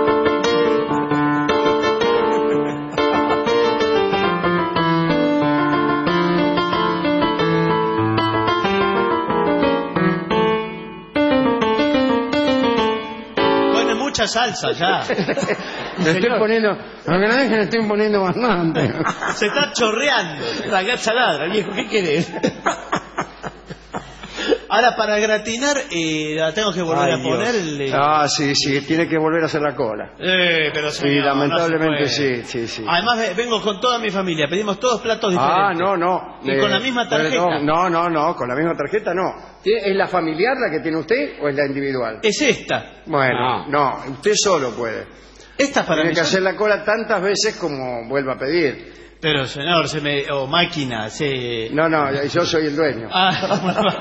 [SPEAKER 5] Pone mucha salsa ya.
[SPEAKER 3] Me estoy poniendo, aunque no dejen, me estoy poniendo bastante.
[SPEAKER 5] Se está chorreando.
[SPEAKER 6] La gacha ladra, viejo, ¿qué querés?
[SPEAKER 5] Ahora, para gratinar, eh, la tengo que volver
[SPEAKER 3] Ay,
[SPEAKER 5] a poner. El,
[SPEAKER 3] Ah, sí, sí, tiene que volver a hacer la cola.
[SPEAKER 5] Eh, pero
[SPEAKER 3] Sí,
[SPEAKER 5] señor,
[SPEAKER 3] lamentablemente
[SPEAKER 5] no se
[SPEAKER 3] sí,
[SPEAKER 5] puede.
[SPEAKER 3] sí, sí.
[SPEAKER 5] Además, ve- vengo con toda mi familia, pedimos todos platos diferentes.
[SPEAKER 3] Ah, no, no.
[SPEAKER 5] ¿Y
[SPEAKER 3] Eh,
[SPEAKER 5] con la misma tarjeta?
[SPEAKER 3] No, no, no, con la misma tarjeta no. ¿Tiene- ¿Es la familiar la que tiene usted o es la individual?
[SPEAKER 5] Es esta.
[SPEAKER 3] Bueno, no, usted solo puede.
[SPEAKER 5] Esta es para
[SPEAKER 3] Tiene
[SPEAKER 5] mí.
[SPEAKER 3] que hacer la cola tantas veces como vuelva a pedir.
[SPEAKER 5] Pero, señor, se me... o máquina, se...
[SPEAKER 3] No, no, yo soy el dueño.
[SPEAKER 5] Ah,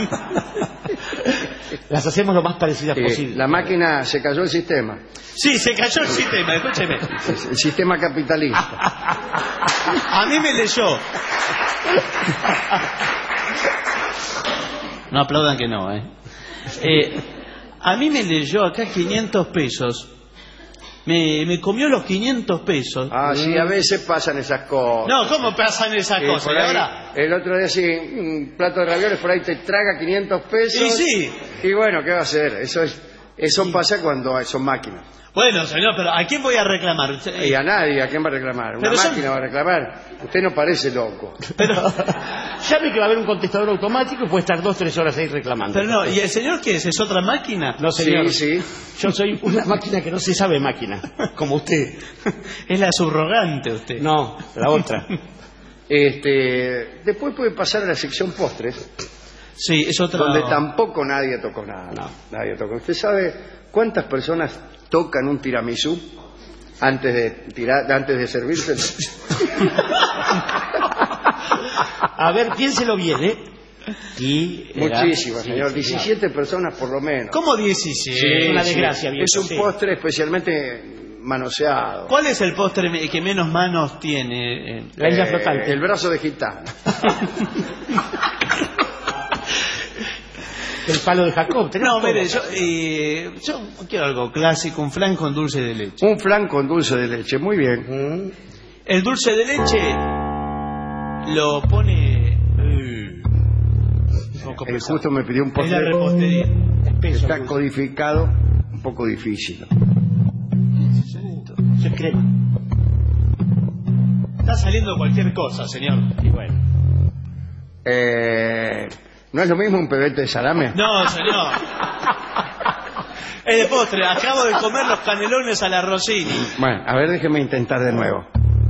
[SPEAKER 6] Las hacemos lo más parecidas
[SPEAKER 3] Sí,
[SPEAKER 6] posible.
[SPEAKER 3] la máquina, se cayó el sistema.
[SPEAKER 5] sí, se cayó el sistema, escúcheme.
[SPEAKER 3] El sistema capitalista.
[SPEAKER 5] A mí me leyó. No aplaudan que no, ¿eh? eh a mí me leyó acá quinientos pesos. Me, me comió los quinientos pesos.
[SPEAKER 3] Ah, sí, a veces pasan esas cosas.
[SPEAKER 5] No, ¿cómo pasan esas
[SPEAKER 3] Sí,
[SPEAKER 5] cosas?
[SPEAKER 3] por
[SPEAKER 5] Y
[SPEAKER 3] ahí,
[SPEAKER 5] ahora...
[SPEAKER 3] el otro día sí, un plato de ravioles por ahí te traga quinientos pesos.
[SPEAKER 5] Y sí.
[SPEAKER 3] Y bueno, ¿qué va a hacer? Eso es, eso pasa cuando son máquinas.
[SPEAKER 5] Bueno, señor, pero ¿a quién voy a reclamar?
[SPEAKER 3] Y a nadie, ¿a quién va a reclamar? Una
[SPEAKER 5] Pero son-
[SPEAKER 3] máquina va a reclamar. Usted no parece loco.
[SPEAKER 6] Llame que va a haber un contestador automático y puede estar dos, tres horas ahí reclamando.
[SPEAKER 5] Pero no, ¿y el señor qué es? ¿Es otra máquina?
[SPEAKER 6] No, señor.
[SPEAKER 3] Sí, sí.
[SPEAKER 6] Yo soy una máquina que no se sabe máquina, como usted.
[SPEAKER 5] Es la subrogante usted.
[SPEAKER 6] No, la otra.
[SPEAKER 3] Este, después puede pasar a la sección postres,
[SPEAKER 5] Sí, es otra...
[SPEAKER 3] donde tampoco nadie tocó nada.
[SPEAKER 6] No.
[SPEAKER 3] Nadie tocó. ¿Usted sabe cuántas personas tocan un tiramisú antes de tirar, antes de servirse?
[SPEAKER 6] A ver, piénselo bien, ¿eh? Y era-
[SPEAKER 3] Muchísimas,
[SPEAKER 6] sí,
[SPEAKER 3] señor.
[SPEAKER 6] sí,
[SPEAKER 3] diecisiete personas por lo menos.
[SPEAKER 5] ¿Cómo diecisiete?
[SPEAKER 3] Sí,
[SPEAKER 6] Es una
[SPEAKER 3] sí.
[SPEAKER 6] desgracia, viejo,
[SPEAKER 3] Es un
[SPEAKER 6] sí.
[SPEAKER 3] postre especialmente manoseado.
[SPEAKER 5] ¿Cuál es el postre me- que menos manos tiene? eh?
[SPEAKER 6] La isla
[SPEAKER 3] Eh,
[SPEAKER 6] flotante.
[SPEAKER 3] El brazo de gitano.
[SPEAKER 6] El palo de Jacob. tenemos
[SPEAKER 5] No,
[SPEAKER 6] todo.
[SPEAKER 5] mire, yo, eh, yo quiero algo clásico, un flan con dulce de leche.
[SPEAKER 3] Un flan con dulce de leche. Muy bien.
[SPEAKER 6] Mm.
[SPEAKER 5] El dulce de leche lo pone... eh, un poco
[SPEAKER 3] Eh,
[SPEAKER 5] pesado.
[SPEAKER 3] justo me pidió un
[SPEAKER 5] Es la
[SPEAKER 3] postre.
[SPEAKER 5] repostería.
[SPEAKER 6] Espeso,
[SPEAKER 3] Está
[SPEAKER 6] dulce.
[SPEAKER 3] codificado, un poco difícil.
[SPEAKER 6] Eso es crema.
[SPEAKER 5] Está saliendo cualquier cosa, señor.
[SPEAKER 6] Y bueno.
[SPEAKER 3] Eh, ¿No es lo mismo un pebete de salame?
[SPEAKER 5] No, señor. Es de postre. Acabo de comer los canelones a la Rossini.
[SPEAKER 3] Bueno, a ver, déjeme intentar de nuevo.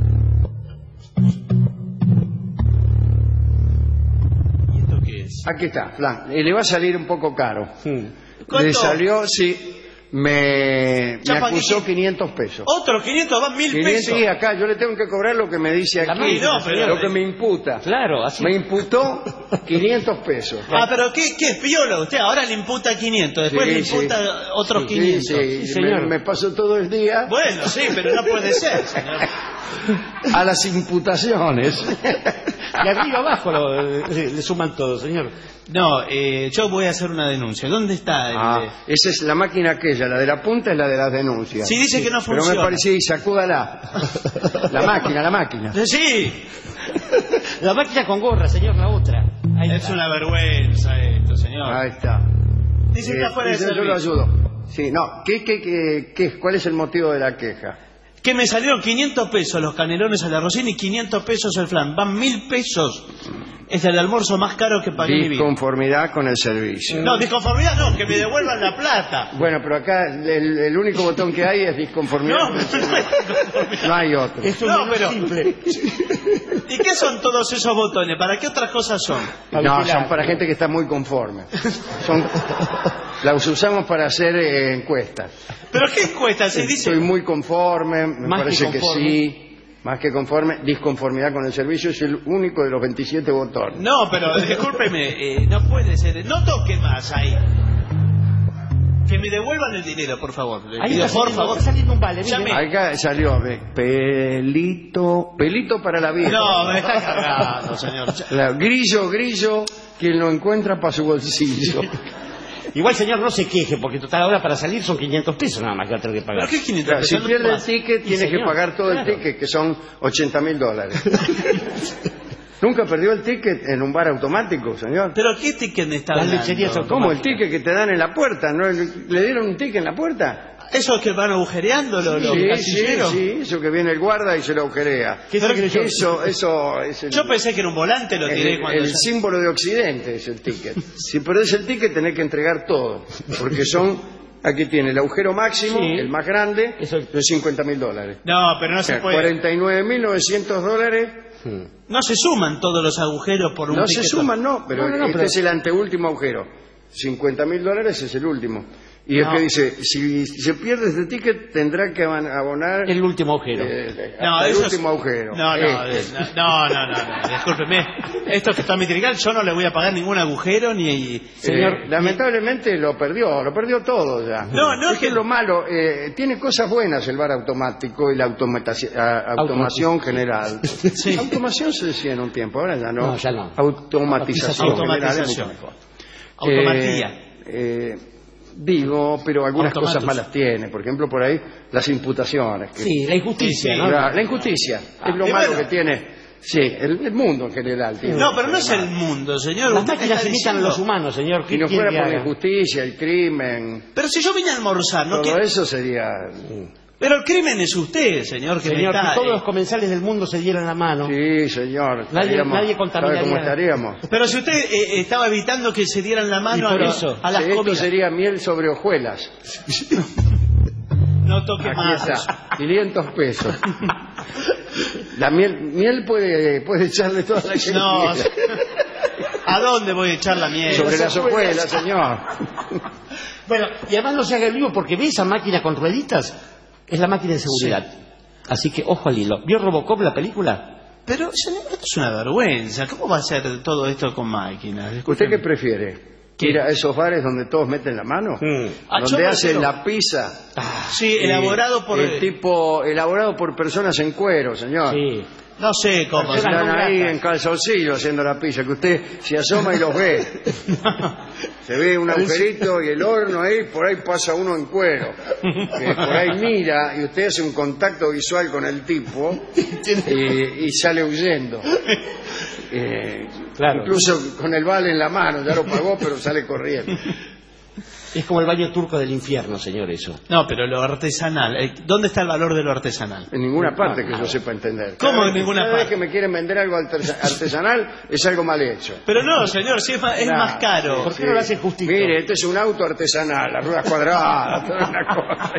[SPEAKER 5] ¿Y esto qué es?
[SPEAKER 3] Aquí está, flan. Y le va a salir un poco caro.
[SPEAKER 5] ¿Cuánto?
[SPEAKER 3] Le salió, sí, me, me
[SPEAKER 5] Chapa,
[SPEAKER 3] acusó
[SPEAKER 5] ¿qué-
[SPEAKER 3] quinientos pesos.
[SPEAKER 5] Otro quinientos, van mil
[SPEAKER 3] quinientos,
[SPEAKER 5] pesos.
[SPEAKER 3] sí, acá, yo le tengo que cobrar lo que me dice
[SPEAKER 6] La
[SPEAKER 3] aquí,
[SPEAKER 6] máquina,
[SPEAKER 5] no, pero-
[SPEAKER 3] lo que me imputa.
[SPEAKER 6] Claro, así.
[SPEAKER 3] Me imputó quinientos pesos.
[SPEAKER 5] Ah, pero ¿qué, qué es piola usted? Ahora le imputa quinientos, después
[SPEAKER 3] Sí,
[SPEAKER 5] le
[SPEAKER 3] sí.
[SPEAKER 5] imputa otros
[SPEAKER 3] Sí,
[SPEAKER 5] quinientos.
[SPEAKER 3] sí,
[SPEAKER 6] Sí, señor.
[SPEAKER 3] Me, me paso todo el día
[SPEAKER 5] Bueno, sí, pero no puede ser, señor.
[SPEAKER 3] a las imputaciones.
[SPEAKER 6] De arriba abajo lo- le, le suman todo, señor.
[SPEAKER 5] No, eh, yo voy a hacer una denuncia. ¿Dónde está el...?
[SPEAKER 3] Ah, esa es la máquina aquella, la de la punta es la de las denuncias.
[SPEAKER 5] Sí, dice que no
[SPEAKER 3] Pero
[SPEAKER 5] funciona.
[SPEAKER 3] me parece, y sacúdala. La máquina, la máquina.
[SPEAKER 5] Eh, Sí,
[SPEAKER 6] La máquina con gorra, señor, la otra. Ahí
[SPEAKER 5] es
[SPEAKER 6] está.
[SPEAKER 5] una vergüenza esto, señor.
[SPEAKER 3] Ahí está.
[SPEAKER 5] Dice que está fuera de
[SPEAKER 3] Eh, yo, yo lo
[SPEAKER 5] servicio.
[SPEAKER 3] ayudo. Sí, no, ¿qué, qué, qué, qué- ¿cuál es el motivo de la queja?
[SPEAKER 5] Que me salieron quinientos pesos los canelones a la Rossini y quinientos pesos el flan. Van mil pesos. Es el almuerzo más caro que pagué en mi vida.
[SPEAKER 3] Disconformidad con el servicio.
[SPEAKER 5] No, disconformidad no, que me devuelvan la plata.
[SPEAKER 3] Bueno, pero acá el, el único botón que hay es disconformidad.
[SPEAKER 5] No,
[SPEAKER 3] con el
[SPEAKER 5] pero no
[SPEAKER 3] servicio.
[SPEAKER 5] hay disconformidad.
[SPEAKER 3] No hay otro.
[SPEAKER 6] Esto
[SPEAKER 5] No,
[SPEAKER 6] no es
[SPEAKER 5] pero-
[SPEAKER 6] simple.
[SPEAKER 5] ¿Y qué son todos esos botones? ¿Para qué otras cosas son?
[SPEAKER 3] No, son para gente que está muy conforme. Son, las usamos para hacer eh, encuestas.
[SPEAKER 5] ¿Pero qué cuesta? Se dice...
[SPEAKER 3] Estoy muy conforme, me
[SPEAKER 6] Más que
[SPEAKER 3] parece que,
[SPEAKER 6] conforme.
[SPEAKER 3] sí. Más que conforme, disconformidad con el servicio es el único de los veintisiete botones.
[SPEAKER 5] No, pero discúlpeme, eh, no puede ser. No toque más ahí. Que me devuelvan el dinero, por favor. Le
[SPEAKER 6] Ahí
[SPEAKER 5] pido,
[SPEAKER 6] está
[SPEAKER 5] por
[SPEAKER 6] saliendo,
[SPEAKER 5] favor.
[SPEAKER 6] está saliendo un vale, mire.
[SPEAKER 5] Llame.
[SPEAKER 3] Acá salió, a ver, pelito, pelito para la vida.
[SPEAKER 5] No, me está cargando, señor.
[SPEAKER 3] La- grillo, grillo, quien lo encuentra para su bolsillo.
[SPEAKER 6] Igual, señor, no se queje, porque total ahora para salir son quinientos pesos nada más que va a tener que pagar.
[SPEAKER 5] ¿Pero qué quinientos
[SPEAKER 3] Claro,
[SPEAKER 5] pesos?
[SPEAKER 3] si
[SPEAKER 5] No
[SPEAKER 3] pierde el
[SPEAKER 5] más.
[SPEAKER 3] ticket,
[SPEAKER 6] Y
[SPEAKER 3] tiene que
[SPEAKER 6] señor,
[SPEAKER 3] pagar todo el
[SPEAKER 6] claro.
[SPEAKER 3] ticket, que son ochenta mil dólares. ¿Nunca perdió el ticket en un bar automático, señor?
[SPEAKER 5] ¿Pero qué ticket me está
[SPEAKER 6] Las
[SPEAKER 5] hablando?
[SPEAKER 6] lecherías
[SPEAKER 3] ¿Cómo? El
[SPEAKER 6] automáticas.
[SPEAKER 3] ticket que te dan en la puerta, ¿no? ¿Le dieron un ticket en la puerta?
[SPEAKER 5] ¿Eso es que van agujereando los, los
[SPEAKER 3] Sí, sí,
[SPEAKER 5] casilleros?
[SPEAKER 3] sí, eso que viene el guarda y se lo agujerea.
[SPEAKER 5] ¿Qué se creyó?
[SPEAKER 3] Eso, eso es el,
[SPEAKER 5] Yo pensé que era un volante, lo tiré
[SPEAKER 3] el,
[SPEAKER 5] cuando...
[SPEAKER 3] el
[SPEAKER 5] ya-
[SPEAKER 3] símbolo de Occidente es el ticket. Si perdés el ticket tenés que entregar todo, porque son, aquí tiene el agujero máximo,
[SPEAKER 6] Sí.
[SPEAKER 3] el más grande, de cincuenta mil dólares.
[SPEAKER 5] No, pero no
[SPEAKER 3] O sea,
[SPEAKER 5] se puede...
[SPEAKER 3] cuarenta y nueve mil novecientos dólares.
[SPEAKER 5] No se suman todos los agujeros por un
[SPEAKER 3] No se
[SPEAKER 5] ticket.
[SPEAKER 3] suman, no, pero
[SPEAKER 6] No, no, no,
[SPEAKER 3] este
[SPEAKER 6] pero-
[SPEAKER 3] es el anteúltimo agujero. cincuenta mil dólares es el último. Y
[SPEAKER 5] No.
[SPEAKER 3] es que dice, si se pierde este ticket tendrá que aban- abonar
[SPEAKER 6] El último agujero.
[SPEAKER 3] eh,
[SPEAKER 5] No,
[SPEAKER 3] hasta el
[SPEAKER 5] eso es-
[SPEAKER 3] último agujero.
[SPEAKER 5] No, no,
[SPEAKER 3] Este.
[SPEAKER 5] eh, no, no, no, no, discúlpeme. Esto que está mi trigal, yo no le voy a pagar ningún agujero ni...
[SPEAKER 3] Señor, eh, lamentablemente lo perdió, lo perdió todo ya.
[SPEAKER 5] No, no,
[SPEAKER 3] es que
[SPEAKER 5] que-
[SPEAKER 3] lo malo, eh, tiene cosas buenas el bar automático y la automataci- a- automación general. Automación se decía en un tiempo, ahora ya no.
[SPEAKER 6] No, ya no.
[SPEAKER 3] Automatización,
[SPEAKER 5] Automatización.
[SPEAKER 3] general es mucho mejor.
[SPEAKER 5] Automatía.
[SPEAKER 3] Eh, eh, digo, pero algunas
[SPEAKER 5] Automatus.
[SPEAKER 3] cosas malas tiene. Por ejemplo, por ahí las imputaciones. que-
[SPEAKER 6] Sí, la injusticia,
[SPEAKER 5] Sí,
[SPEAKER 6] ¿no?
[SPEAKER 3] la, la injusticia es lo
[SPEAKER 5] y
[SPEAKER 3] malo
[SPEAKER 5] bueno.
[SPEAKER 3] que tiene. Sí, el, el mundo en general tiene.
[SPEAKER 5] No, pero no es el mundo, señor.
[SPEAKER 6] Las
[SPEAKER 5] Usted
[SPEAKER 6] máquinas
[SPEAKER 5] está
[SPEAKER 6] imitan a
[SPEAKER 5] diciendo-
[SPEAKER 6] los humanos, señor.
[SPEAKER 3] Si no
[SPEAKER 6] ¿Quién
[SPEAKER 3] fuera
[SPEAKER 6] que
[SPEAKER 3] por la
[SPEAKER 6] haga?
[SPEAKER 3] injusticia, el crimen,
[SPEAKER 5] Pero si yo vine a almorzar, ¿no?
[SPEAKER 3] todo
[SPEAKER 5] quiero-
[SPEAKER 3] eso sería...
[SPEAKER 5] Pero el crimen es usted, señor, que
[SPEAKER 6] Señor,
[SPEAKER 5] me está...
[SPEAKER 6] que todos
[SPEAKER 5] eh,
[SPEAKER 6] los comensales del mundo se dieran la mano.
[SPEAKER 3] Sí, señor.
[SPEAKER 6] Nadie-
[SPEAKER 3] estaríamos-
[SPEAKER 6] nadie
[SPEAKER 3] ¿sabe
[SPEAKER 6] contaminaría.
[SPEAKER 3] cómo estaríamos?
[SPEAKER 5] Pero si usted eh, estaba evitando que se dieran la mano
[SPEAKER 6] Y por
[SPEAKER 5] a,
[SPEAKER 6] eso.
[SPEAKER 5] a las
[SPEAKER 3] Sí, esto
[SPEAKER 5] comidas.
[SPEAKER 3] sería miel sobre hojuelas.
[SPEAKER 5] No toque
[SPEAKER 3] Aquí
[SPEAKER 5] más.
[SPEAKER 3] está, quinientos pesos. La miel, miel puede, puede echarle toda la que
[SPEAKER 5] No,
[SPEAKER 3] quiera.
[SPEAKER 5] ¿a dónde voy a echar la miel?
[SPEAKER 3] Sobre las hojuelas, señor.
[SPEAKER 6] Bueno, y además no se haga el lío porque ve esa máquina con rueditas. Es la máquina de seguridad. Así que ojo al hilo. ¿Vio Robocop la película?
[SPEAKER 5] Pero, señor, esto es una vergüenza. ¿Cómo va a ser todo esto con máquinas?
[SPEAKER 3] ¿Usted qué prefiere? ¿Ir a esos bares donde todos meten la mano?
[SPEAKER 5] Ah, yo
[SPEAKER 3] Donde hacen
[SPEAKER 5] prefiero-
[SPEAKER 3] la pizza.
[SPEAKER 5] Sí, elaborado por...
[SPEAKER 3] El tipo, elaborado por personas en cuero, señor.
[SPEAKER 6] Sí.
[SPEAKER 5] No sé cómo.
[SPEAKER 3] Están
[SPEAKER 6] no
[SPEAKER 3] ahí
[SPEAKER 6] gratas.
[SPEAKER 3] en calzoncillo haciendo la pizza, que usted se asoma y los ve. Se ve un agujerito y el horno ahí, por ahí pasa uno en cuero. Que por ahí mira y usted hace un contacto visual con el tipo y, y sale huyendo. Eh,
[SPEAKER 6] Claro.
[SPEAKER 3] Incluso con el vale en la mano, ya lo pagó, pero sale corriendo.
[SPEAKER 6] Es como el baño turco del infierno, señor, eso.
[SPEAKER 5] No, pero lo artesanal. eh, ¿Dónde está el valor de lo artesanal?
[SPEAKER 3] En ninguna parte que yo sepa entender.
[SPEAKER 5] ¿Cómo
[SPEAKER 3] Cada
[SPEAKER 5] en
[SPEAKER 3] vez-
[SPEAKER 5] ninguna
[SPEAKER 3] cada vez
[SPEAKER 5] parte?
[SPEAKER 3] que me quieren vender algo artesa- artesanal es algo mal hecho.
[SPEAKER 5] Pero no, señor, si es más, es
[SPEAKER 3] Claro,
[SPEAKER 5] más caro.
[SPEAKER 6] ¿Por qué no lo hace justito?
[SPEAKER 3] Mire, este es un auto artesanal, las ruedas cuadradas, toda una cosa.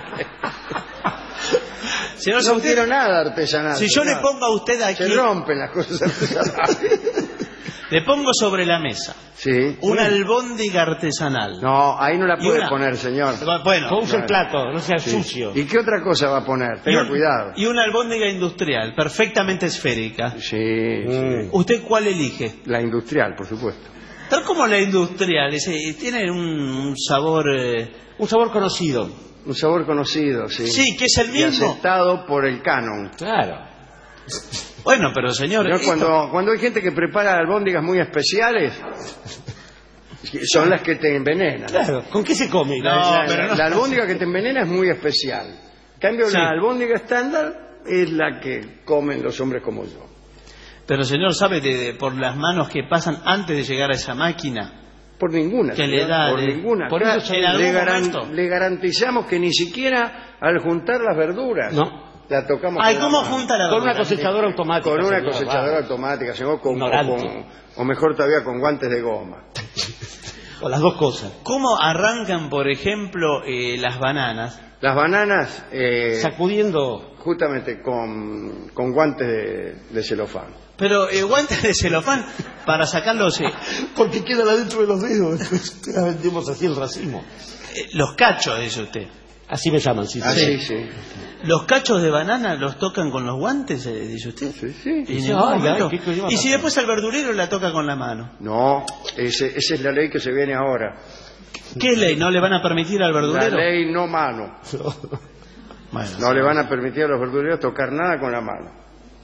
[SPEAKER 5] Señor, si
[SPEAKER 3] No
[SPEAKER 5] usted-
[SPEAKER 3] quiero nada artesanal.
[SPEAKER 5] si yo le
[SPEAKER 3] señor.
[SPEAKER 5] pongo a usted aquí,
[SPEAKER 3] Se rompen las cosas artesanales.
[SPEAKER 5] le pongo sobre la mesa
[SPEAKER 3] Sí.
[SPEAKER 5] una albóndiga artesanal.
[SPEAKER 3] No, ahí no la
[SPEAKER 5] Y
[SPEAKER 3] puede
[SPEAKER 5] una-
[SPEAKER 3] poner, señor.
[SPEAKER 5] Bueno,
[SPEAKER 6] No use el plato, no sea
[SPEAKER 3] Sí.
[SPEAKER 6] sucio.
[SPEAKER 3] ¿Y qué otra cosa va a poner?
[SPEAKER 5] y,
[SPEAKER 3] Tenga
[SPEAKER 5] un-
[SPEAKER 3] cuidado.
[SPEAKER 5] y una albóndiga industrial, perfectamente esférica.
[SPEAKER 3] Sí, sí.
[SPEAKER 5] ¿Usted cuál elige?
[SPEAKER 3] La industrial, por supuesto.
[SPEAKER 5] Tal como la industrial, ese, tiene un, un sabor... eh,
[SPEAKER 6] Un sabor conocido.
[SPEAKER 3] Un sabor conocido, sí.
[SPEAKER 5] Sí, que es el
[SPEAKER 3] Y
[SPEAKER 5] mismo.
[SPEAKER 3] aceptado por el canon.
[SPEAKER 6] Claro.
[SPEAKER 5] Bueno, pero señor...
[SPEAKER 3] Señor,
[SPEAKER 5] esto-
[SPEAKER 3] cuando, cuando hay gente que prepara albóndigas muy especiales, son las que te envenenan.
[SPEAKER 6] Claro. ¿Con qué se come?
[SPEAKER 5] No,
[SPEAKER 3] la,
[SPEAKER 5] pero
[SPEAKER 3] la-
[SPEAKER 5] no-
[SPEAKER 3] la albóndiga que te envenena es muy especial. En cambio,
[SPEAKER 5] Sí.
[SPEAKER 3] la albóndiga estándar es la que comen los hombres como yo.
[SPEAKER 5] Pero señor, ¿sabe de, de- por las manos que pasan antes de llegar a esa máquina?
[SPEAKER 3] Por ninguna.
[SPEAKER 5] Que
[SPEAKER 3] señor,
[SPEAKER 5] le da,
[SPEAKER 3] por
[SPEAKER 5] le-
[SPEAKER 3] ninguna.
[SPEAKER 5] por
[SPEAKER 3] Acá
[SPEAKER 5] eso en algún
[SPEAKER 3] le, garan-
[SPEAKER 5] momento-
[SPEAKER 3] le garantizamos que ni siquiera al juntar las verduras
[SPEAKER 6] No.
[SPEAKER 3] la tocamos
[SPEAKER 5] Ay,
[SPEAKER 3] con la
[SPEAKER 5] ¿cómo
[SPEAKER 3] mano.
[SPEAKER 5] junta la
[SPEAKER 6] Con una
[SPEAKER 5] verdura?
[SPEAKER 6] cosechadora automática.
[SPEAKER 3] Con una
[SPEAKER 6] señor,
[SPEAKER 3] cosechadora
[SPEAKER 6] va.
[SPEAKER 3] automática, señor, con, o,
[SPEAKER 6] Ignorante.
[SPEAKER 3] con- o mejor todavía con guantes de goma.
[SPEAKER 6] O las dos cosas.
[SPEAKER 5] ¿Cómo arrancan, por ejemplo, eh, las bananas?
[SPEAKER 3] Las bananas, eh,
[SPEAKER 6] Sacudiendo.
[SPEAKER 3] justamente con, con guantes de, de celofán.
[SPEAKER 5] Pero eh, guantes de celofán para sacarlos... eh,
[SPEAKER 6] Porque quedan adentro de los dedos. Las vendemos así el racimo.
[SPEAKER 5] eh, los cachos, dice usted.
[SPEAKER 6] Así me llaman, sí.
[SPEAKER 3] Así, sí.
[SPEAKER 5] ¿Los cachos de banana los tocan con los guantes, eh, dice usted?
[SPEAKER 3] Sí, sí.
[SPEAKER 5] Y, en
[SPEAKER 6] Sí,
[SPEAKER 5] ningún
[SPEAKER 6] ay,
[SPEAKER 5] momento-
[SPEAKER 6] ay, ¿qué cosa
[SPEAKER 5] y si
[SPEAKER 6] pasa?
[SPEAKER 5] después el verdurero la toca con la mano.
[SPEAKER 3] No, ese- esa es la ley que se viene ahora.
[SPEAKER 5] ¿Qué ley? ¿No le van a permitir al
[SPEAKER 3] La
[SPEAKER 5] verdurero?
[SPEAKER 3] ley no mano.
[SPEAKER 5] Bueno,
[SPEAKER 3] No le van a permitir a los verdureros tocar nada con la mano.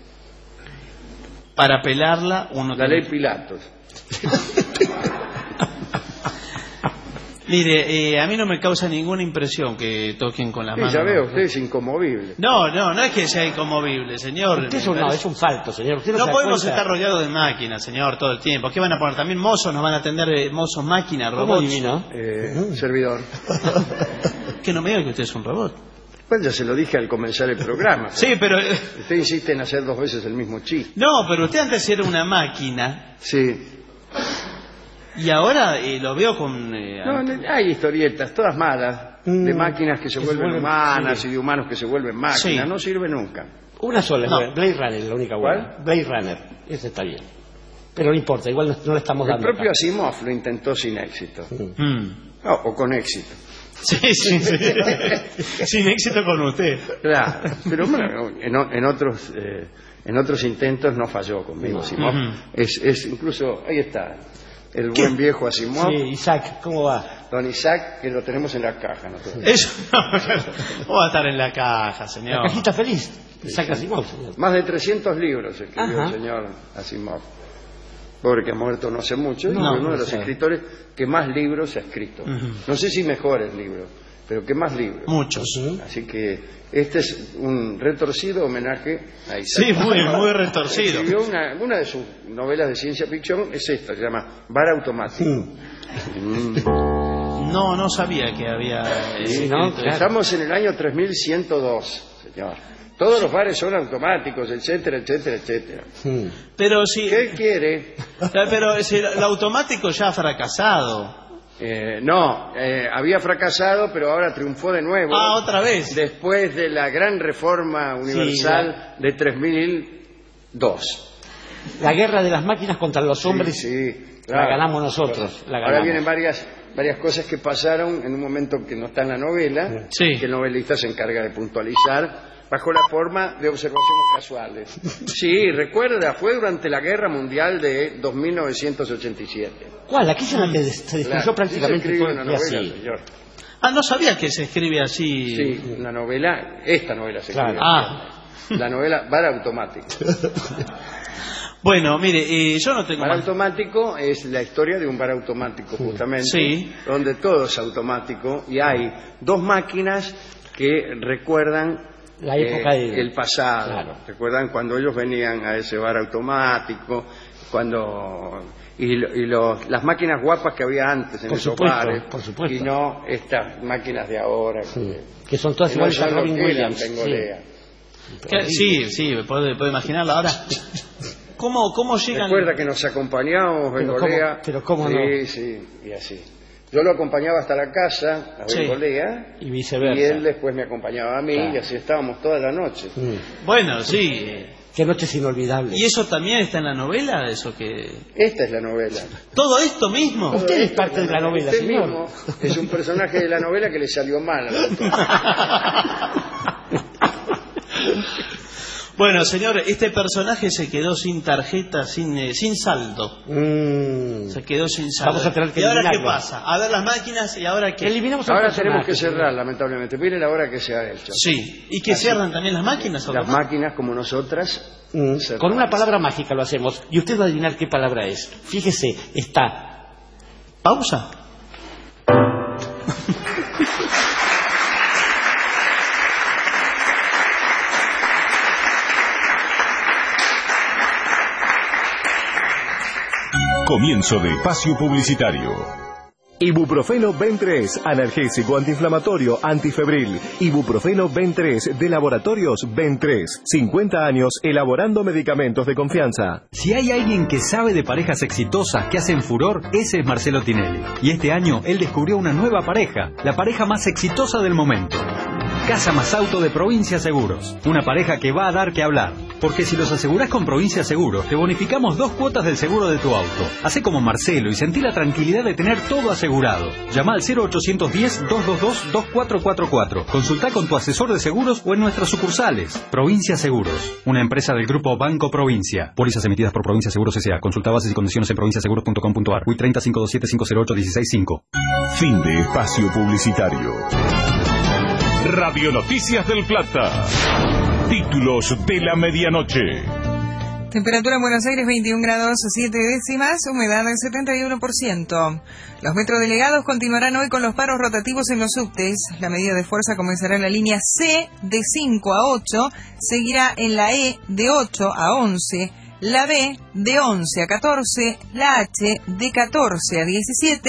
[SPEAKER 5] para pelarla uno
[SPEAKER 3] La
[SPEAKER 5] tiene-
[SPEAKER 3] ley Pilatos.
[SPEAKER 5] Mire, eh, a mí no me causa ninguna impresión que toquen con las
[SPEAKER 3] Sí,
[SPEAKER 5] manos.
[SPEAKER 3] ya veo, usted es inconmovible.
[SPEAKER 5] No, no, no es que sea inconmovible, señor.
[SPEAKER 6] Usted es
[SPEAKER 5] Me
[SPEAKER 6] un, no,
[SPEAKER 5] parece-
[SPEAKER 6] es un falto, señor. Usted no,
[SPEAKER 5] No
[SPEAKER 6] se da
[SPEAKER 5] podemos
[SPEAKER 6] cuenta.
[SPEAKER 5] estar rodeados de máquinas, señor, todo el tiempo. ¿Qué van a poner? También mozos nos van a atender, eh, mozos máquinas,
[SPEAKER 6] ¿Cómo
[SPEAKER 5] robots.
[SPEAKER 6] adivino?
[SPEAKER 3] Eh, servidor.
[SPEAKER 5] que no me diga que usted es un robot.
[SPEAKER 3] Pues ya se lo dije al comenzar el programa.
[SPEAKER 5] Sí, pero...
[SPEAKER 3] Usted insiste en hacer dos veces el mismo chiste.
[SPEAKER 5] No, pero usted antes era una máquina.
[SPEAKER 3] Sí.
[SPEAKER 5] Y ahora eh, lo veo con... Eh,
[SPEAKER 3] no, hay historietas, todas malas, mm, de máquinas que se que vuelven se humanas sí. y de humanos que se vuelven máquinas. Sí. No sirve nunca.
[SPEAKER 6] Una sola, no. Blade Runner es la única buena. Blade Runner, ese está bien. Pero no importa, igual no, no le estamos dando.
[SPEAKER 3] El propio
[SPEAKER 6] acá.
[SPEAKER 3] Asimov lo intentó sin éxito.
[SPEAKER 5] Mm.
[SPEAKER 3] No, o con éxito.
[SPEAKER 5] Sí, sí, sí. Sin éxito con usted.
[SPEAKER 3] Claro, pero bueno, en, en otros eh, en otros intentos no falló conmigo Asimov. Uh-huh. es, es incluso, ahí está, el ¿Qué? buen viejo Asimov.
[SPEAKER 6] Sí, Isaac, ¿cómo va?
[SPEAKER 3] Don Isaac, que lo tenemos en la caja. ¿No?
[SPEAKER 5] Eso no va a estar en la caja, señor.
[SPEAKER 6] La cajita feliz. Isaac Asimov, señor.
[SPEAKER 3] Más de trescientos libros escribió Ajá. el señor Asimov. Pobre que ha muerto no hace mucho, no, y uno de los sé. escritores que más libros ha escrito. Uh-huh. No sé si mejores libros, pero que más libros.
[SPEAKER 5] Muchos.
[SPEAKER 3] Uh-huh. Así que este es un retorcido homenaje a Isaac.
[SPEAKER 5] Sí, muy, muy retorcido.
[SPEAKER 3] Escribió una, una de sus novelas de ciencia ficción, es esta, se llama Bar Automático. Mm.
[SPEAKER 5] No, no sabía que había... Eh,
[SPEAKER 3] sí, ¿no? Estamos en el año tres mil ciento dos, señor. Todos los bares son automáticos, etcétera, etcétera, etcétera.
[SPEAKER 5] Hmm. Pero si...
[SPEAKER 3] ¿Qué quiere?
[SPEAKER 5] Pero si el automático ya ha fracasado.
[SPEAKER 3] Eh, no, eh, había fracasado, pero ahora triunfó de nuevo.
[SPEAKER 5] Ah, otra vez.
[SPEAKER 3] Después de la gran reforma universal sí, la... de tres mil dos.
[SPEAKER 6] La guerra de las máquinas contra los hombres.
[SPEAKER 3] Sí, sí, claro.
[SPEAKER 6] La ganamos nosotros. La ganamos.
[SPEAKER 3] Ahora vienen varias... varias cosas que pasaron en un momento que no está en la novela,
[SPEAKER 5] sí.
[SPEAKER 3] que el novelista se encarga de puntualizar bajo la forma de observaciones casuales. Sí, recuerda, fue durante la Guerra Mundial de dos mil novecientos ochenta y siete.
[SPEAKER 6] ¿Cuál? Aquí se, se destruyó claro, prácticamente
[SPEAKER 3] sí
[SPEAKER 6] todo
[SPEAKER 3] una novela, señor.
[SPEAKER 5] Ah, no sabía que se escribe así.
[SPEAKER 3] Sí, una novela, esta novela se escribe.
[SPEAKER 5] Claro. Ah.
[SPEAKER 3] La novela Bar Automático.
[SPEAKER 5] Bueno, mire, eh, yo no tengo
[SPEAKER 3] bar
[SPEAKER 5] más.
[SPEAKER 3] Automático es la historia de un bar automático, justamente,
[SPEAKER 5] sí.
[SPEAKER 3] donde todo es automático y hay dos máquinas que recuerdan
[SPEAKER 6] la época
[SPEAKER 3] eh,
[SPEAKER 6] de...
[SPEAKER 3] el pasado. Claro. Recuerdan cuando ellos venían a ese bar automático, cuando y, y los, las máquinas guapas que había antes en
[SPEAKER 6] por
[SPEAKER 3] esos
[SPEAKER 6] supuesto,
[SPEAKER 3] bares,
[SPEAKER 6] por supuesto.
[SPEAKER 3] y no estas máquinas de ahora
[SPEAKER 6] sí.
[SPEAKER 3] que,
[SPEAKER 6] que son todas
[SPEAKER 3] que
[SPEAKER 6] iguales
[SPEAKER 3] no
[SPEAKER 6] a Robin Williams.
[SPEAKER 5] Sí, sí, sí, puede, puede imaginarla ahora. ¿Cómo, cómo llegan?
[SPEAKER 3] Recuerda que nos acompañamos, Bengolea.
[SPEAKER 6] Pero cómo
[SPEAKER 3] sí,
[SPEAKER 6] no.
[SPEAKER 3] Sí, sí, y así. Yo lo acompañaba hasta la casa, a Bengolea,
[SPEAKER 6] sí. y viceversa.
[SPEAKER 3] Y él después me acompañaba a mí, claro. y así estábamos toda la noche.
[SPEAKER 6] Mm.
[SPEAKER 5] Bueno, sí.
[SPEAKER 6] Qué noches inolvidables.
[SPEAKER 5] ¿Y eso también está en la novela? Eso que...
[SPEAKER 3] Esta es la novela.
[SPEAKER 5] ¿Todo esto mismo?
[SPEAKER 6] Todo Usted es parte de la novela,
[SPEAKER 3] Usted
[SPEAKER 6] señor.
[SPEAKER 3] mismo es un personaje de la novela que le salió mal.
[SPEAKER 5] Bueno, señor, este personaje se quedó sin tarjeta, sin eh, sin saldo.
[SPEAKER 6] Mm.
[SPEAKER 5] Se quedó sin saldo.
[SPEAKER 6] Vamos a tener que
[SPEAKER 5] ¿Y ahora
[SPEAKER 6] eliminarlo.
[SPEAKER 5] qué pasa? A ver las máquinas y ahora qué.
[SPEAKER 6] Eliminamos
[SPEAKER 3] ahora tenemos que cerrar, lamentablemente. Mire la hora que se ha hecho.
[SPEAKER 5] Sí. ¿Y que Así. cierran también las máquinas?
[SPEAKER 3] Las máquinas, como nosotras.
[SPEAKER 6] Mm. Con una palabra mágica lo hacemos. Y usted va a adivinar qué palabra es. Fíjese, está.
[SPEAKER 5] Pausa.
[SPEAKER 1] Comienzo de espacio publicitario.
[SPEAKER 8] Ibuprofeno Ben tres, analgésico antiinflamatorio, antifebril. Ibuprofeno Ben tres, de Laboratorios Ben tres. cincuenta años elaborando medicamentos de confianza.
[SPEAKER 7] Si hay alguien que sabe de parejas exitosas que hacen furor, ese es Marcelo Tinelli. Y este año él descubrió una nueva pareja, la pareja más exitosa del momento. Casa más Auto de Provincia Seguros. Una pareja que va a dar que hablar. Porque si los asegurás con Provincia Seguros, te bonificamos dos cuotas del seguro de tu auto. Hacé como Marcelo y sentí la tranquilidad de tener todo asegurado. Llama al cero ochocientos diez, doscientos veintidós, veinticuatro cuarenta y cuatro. Consultá con tu asesor de seguros o en nuestras sucursales. Provincia Seguros, una empresa del grupo Banco Provincia. Pólizas emitidas por Provincia Seguros S A. Consulta bases y condiciones en provinciaseguros punto com punto a r. U I treinta, cinco dos siete, cinco cero ocho, dieciséis cinco.
[SPEAKER 1] Fin de espacio publicitario. Radio Noticias del Plata. Títulos de la medianoche.
[SPEAKER 9] Temperatura en Buenos Aires veintiún grados siete décimas, humedad del setenta y uno por ciento. Los metrodelegados continuarán hoy con los paros rotativos en los subtes. La medida de fuerza comenzará en la línea C de cinco a ocho, seguirá en la E de ocho a once, la B de once a catorce, la H de catorce a diecisiete,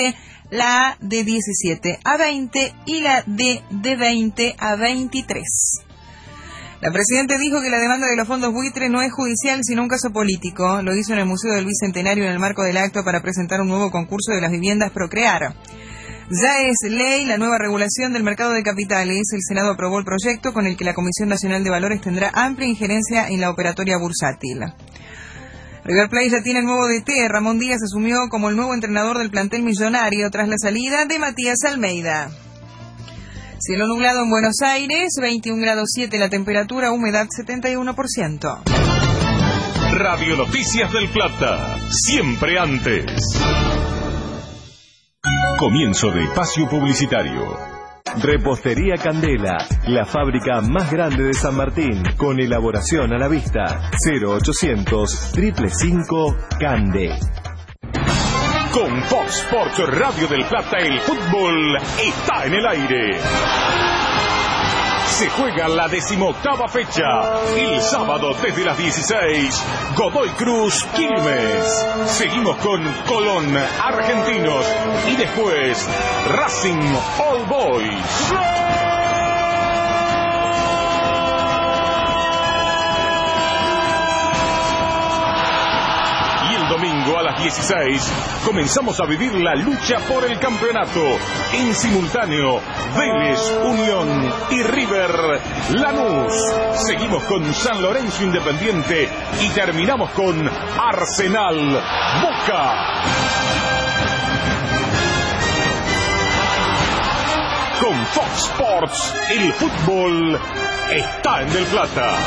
[SPEAKER 9] la A de diecisiete a veinte y la D de veinte a veintitrés. La Presidenta dijo que la demanda de los fondos buitre no es judicial, sino un caso político. Lo hizo en el Museo del Bicentenario en el marco del acto para presentar un nuevo concurso de las viviendas Procrear. Ya es ley la nueva regulación del mercado de capitales. El Senado aprobó el proyecto con el que la Comisión Nacional de Valores tendrá amplia injerencia en la operatoria bursátil. River Plate ya tiene el nuevo D T. Ramón Díaz asumió como el nuevo entrenador del plantel millonario tras la salida de Matías Almeida. Cielo nublado en Buenos Aires, veintiún grados siete la temperatura, humedad setenta y uno por ciento.
[SPEAKER 16] Radio Noticias del Plata, siempre antes. Comienzo de espacio publicitario. Repostería Candela, la fábrica más grande de San Martín, con elaboración a la vista. cero ochocientos, cinco cinco cinco, Cande. Con Fox Sports Radio del Plata, el fútbol está en el aire. Se juega la decimoctava fecha. El sábado desde las dieciséis, Godoy Cruz Quilmes. Seguimos con Colón Argentinos y después Racing All Boys. Domingo a las dieciséis comenzamos a vivir la lucha por el campeonato. En simultáneo, Vélez, Unión y River Lanús. Seguimos con San Lorenzo Independiente y terminamos con Arsenal Boca. Con Fox Sports, el fútbol está en Del Plata.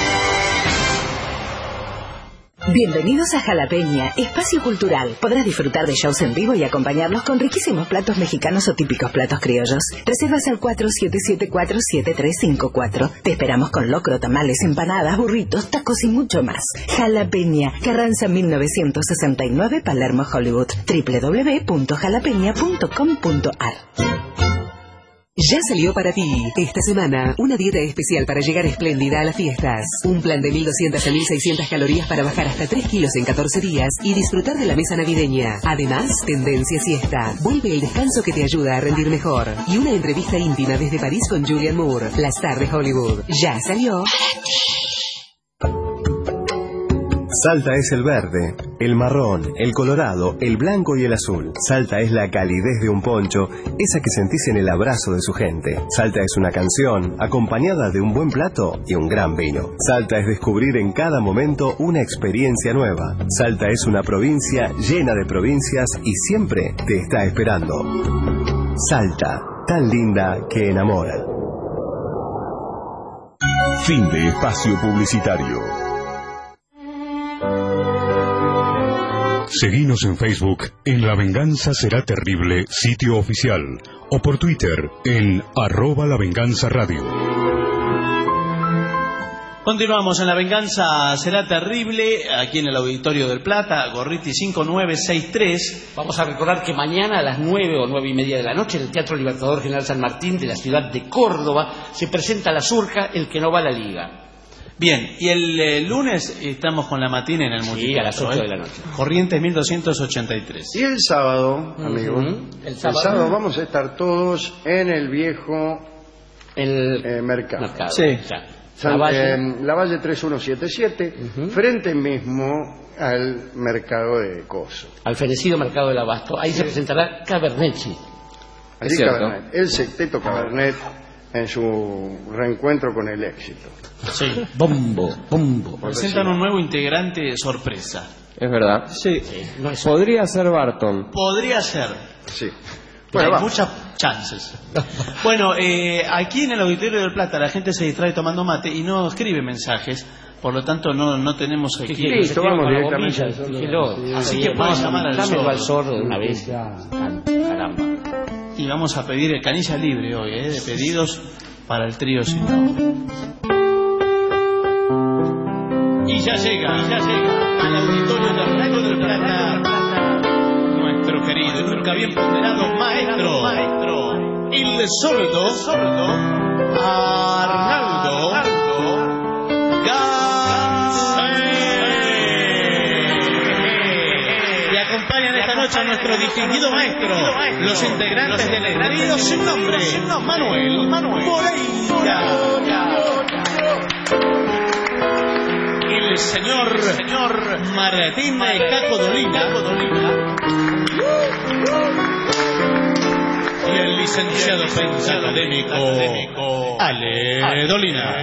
[SPEAKER 17] Bienvenidos a Jalapeña, espacio cultural. Podrás disfrutar de shows en vivo y acompañarlos con riquísimos platos mexicanos o típicos platos criollos. Reservas al cuatro siete siete cuatro siete tres cinco cuatro. Te esperamos con locro, tamales, empanadas, burritos, tacos y mucho más. Jalapeña, Carranza mil novecientos sesenta y nueve, Palermo, Hollywood. doble u doble u doble u punto jalapeña punto com punto a r.
[SPEAKER 15] Ya salió para ti, esta semana, una dieta especial para llegar espléndida a las fiestas. Un plan de mil doscientas a mil seiscientas calorías para bajar hasta tres kilos en catorce días y disfrutar de la mesa navideña. Además, tendencia siesta. Vuelve el descanso que te ayuda a rendir mejor. Y una entrevista íntima desde París con Julianne Moore, la star de Hollywood. Ya salió para ti.
[SPEAKER 8] Salta es el verde, el marrón, el colorado, el blanco y el azul. Salta es la calidez de un poncho, esa que sentís en el abrazo de su gente. Salta es una canción, acompañada de un buen plato y un gran vino. Salta es descubrir en cada momento una experiencia nueva. Salta es una provincia llena de provincias y siempre te está esperando. Salta, tan linda que enamora.
[SPEAKER 16] Fin de espacio publicitario.
[SPEAKER 1] Seguinos en Facebook en La Venganza Será Terrible, sitio oficial, o por Twitter en arroba La Venganza Radio.
[SPEAKER 5] Continuamos en La Venganza Será Terrible, aquí en el Auditorio del Plata, Gorriti cinco nueve seis tres.
[SPEAKER 6] Vamos a recordar que mañana a las nueve o nueve y media de la noche en el Teatro Libertador General San Martín de la ciudad de Córdoba se presenta La Surja, el que no va a la liga.
[SPEAKER 5] Bien, y el eh, lunes estamos con la matina en el multiteatro.
[SPEAKER 6] Sí, a las ocho de la noche.
[SPEAKER 5] Corrientes mil doscientos ochenta y tres.
[SPEAKER 3] Y el sábado, amigo,
[SPEAKER 6] uh-huh. el, sábado.
[SPEAKER 3] el sábado vamos a estar todos en el viejo el eh, mercado.
[SPEAKER 6] mercado.
[SPEAKER 5] Sí.
[SPEAKER 3] San, la Valle, eh, la Valle tres uno siete siete, uh-huh. frente mismo al mercado de Coso.
[SPEAKER 6] Al fenecido mercado del Abasto. Ahí sí. se presentará Cabernet.
[SPEAKER 3] Allí Cabernet, el sexteto Cabernet en su reencuentro con el éxito.
[SPEAKER 5] Sí.
[SPEAKER 6] Bombo, bombo.
[SPEAKER 5] Presentan un nuevo integrante sorpresa.
[SPEAKER 18] Es verdad.
[SPEAKER 5] Sí.
[SPEAKER 6] sí no es
[SPEAKER 18] Podría ser Barton.
[SPEAKER 5] Podría ser.
[SPEAKER 3] Sí.
[SPEAKER 5] Bueno, hay va. muchas chances. Bueno, eh, aquí en el Auditorio del Plata la gente se distrae tomando mate y no escribe mensajes. Por lo tanto, no, no tenemos aquí.
[SPEAKER 3] Sí, listo, vamos directamente.
[SPEAKER 6] Bombilla,
[SPEAKER 5] Así que puedes llamar al sordo.
[SPEAKER 6] al sordo de una vez. Caramba.
[SPEAKER 5] Y vamos a pedir el canilla libre hoy, ¿eh? De pedidos para el trío sin nombre. Y ya llega, y ya llega al Auditorio del Radio del Plata nuestro querido y nunca bien ponderado maestro, maestro el sordo, sordo Arnaldo Gansé. Y acompañan esta noche noche a nuestro distinguido maestro, los integrantes del trío sin nombre, Manuel Moreira. El señor, señor Martín Caco Dolina. Y el licenciado pentacadémico Ale Dolina.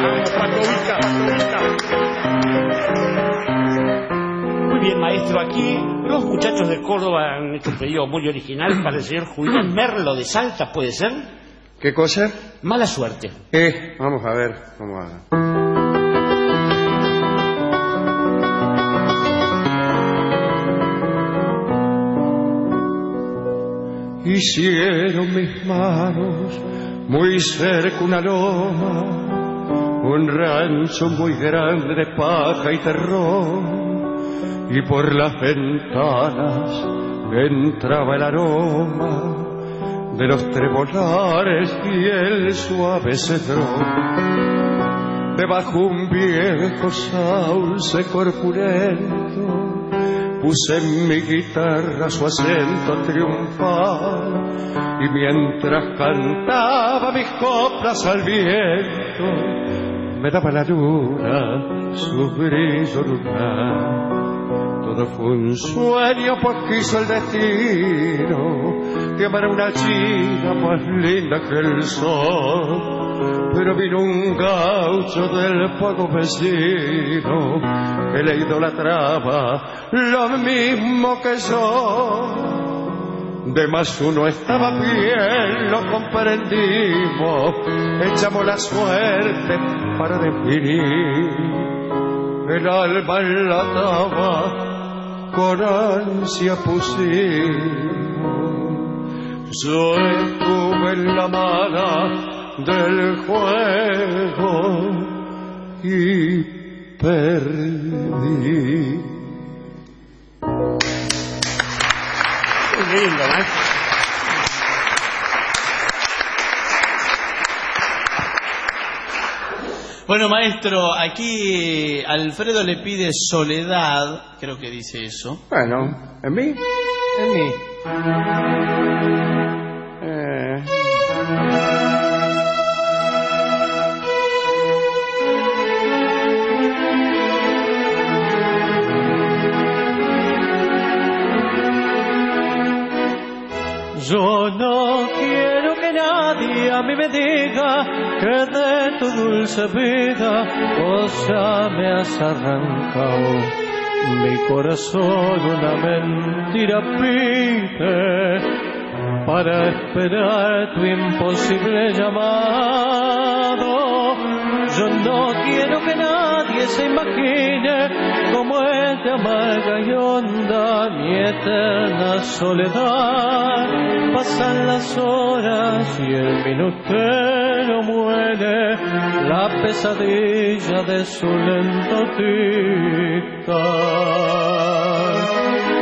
[SPEAKER 6] Muy bien, maestro, aquí los muchachos de Córdoba han hecho un pedido muy original para el señor Julián Merlo de Salta, ¿puede ser?
[SPEAKER 3] ¿Qué cosa?
[SPEAKER 6] Mala suerte.
[SPEAKER 3] Eh, vamos a ver, vamos a ver. Hicieron mis manos muy cerca una loma, un rancho muy grande de paja y terrón, y por las ventanas entraba el aroma de los trebolares y el suave cedrón. Debajo un viejo sauce corpulento puse en mi guitarra su acento triunfal, y mientras cantaba mis coplas al viento, me daba la luna su brillo lunar. Todo fue un sueño, pues quiso el destino que amara una china más linda que el sol. Pero vino un gaucho del pago vecino que le idolatraba lo mismo que yo. De más uno estaba bien, lo comprendimos, echamos la suerte para definir. El alma enlatada con ansia pusimos. Yo estuve en la mala del juego y perdí.
[SPEAKER 6] Muy lindo, ¿eh?
[SPEAKER 5] Bueno, maestro, aquí Alfredo le pide soledad, creo que dice eso.
[SPEAKER 3] Bueno, ¿en mí?
[SPEAKER 5] En mí.
[SPEAKER 3] Eh...
[SPEAKER 19] Yo no quiero que nadie a mí me diga que de tu dulce vida vos ya me has arrancado. Mi corazón una mentira pide para esperar tu imposible llamado. Yo no quiero que nadie se imagine cómo es de amarga y honda mi eterna soledad. Pasan las horas y el minutero muere, la pesadilla de su lento tic-tac.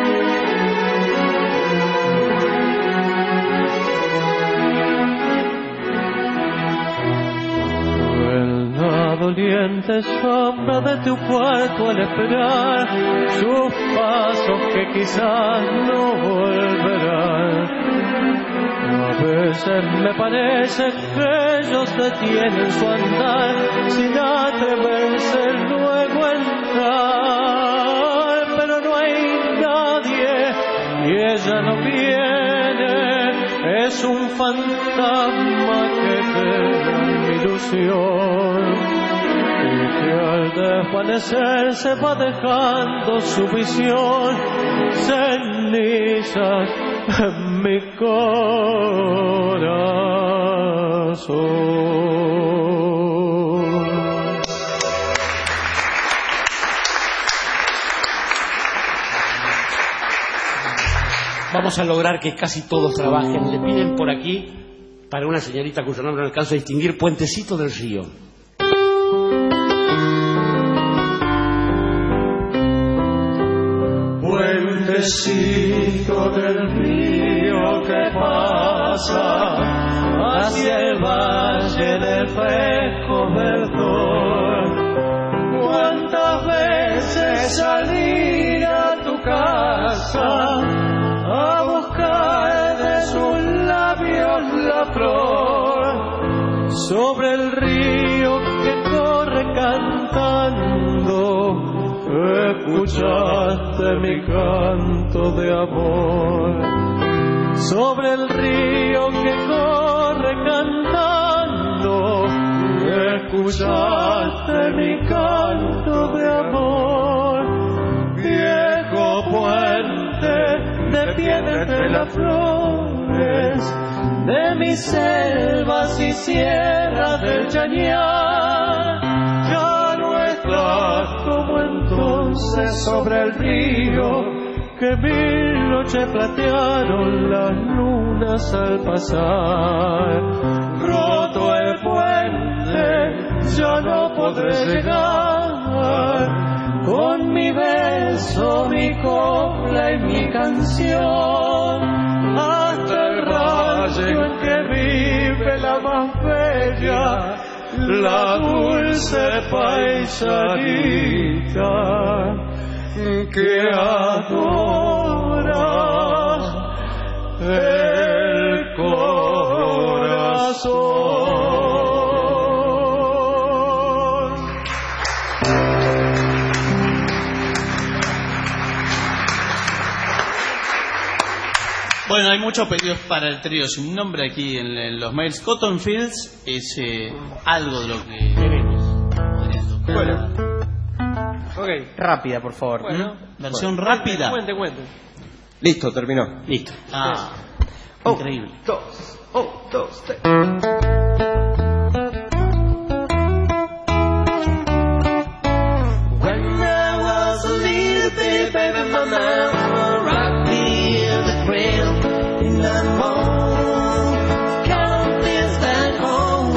[SPEAKER 19] Doliente sombra de tu cuarto al esperar sus pasos que quizás no volverán. A veces me parece que ellos detienen su andar sin atreverse luego a entrar, pero no hay nadie y ella no viene, es un fantasma que queda en mi ilusión. Que al desvanecer se va dejando su visión, cenizas en mi corazón.
[SPEAKER 6] Vamos a lograr que casi todos trabajen. Le piden por aquí, para una señorita cuyo nombre no alcanzo a distinguir, Puentecito del Río.
[SPEAKER 19] Puentecito del río que pasa hacia el valle del fresco verdor. ¿Cuántas veces salir a tu casa sobre el río que corre cantando, escuchaste mi canto de amor. Sobre el río que corre cantando, escuchaste mi canto de amor. Viejo puente de piedras de las flores, de mis selvas y sierras del Chañar, ya no estás como entonces sobre el río, que mil noches platearon las lunas al pasar. Roto el puente, ya no podré llegar, con mi beso, mi copla y mi canción, hasta el rayo en que vive la más bella, la dulce paisanita que adora el corazón.
[SPEAKER 5] Bueno, hay muchos pedidos para el trío sin nombre aquí en, en los mails. Cotton Fields es eh, algo de lo que queremos.
[SPEAKER 4] Bueno.
[SPEAKER 5] Okay. Rápida, por favor.
[SPEAKER 4] Bueno,
[SPEAKER 5] ¿Mm? Versión
[SPEAKER 4] bueno.
[SPEAKER 5] rápida.
[SPEAKER 4] Cuente, cuente.
[SPEAKER 18] Listo, terminó.
[SPEAKER 5] Listo. Ah,
[SPEAKER 3] oh,
[SPEAKER 5] increíble.
[SPEAKER 3] Dos, oh, dos, tres.
[SPEAKER 19] When I was a little baby, baby, my mama rocked me in the cradle in the morning, count this back home.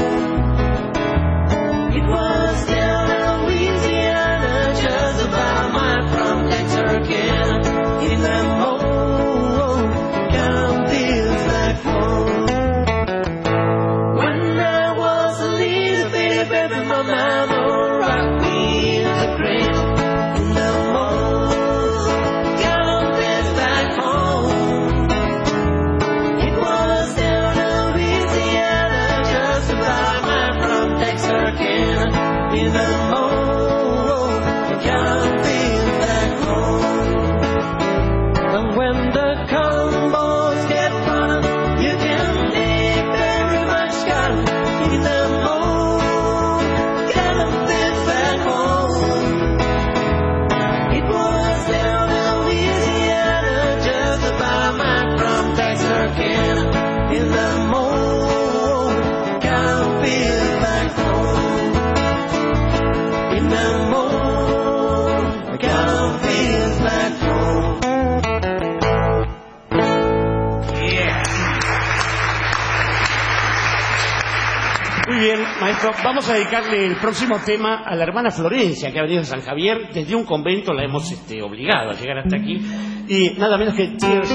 [SPEAKER 19] It was down in Louisiana, just about my from Texarkana, in the morning, count this back home. When I was a little baby, baby, my mama rocked me in the cradle in the morning, count this back home. It was down in Louisiana, just about my from Texarkana, in the morning, count this back home. And when the combos get running, you can leave very much cotton in the morning, count this back home. It was down in Louisiana, just about my from Texarkana, in the morning, count this back home. In the morning, count this back home.
[SPEAKER 6] Muy bien, maestro, vamos a dedicarle el próximo tema a la hermana Florencia, que ha venido de San Javier. Desde un convento la hemos este, obligado a llegar hasta aquí. Y nada menos que Tears.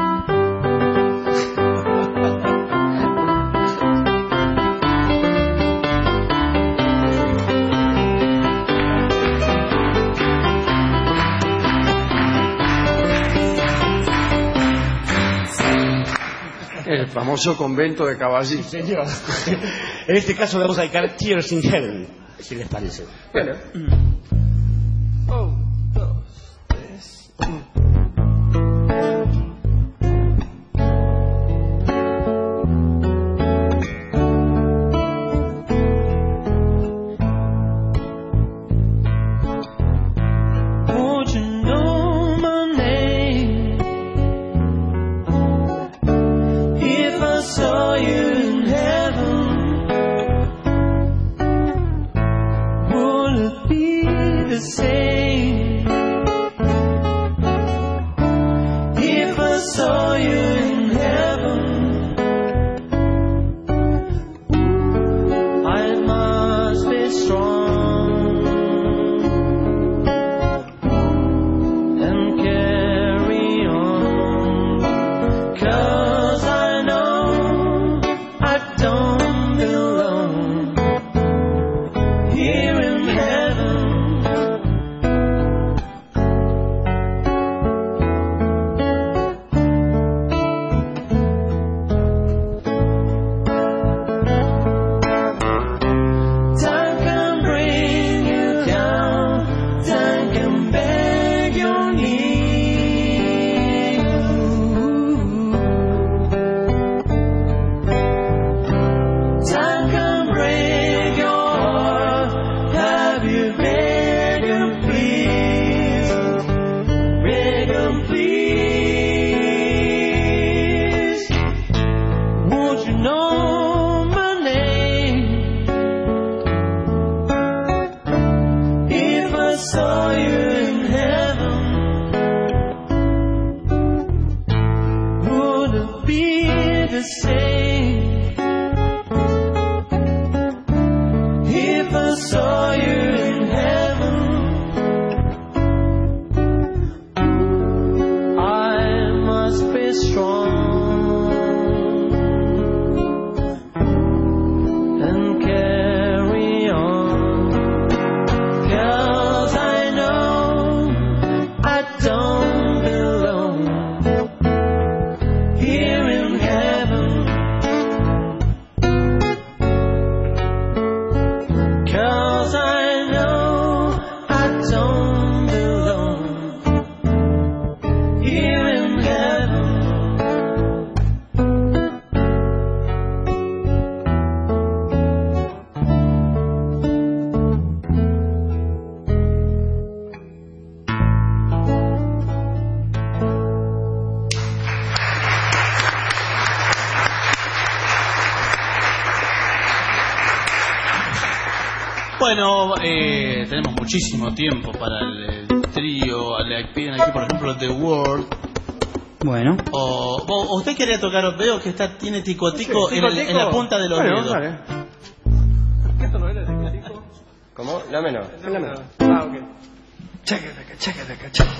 [SPEAKER 3] El famoso convento de Caballito.
[SPEAKER 6] Señor. En este caso le vamos a dedicar Tears in Heaven, si les parece.
[SPEAKER 3] Bueno. Oh, dos, tres.
[SPEAKER 19] Won't you know my name? If I saw you in heaven, would it be you in heaven, would it be the same if I saw you in heaven? I must be strong and carry on, 'cause I know I don't belong here in heaven, 'cause I know I don't belong here in heaven.
[SPEAKER 5] Bueno, eh, tenemos muchísimo tiempo para el, el trío. Le piden aquí, por ejemplo, The World.
[SPEAKER 20] Bueno.
[SPEAKER 5] O, o usted quería tocar, veo que está tiene ticotico,
[SPEAKER 3] Sí,
[SPEAKER 5] en, el-
[SPEAKER 3] tico-tico.
[SPEAKER 5] en la punta de los
[SPEAKER 3] Bueno,
[SPEAKER 5] dedos.
[SPEAKER 3] dale.
[SPEAKER 5] ¿Esto no era ticotico?
[SPEAKER 18] ¿Cómo? La menor.
[SPEAKER 3] En la menor. Ah, ok. Chaca-taca, chaca-taca, chaca.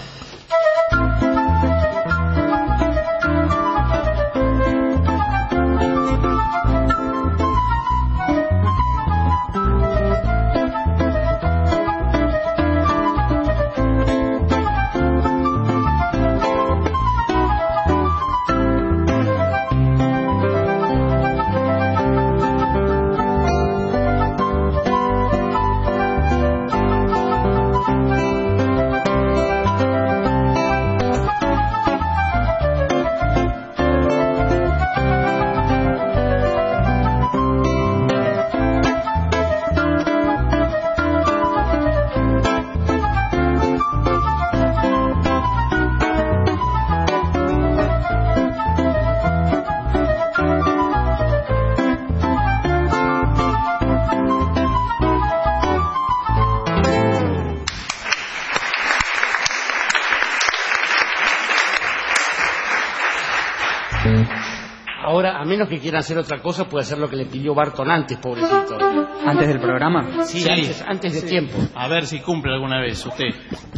[SPEAKER 6] Ahora, a menos que quieran hacer otra cosa, puede hacer lo que le pidió Barton antes, pobrecito.
[SPEAKER 20] ¿Antes del programa?
[SPEAKER 6] Sí, antes, antes de
[SPEAKER 5] Sí.
[SPEAKER 6] tiempo.
[SPEAKER 5] A ver si cumple alguna vez usted.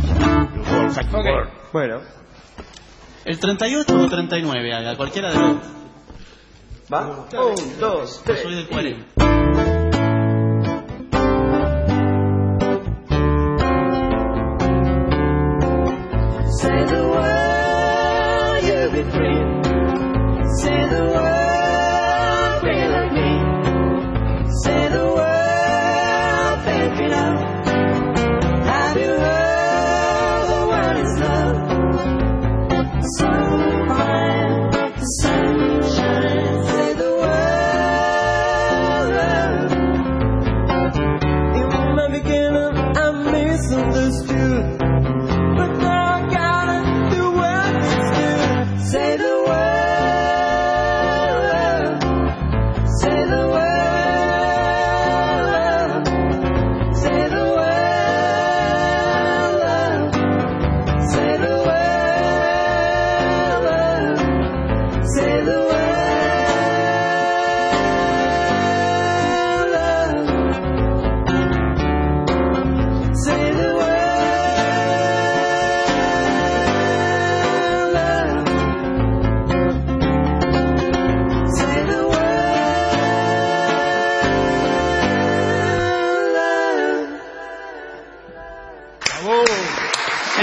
[SPEAKER 18] Bueno.
[SPEAKER 5] ¿El treinta y ocho o treinta y nueve haga? Cualquiera de los dos.
[SPEAKER 18] ¿Va? Un, dos,
[SPEAKER 5] Yo
[SPEAKER 18] tres.
[SPEAKER 5] soy del cuarenta.
[SPEAKER 19] Say the word, you'll be free. Say the word, be like me. Say the word, baby, love. Have you heard the word is love? Sunshine, sunshine. Say the word, love. In the beginning, I misunderstood. But now I gotta do what it's good. Say the word, say the word, say the word, say the word, say the word, say the word.
[SPEAKER 5] Sí.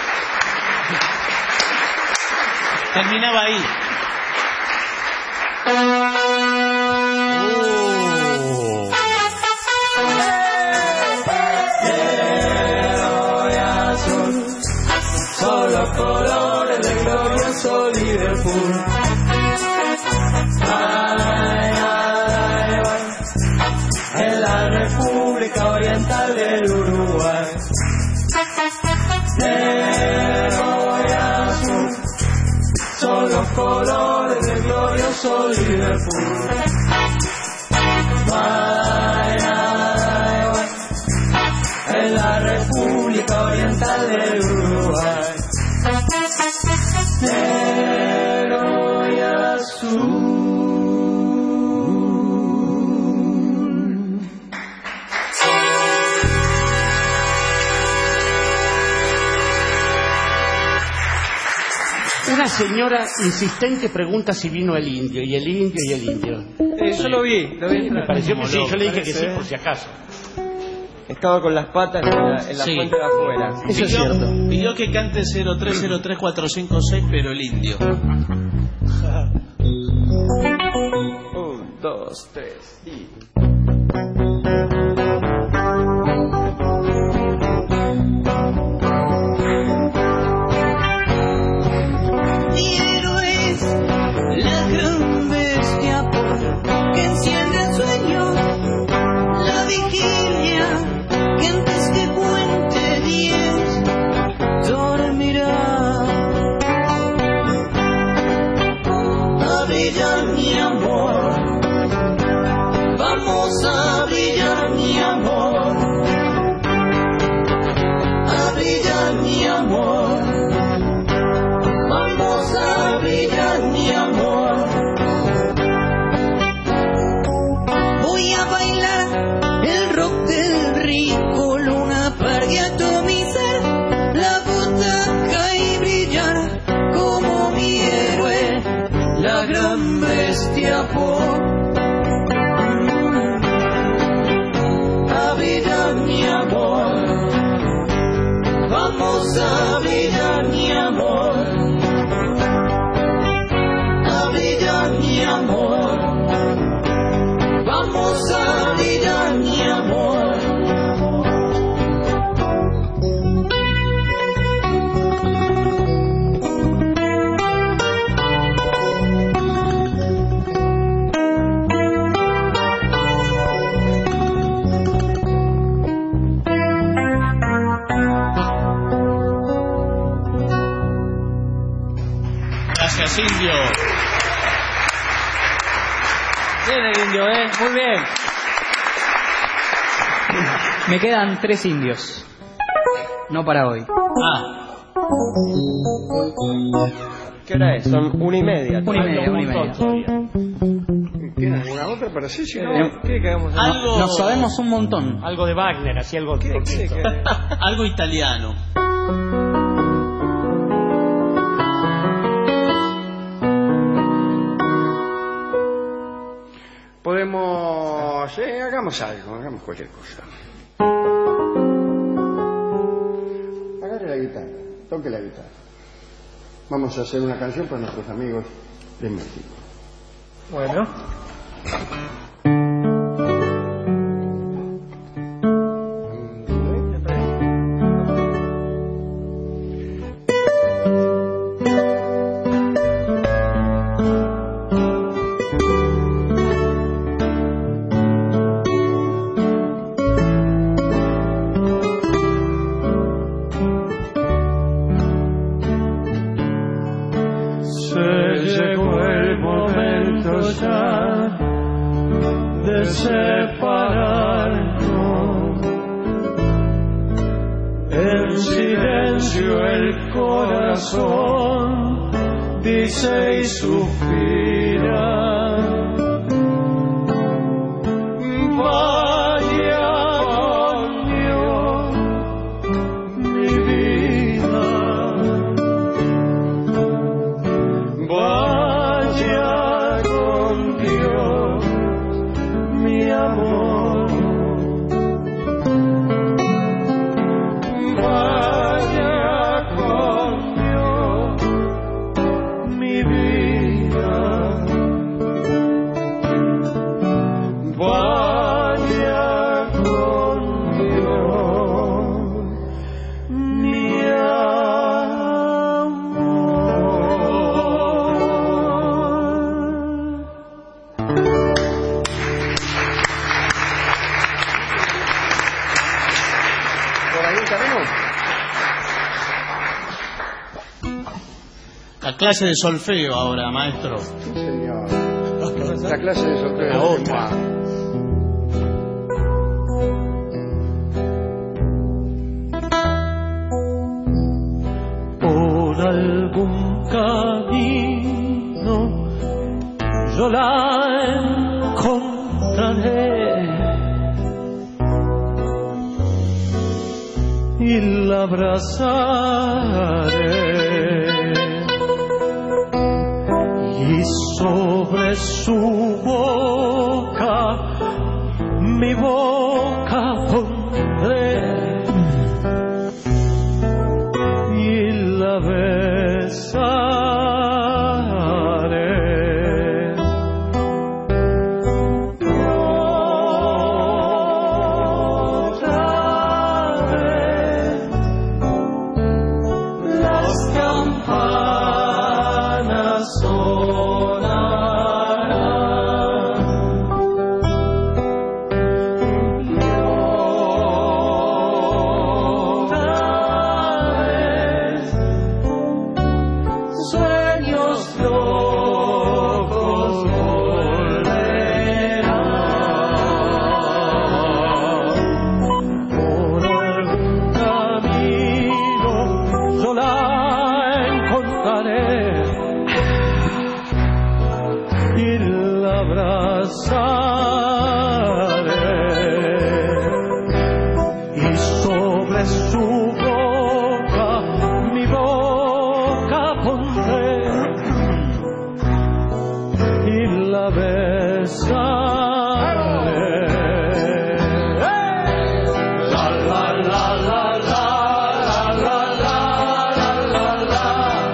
[SPEAKER 5] Terminaba ahí.
[SPEAKER 19] Cielo y azul, solo colores de glorioso Liverpool. Ay, ay, ay, en la República Oriental del Uruguay. Negro y azul son los colores del glorioso Liverpool. Ay, ay, ay, en la República Oriental
[SPEAKER 6] Una señora insistente pregunta si vino el indio, y el indio, y el indio.
[SPEAKER 18] Eh, yo lo vi, lo vi.
[SPEAKER 6] Me pareció que sí, yo le dije que sí,
[SPEAKER 18] Parece,
[SPEAKER 6] por si acaso.
[SPEAKER 18] Estaba con las patas en la, en la
[SPEAKER 5] Sí.
[SPEAKER 18] fuente de afuera.
[SPEAKER 5] Eso es cierto. Pidió que cante cero tres cero tres cuatro cinco seis, pero el indio.
[SPEAKER 18] Un, dos, tres y...
[SPEAKER 19] Mi héroe es la gran bestia que enciende el sueño, la vigilia que antes que cuente diez dormirá. A brillar mi amor, vamos a brillar mi amor, a brillar mi amor. Vamos a brillar mi amor. Voy a bailar el rock del rico, luna parguea todo mi ser, la butaca y brillar como mi héroe, la gran bestia por. A brillar mi amor. Vamos a brillar mi amor. Mi amor, vamos a brillar mi amor.
[SPEAKER 5] Gracias, indio.
[SPEAKER 20] Bien el indio, ¿eh? Muy bien. Me quedan tres indios. No para hoy.
[SPEAKER 5] Ah.
[SPEAKER 18] ¿Qué hora es? Son una y media.
[SPEAKER 20] Una y media, una y media.
[SPEAKER 3] ¿Tiene alguna otra para sí? Si no,
[SPEAKER 18] ¿Qué queremos?
[SPEAKER 5] Algo...
[SPEAKER 20] Nos sabemos un montón.
[SPEAKER 4] Algo de Wagner, así algo
[SPEAKER 18] ¿Qué, qué, qué?
[SPEAKER 5] Algo italiano.
[SPEAKER 3] podemos... Eh, hagamos algo, hagamos cualquier cosa. Agarre la guitarra, toque la guitarra. Vamos a hacer una canción para nuestros amigos de México.
[SPEAKER 4] Bueno.
[SPEAKER 5] Clase de solfeo ahora, maestro.
[SPEAKER 3] Sí, señor. La clase de solfeo.
[SPEAKER 5] La otra.
[SPEAKER 19] Por algún camino yo la encontraré y la abrazaré.
[SPEAKER 21] sobre su boca, mi boca pondré y la besaré. Otra vez las campanas sonarán. Y otra vez sueños locos volverán. Por algún camino yo la encontraré y la abrazaré y sobre su boca mi boca pondré y la besaré. La la la la la la la la la la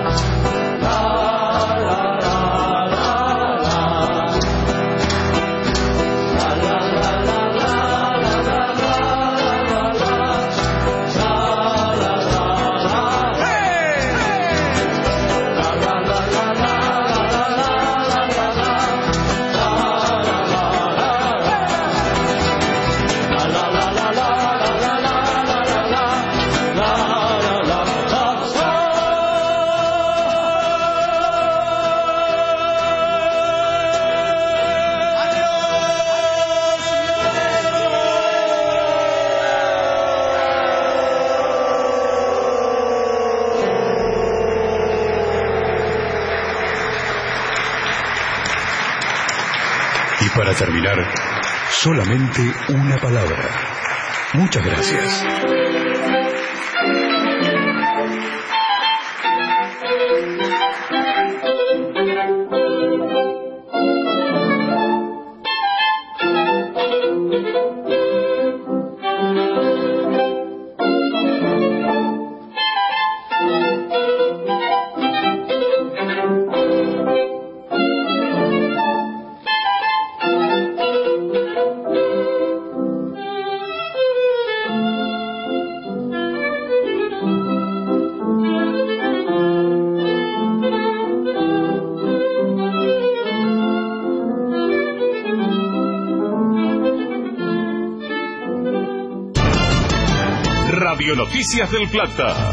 [SPEAKER 1] Y para terminar, solamente una palabra. Muchas gracias.
[SPEAKER 16] Radio Noticias del Plata.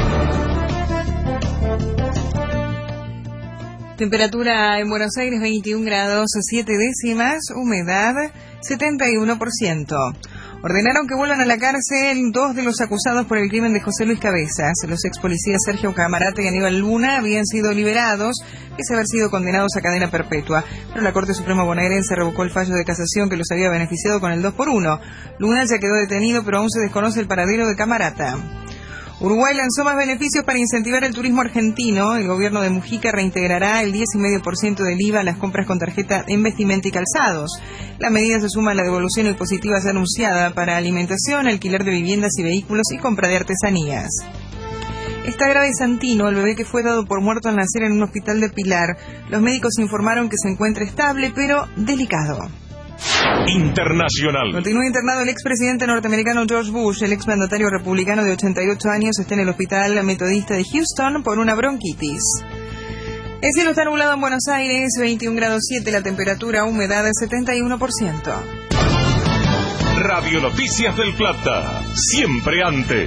[SPEAKER 9] Temperatura en Buenos Aires veintiún grados siete décimas, humedad setenta y uno por ciento. Ordenaron que vuelvan a la cárcel dos de los acusados por el crimen de José Luis Cabezas. Los ex policías Sergio Camarate y Aníbal Luna habían sido liberados, pese a haber sido condenados a cadena perpetua. Pero la Corte Suprema bonaerense revocó el fallo de casación que los había beneficiado con el dos por uno. Luna ya quedó detenido, pero aún se desconoce el paradero de Camarata. Uruguay lanzó más beneficios para incentivar el turismo argentino. El gobierno de Mujica reintegrará el diez coma cinco por ciento del I V A a las compras con tarjeta en vestimenta y calzados. La medida se suma a la devolución impositiva ya anunciada para alimentación, alquiler de viviendas y vehículos y compra de artesanías. Está grave Santino, el bebé que fue dado por muerto al nacer en un hospital de Pilar. Los médicos informaron que se encuentra estable, pero delicado.
[SPEAKER 16] Internacional.
[SPEAKER 9] Continúa internado el expresidente norteamericano George Bush. El exmandatario republicano de ochenta y ocho años está en el hospital metodista de Houston por una bronquitis. El cielo está nublado en Buenos Aires, veintiún grados siete, la temperatura, humedad setenta y uno por ciento.
[SPEAKER 16] Radio Noticias del Plata, siempre antes.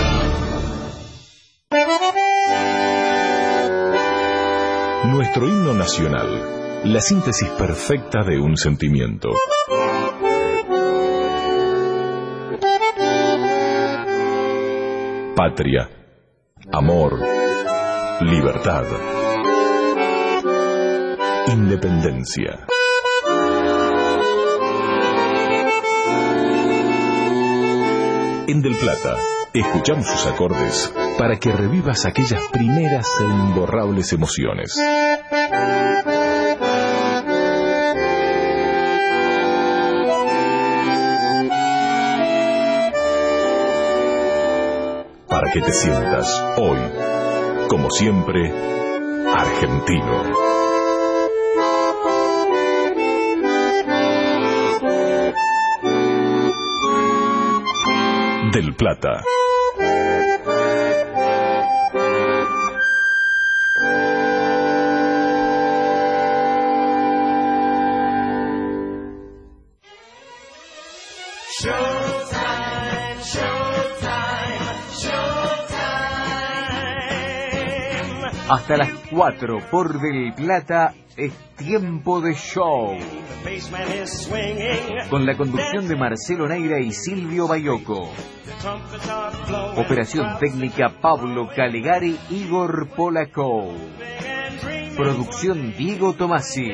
[SPEAKER 8] Nuestro himno nacional, la síntesis perfecta de un sentimiento. Patria, amor, libertad, independencia. En Del Plata, escuchamos sus acordes para que revivas aquellas primeras e imborrables emociones.
[SPEAKER 1] para que te sientas hoy, como siempre, argentino. Del Plata.
[SPEAKER 2] Hasta las cuatro por Del Plata es tiempo de show. Con la conducción de Marcelo Neira y Silvio Bayoco. Operación técnica Pablo Calegari, Igor Polakov. Producción Diego Tomasi.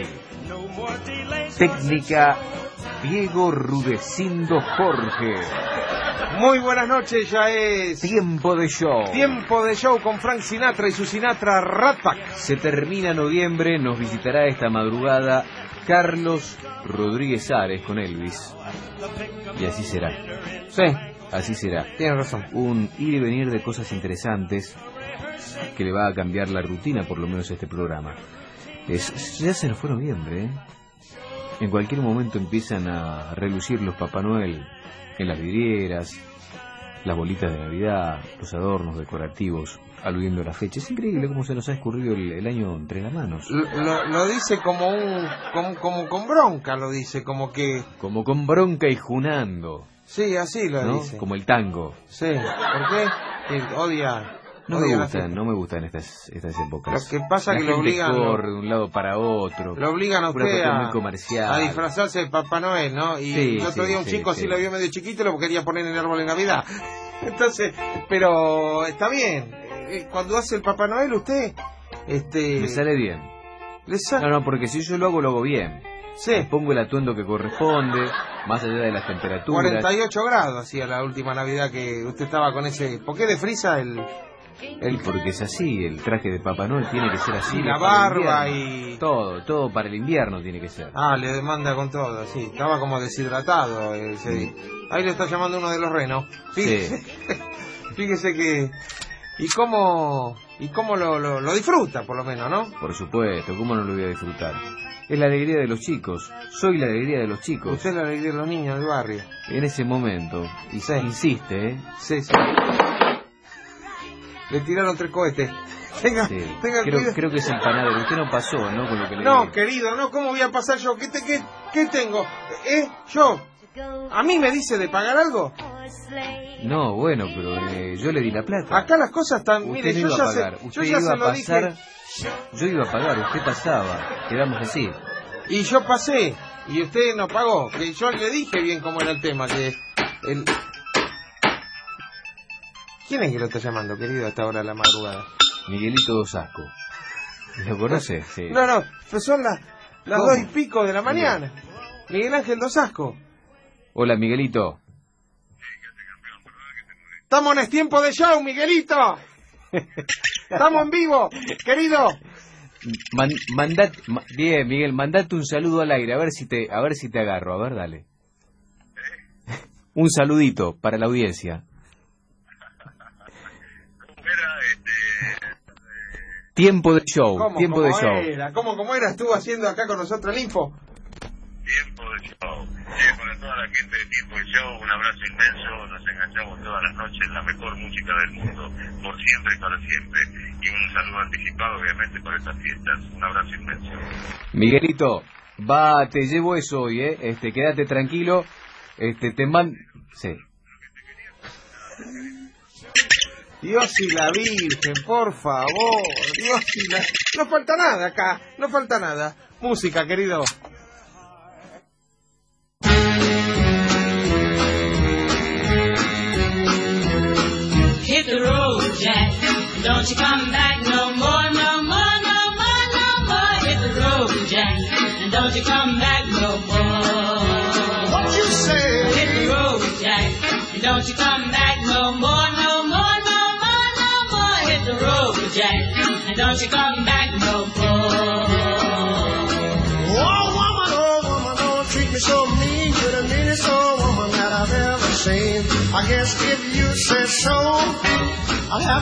[SPEAKER 2] Técnica Diego Rudecindo Jorge.
[SPEAKER 22] Muy buenas noches, ya es
[SPEAKER 2] tiempo de show.
[SPEAKER 22] Tiempo de show con Frank Sinatra y su Sinatra Rat Pack.
[SPEAKER 2] Se termina noviembre, nos visitará esta madrugada Carlos Rodríguez Ares con Elvis. Y así será.
[SPEAKER 22] Sí,
[SPEAKER 2] así será.
[SPEAKER 22] Tienes razón.
[SPEAKER 2] Un ir y venir de cosas interesantes que le va a cambiar la rutina, por lo menos, a este programa. Es, ya se nos fue noviembre, ¿eh? En cualquier momento empiezan a relucir los Papá Noel en las vidrieras, las bolitas de Navidad, los adornos decorativos, aludiendo a la fecha. Es increíble cómo se nos ha escurrido el, el año entre las manos.
[SPEAKER 22] Lo, lo, lo dice como un como, como con bronca, lo dice, como que...
[SPEAKER 2] Como con bronca y junando.
[SPEAKER 22] Sí, así lo
[SPEAKER 2] ¿no?
[SPEAKER 22] dice.
[SPEAKER 2] Como el tango.
[SPEAKER 22] Sí, ¿por qué? Sí, odia...
[SPEAKER 2] No me gustan, no me gustan estas estas épocas.
[SPEAKER 22] Lo que pasa es que lo obligan,
[SPEAKER 2] corre de un lado para otro.
[SPEAKER 22] Lo obligan a usted a,
[SPEAKER 2] comercial.
[SPEAKER 22] a disfrazarse de Papá Noel, ¿no? Y
[SPEAKER 2] sí,
[SPEAKER 22] el otro
[SPEAKER 2] sí,
[SPEAKER 22] día un
[SPEAKER 2] sí,
[SPEAKER 22] chico
[SPEAKER 2] sí.
[SPEAKER 22] así lo vio medio chiquito y lo quería poner en el árbol de Navidad. Entonces, pero está bien. Cuando hace el Papá Noel usted, este,
[SPEAKER 2] me sale bien.
[SPEAKER 22] ¿Le sale?
[SPEAKER 2] No, no, porque si yo lo hago, lo hago bien.
[SPEAKER 22] Sí.
[SPEAKER 2] Le pongo el atuendo que corresponde, más allá de las temperaturas.
[SPEAKER 22] cuarenta y ocho grados hacía la última Navidad que usted estaba con ese... ¿Por qué de frisa el...?
[SPEAKER 2] El... Porque es así, el traje de Papá Noel tiene que ser así.
[SPEAKER 22] Y la barba y...
[SPEAKER 2] Todo, todo para el invierno tiene que ser.
[SPEAKER 22] Ah, le demanda con todo, sí. Estaba como deshidratado ese día. Ahí le está llamando uno de los renos. Fíjese, sí. Fíjese que... ¿Y cómo, y cómo lo, lo, lo disfruta, por lo menos, no?
[SPEAKER 2] Por supuesto, ¿cómo no lo voy a disfrutar? Es la alegría de los chicos. Soy la alegría de los chicos.
[SPEAKER 22] Usted es la alegría de los niños del barrio.
[SPEAKER 2] En ese momento. Y sí. Insiste, ¿eh?
[SPEAKER 22] Sí, sí. Le tiraron tres cohetes. Tenga,
[SPEAKER 2] sí.
[SPEAKER 22] tenga
[SPEAKER 2] creo,
[SPEAKER 22] cuidado.
[SPEAKER 2] creo que es el panadero. Usted no pasó, ¿no? Con lo que le
[SPEAKER 22] No,
[SPEAKER 2] digo.
[SPEAKER 22] querido, no. ¿Cómo voy a pasar yo? ¿Qué, te, qué, qué tengo? ¿Eh? ¿Yo? ¿A mí me dice de pagar algo?
[SPEAKER 2] No, bueno, pero eh, yo le di la plata.
[SPEAKER 22] Acá las cosas están...
[SPEAKER 2] Usted
[SPEAKER 22] Mire,
[SPEAKER 2] no
[SPEAKER 22] yo
[SPEAKER 2] iba
[SPEAKER 22] ya
[SPEAKER 2] a pagar.
[SPEAKER 22] sé,
[SPEAKER 2] Usted
[SPEAKER 22] yo ya
[SPEAKER 2] iba
[SPEAKER 22] se
[SPEAKER 2] a
[SPEAKER 22] lo
[SPEAKER 2] pasar.
[SPEAKER 22] dije.
[SPEAKER 2] Yo iba a pagar, usted pasaba. Quedamos así.
[SPEAKER 22] Y yo pasé, y usted no pagó. Que yo le dije bien cómo era el tema, que... El... ¿Quién es que lo está llamando, querido, a esta hora de la madrugada?
[SPEAKER 2] Miguelito Dosasco. ¿Lo conoce? Sí.
[SPEAKER 22] No, no, pues son las, las
[SPEAKER 2] ¿Cómo?
[SPEAKER 22] dos y pico de la mañana. Miguel Ángel Dosasco.
[SPEAKER 2] Hola, Miguelito.
[SPEAKER 22] Estamos en Es Tiempo de Show, Miguelito. Estamos en vivo, querido.
[SPEAKER 2] Man, mandat, ma, bien, Miguel, mandate un saludo al aire, a ver si te, a ver si te agarro, a ver, dale. Un saludito para la audiencia. Tiempo de show,
[SPEAKER 22] ¿Cómo,
[SPEAKER 2] tiempo
[SPEAKER 22] cómo
[SPEAKER 2] de show.
[SPEAKER 22] Era? ¿Cómo, cómo era? ¿Estuvo haciendo acá con nosotros el info?
[SPEAKER 23] Tiempo de show. Eh, para toda la gente de Tiempo de Show, un abrazo inmenso. Nos enganchamos todas las noches, la mejor música del mundo, por siempre y para siempre. Y un saludo anticipado, obviamente, por estas fiestas. Un abrazo inmenso.
[SPEAKER 2] Miguelito, va, te llevo eso hoy, ¿eh? Este, quédate tranquilo. Este, te mando... Sí.
[SPEAKER 22] Dios y la Virgen, por favor. Dios y la... No falta nada acá, no falta nada. Música, querido.
[SPEAKER 19] Hit the road, Jack. Don't you come back no more, no more, no more, no more. Hit the road, Jack. And don't you come back no more.
[SPEAKER 22] What you say?
[SPEAKER 19] Hit the road, Jack. And don't you come back no more, no more, no more, no more. Hit the road, Jack. And don't you come back no more.
[SPEAKER 24] Oh, woman, oh, woman, don't treat me so mean. You're the meanest old woman that I've ever seen. I guess if you say so,
[SPEAKER 19] I have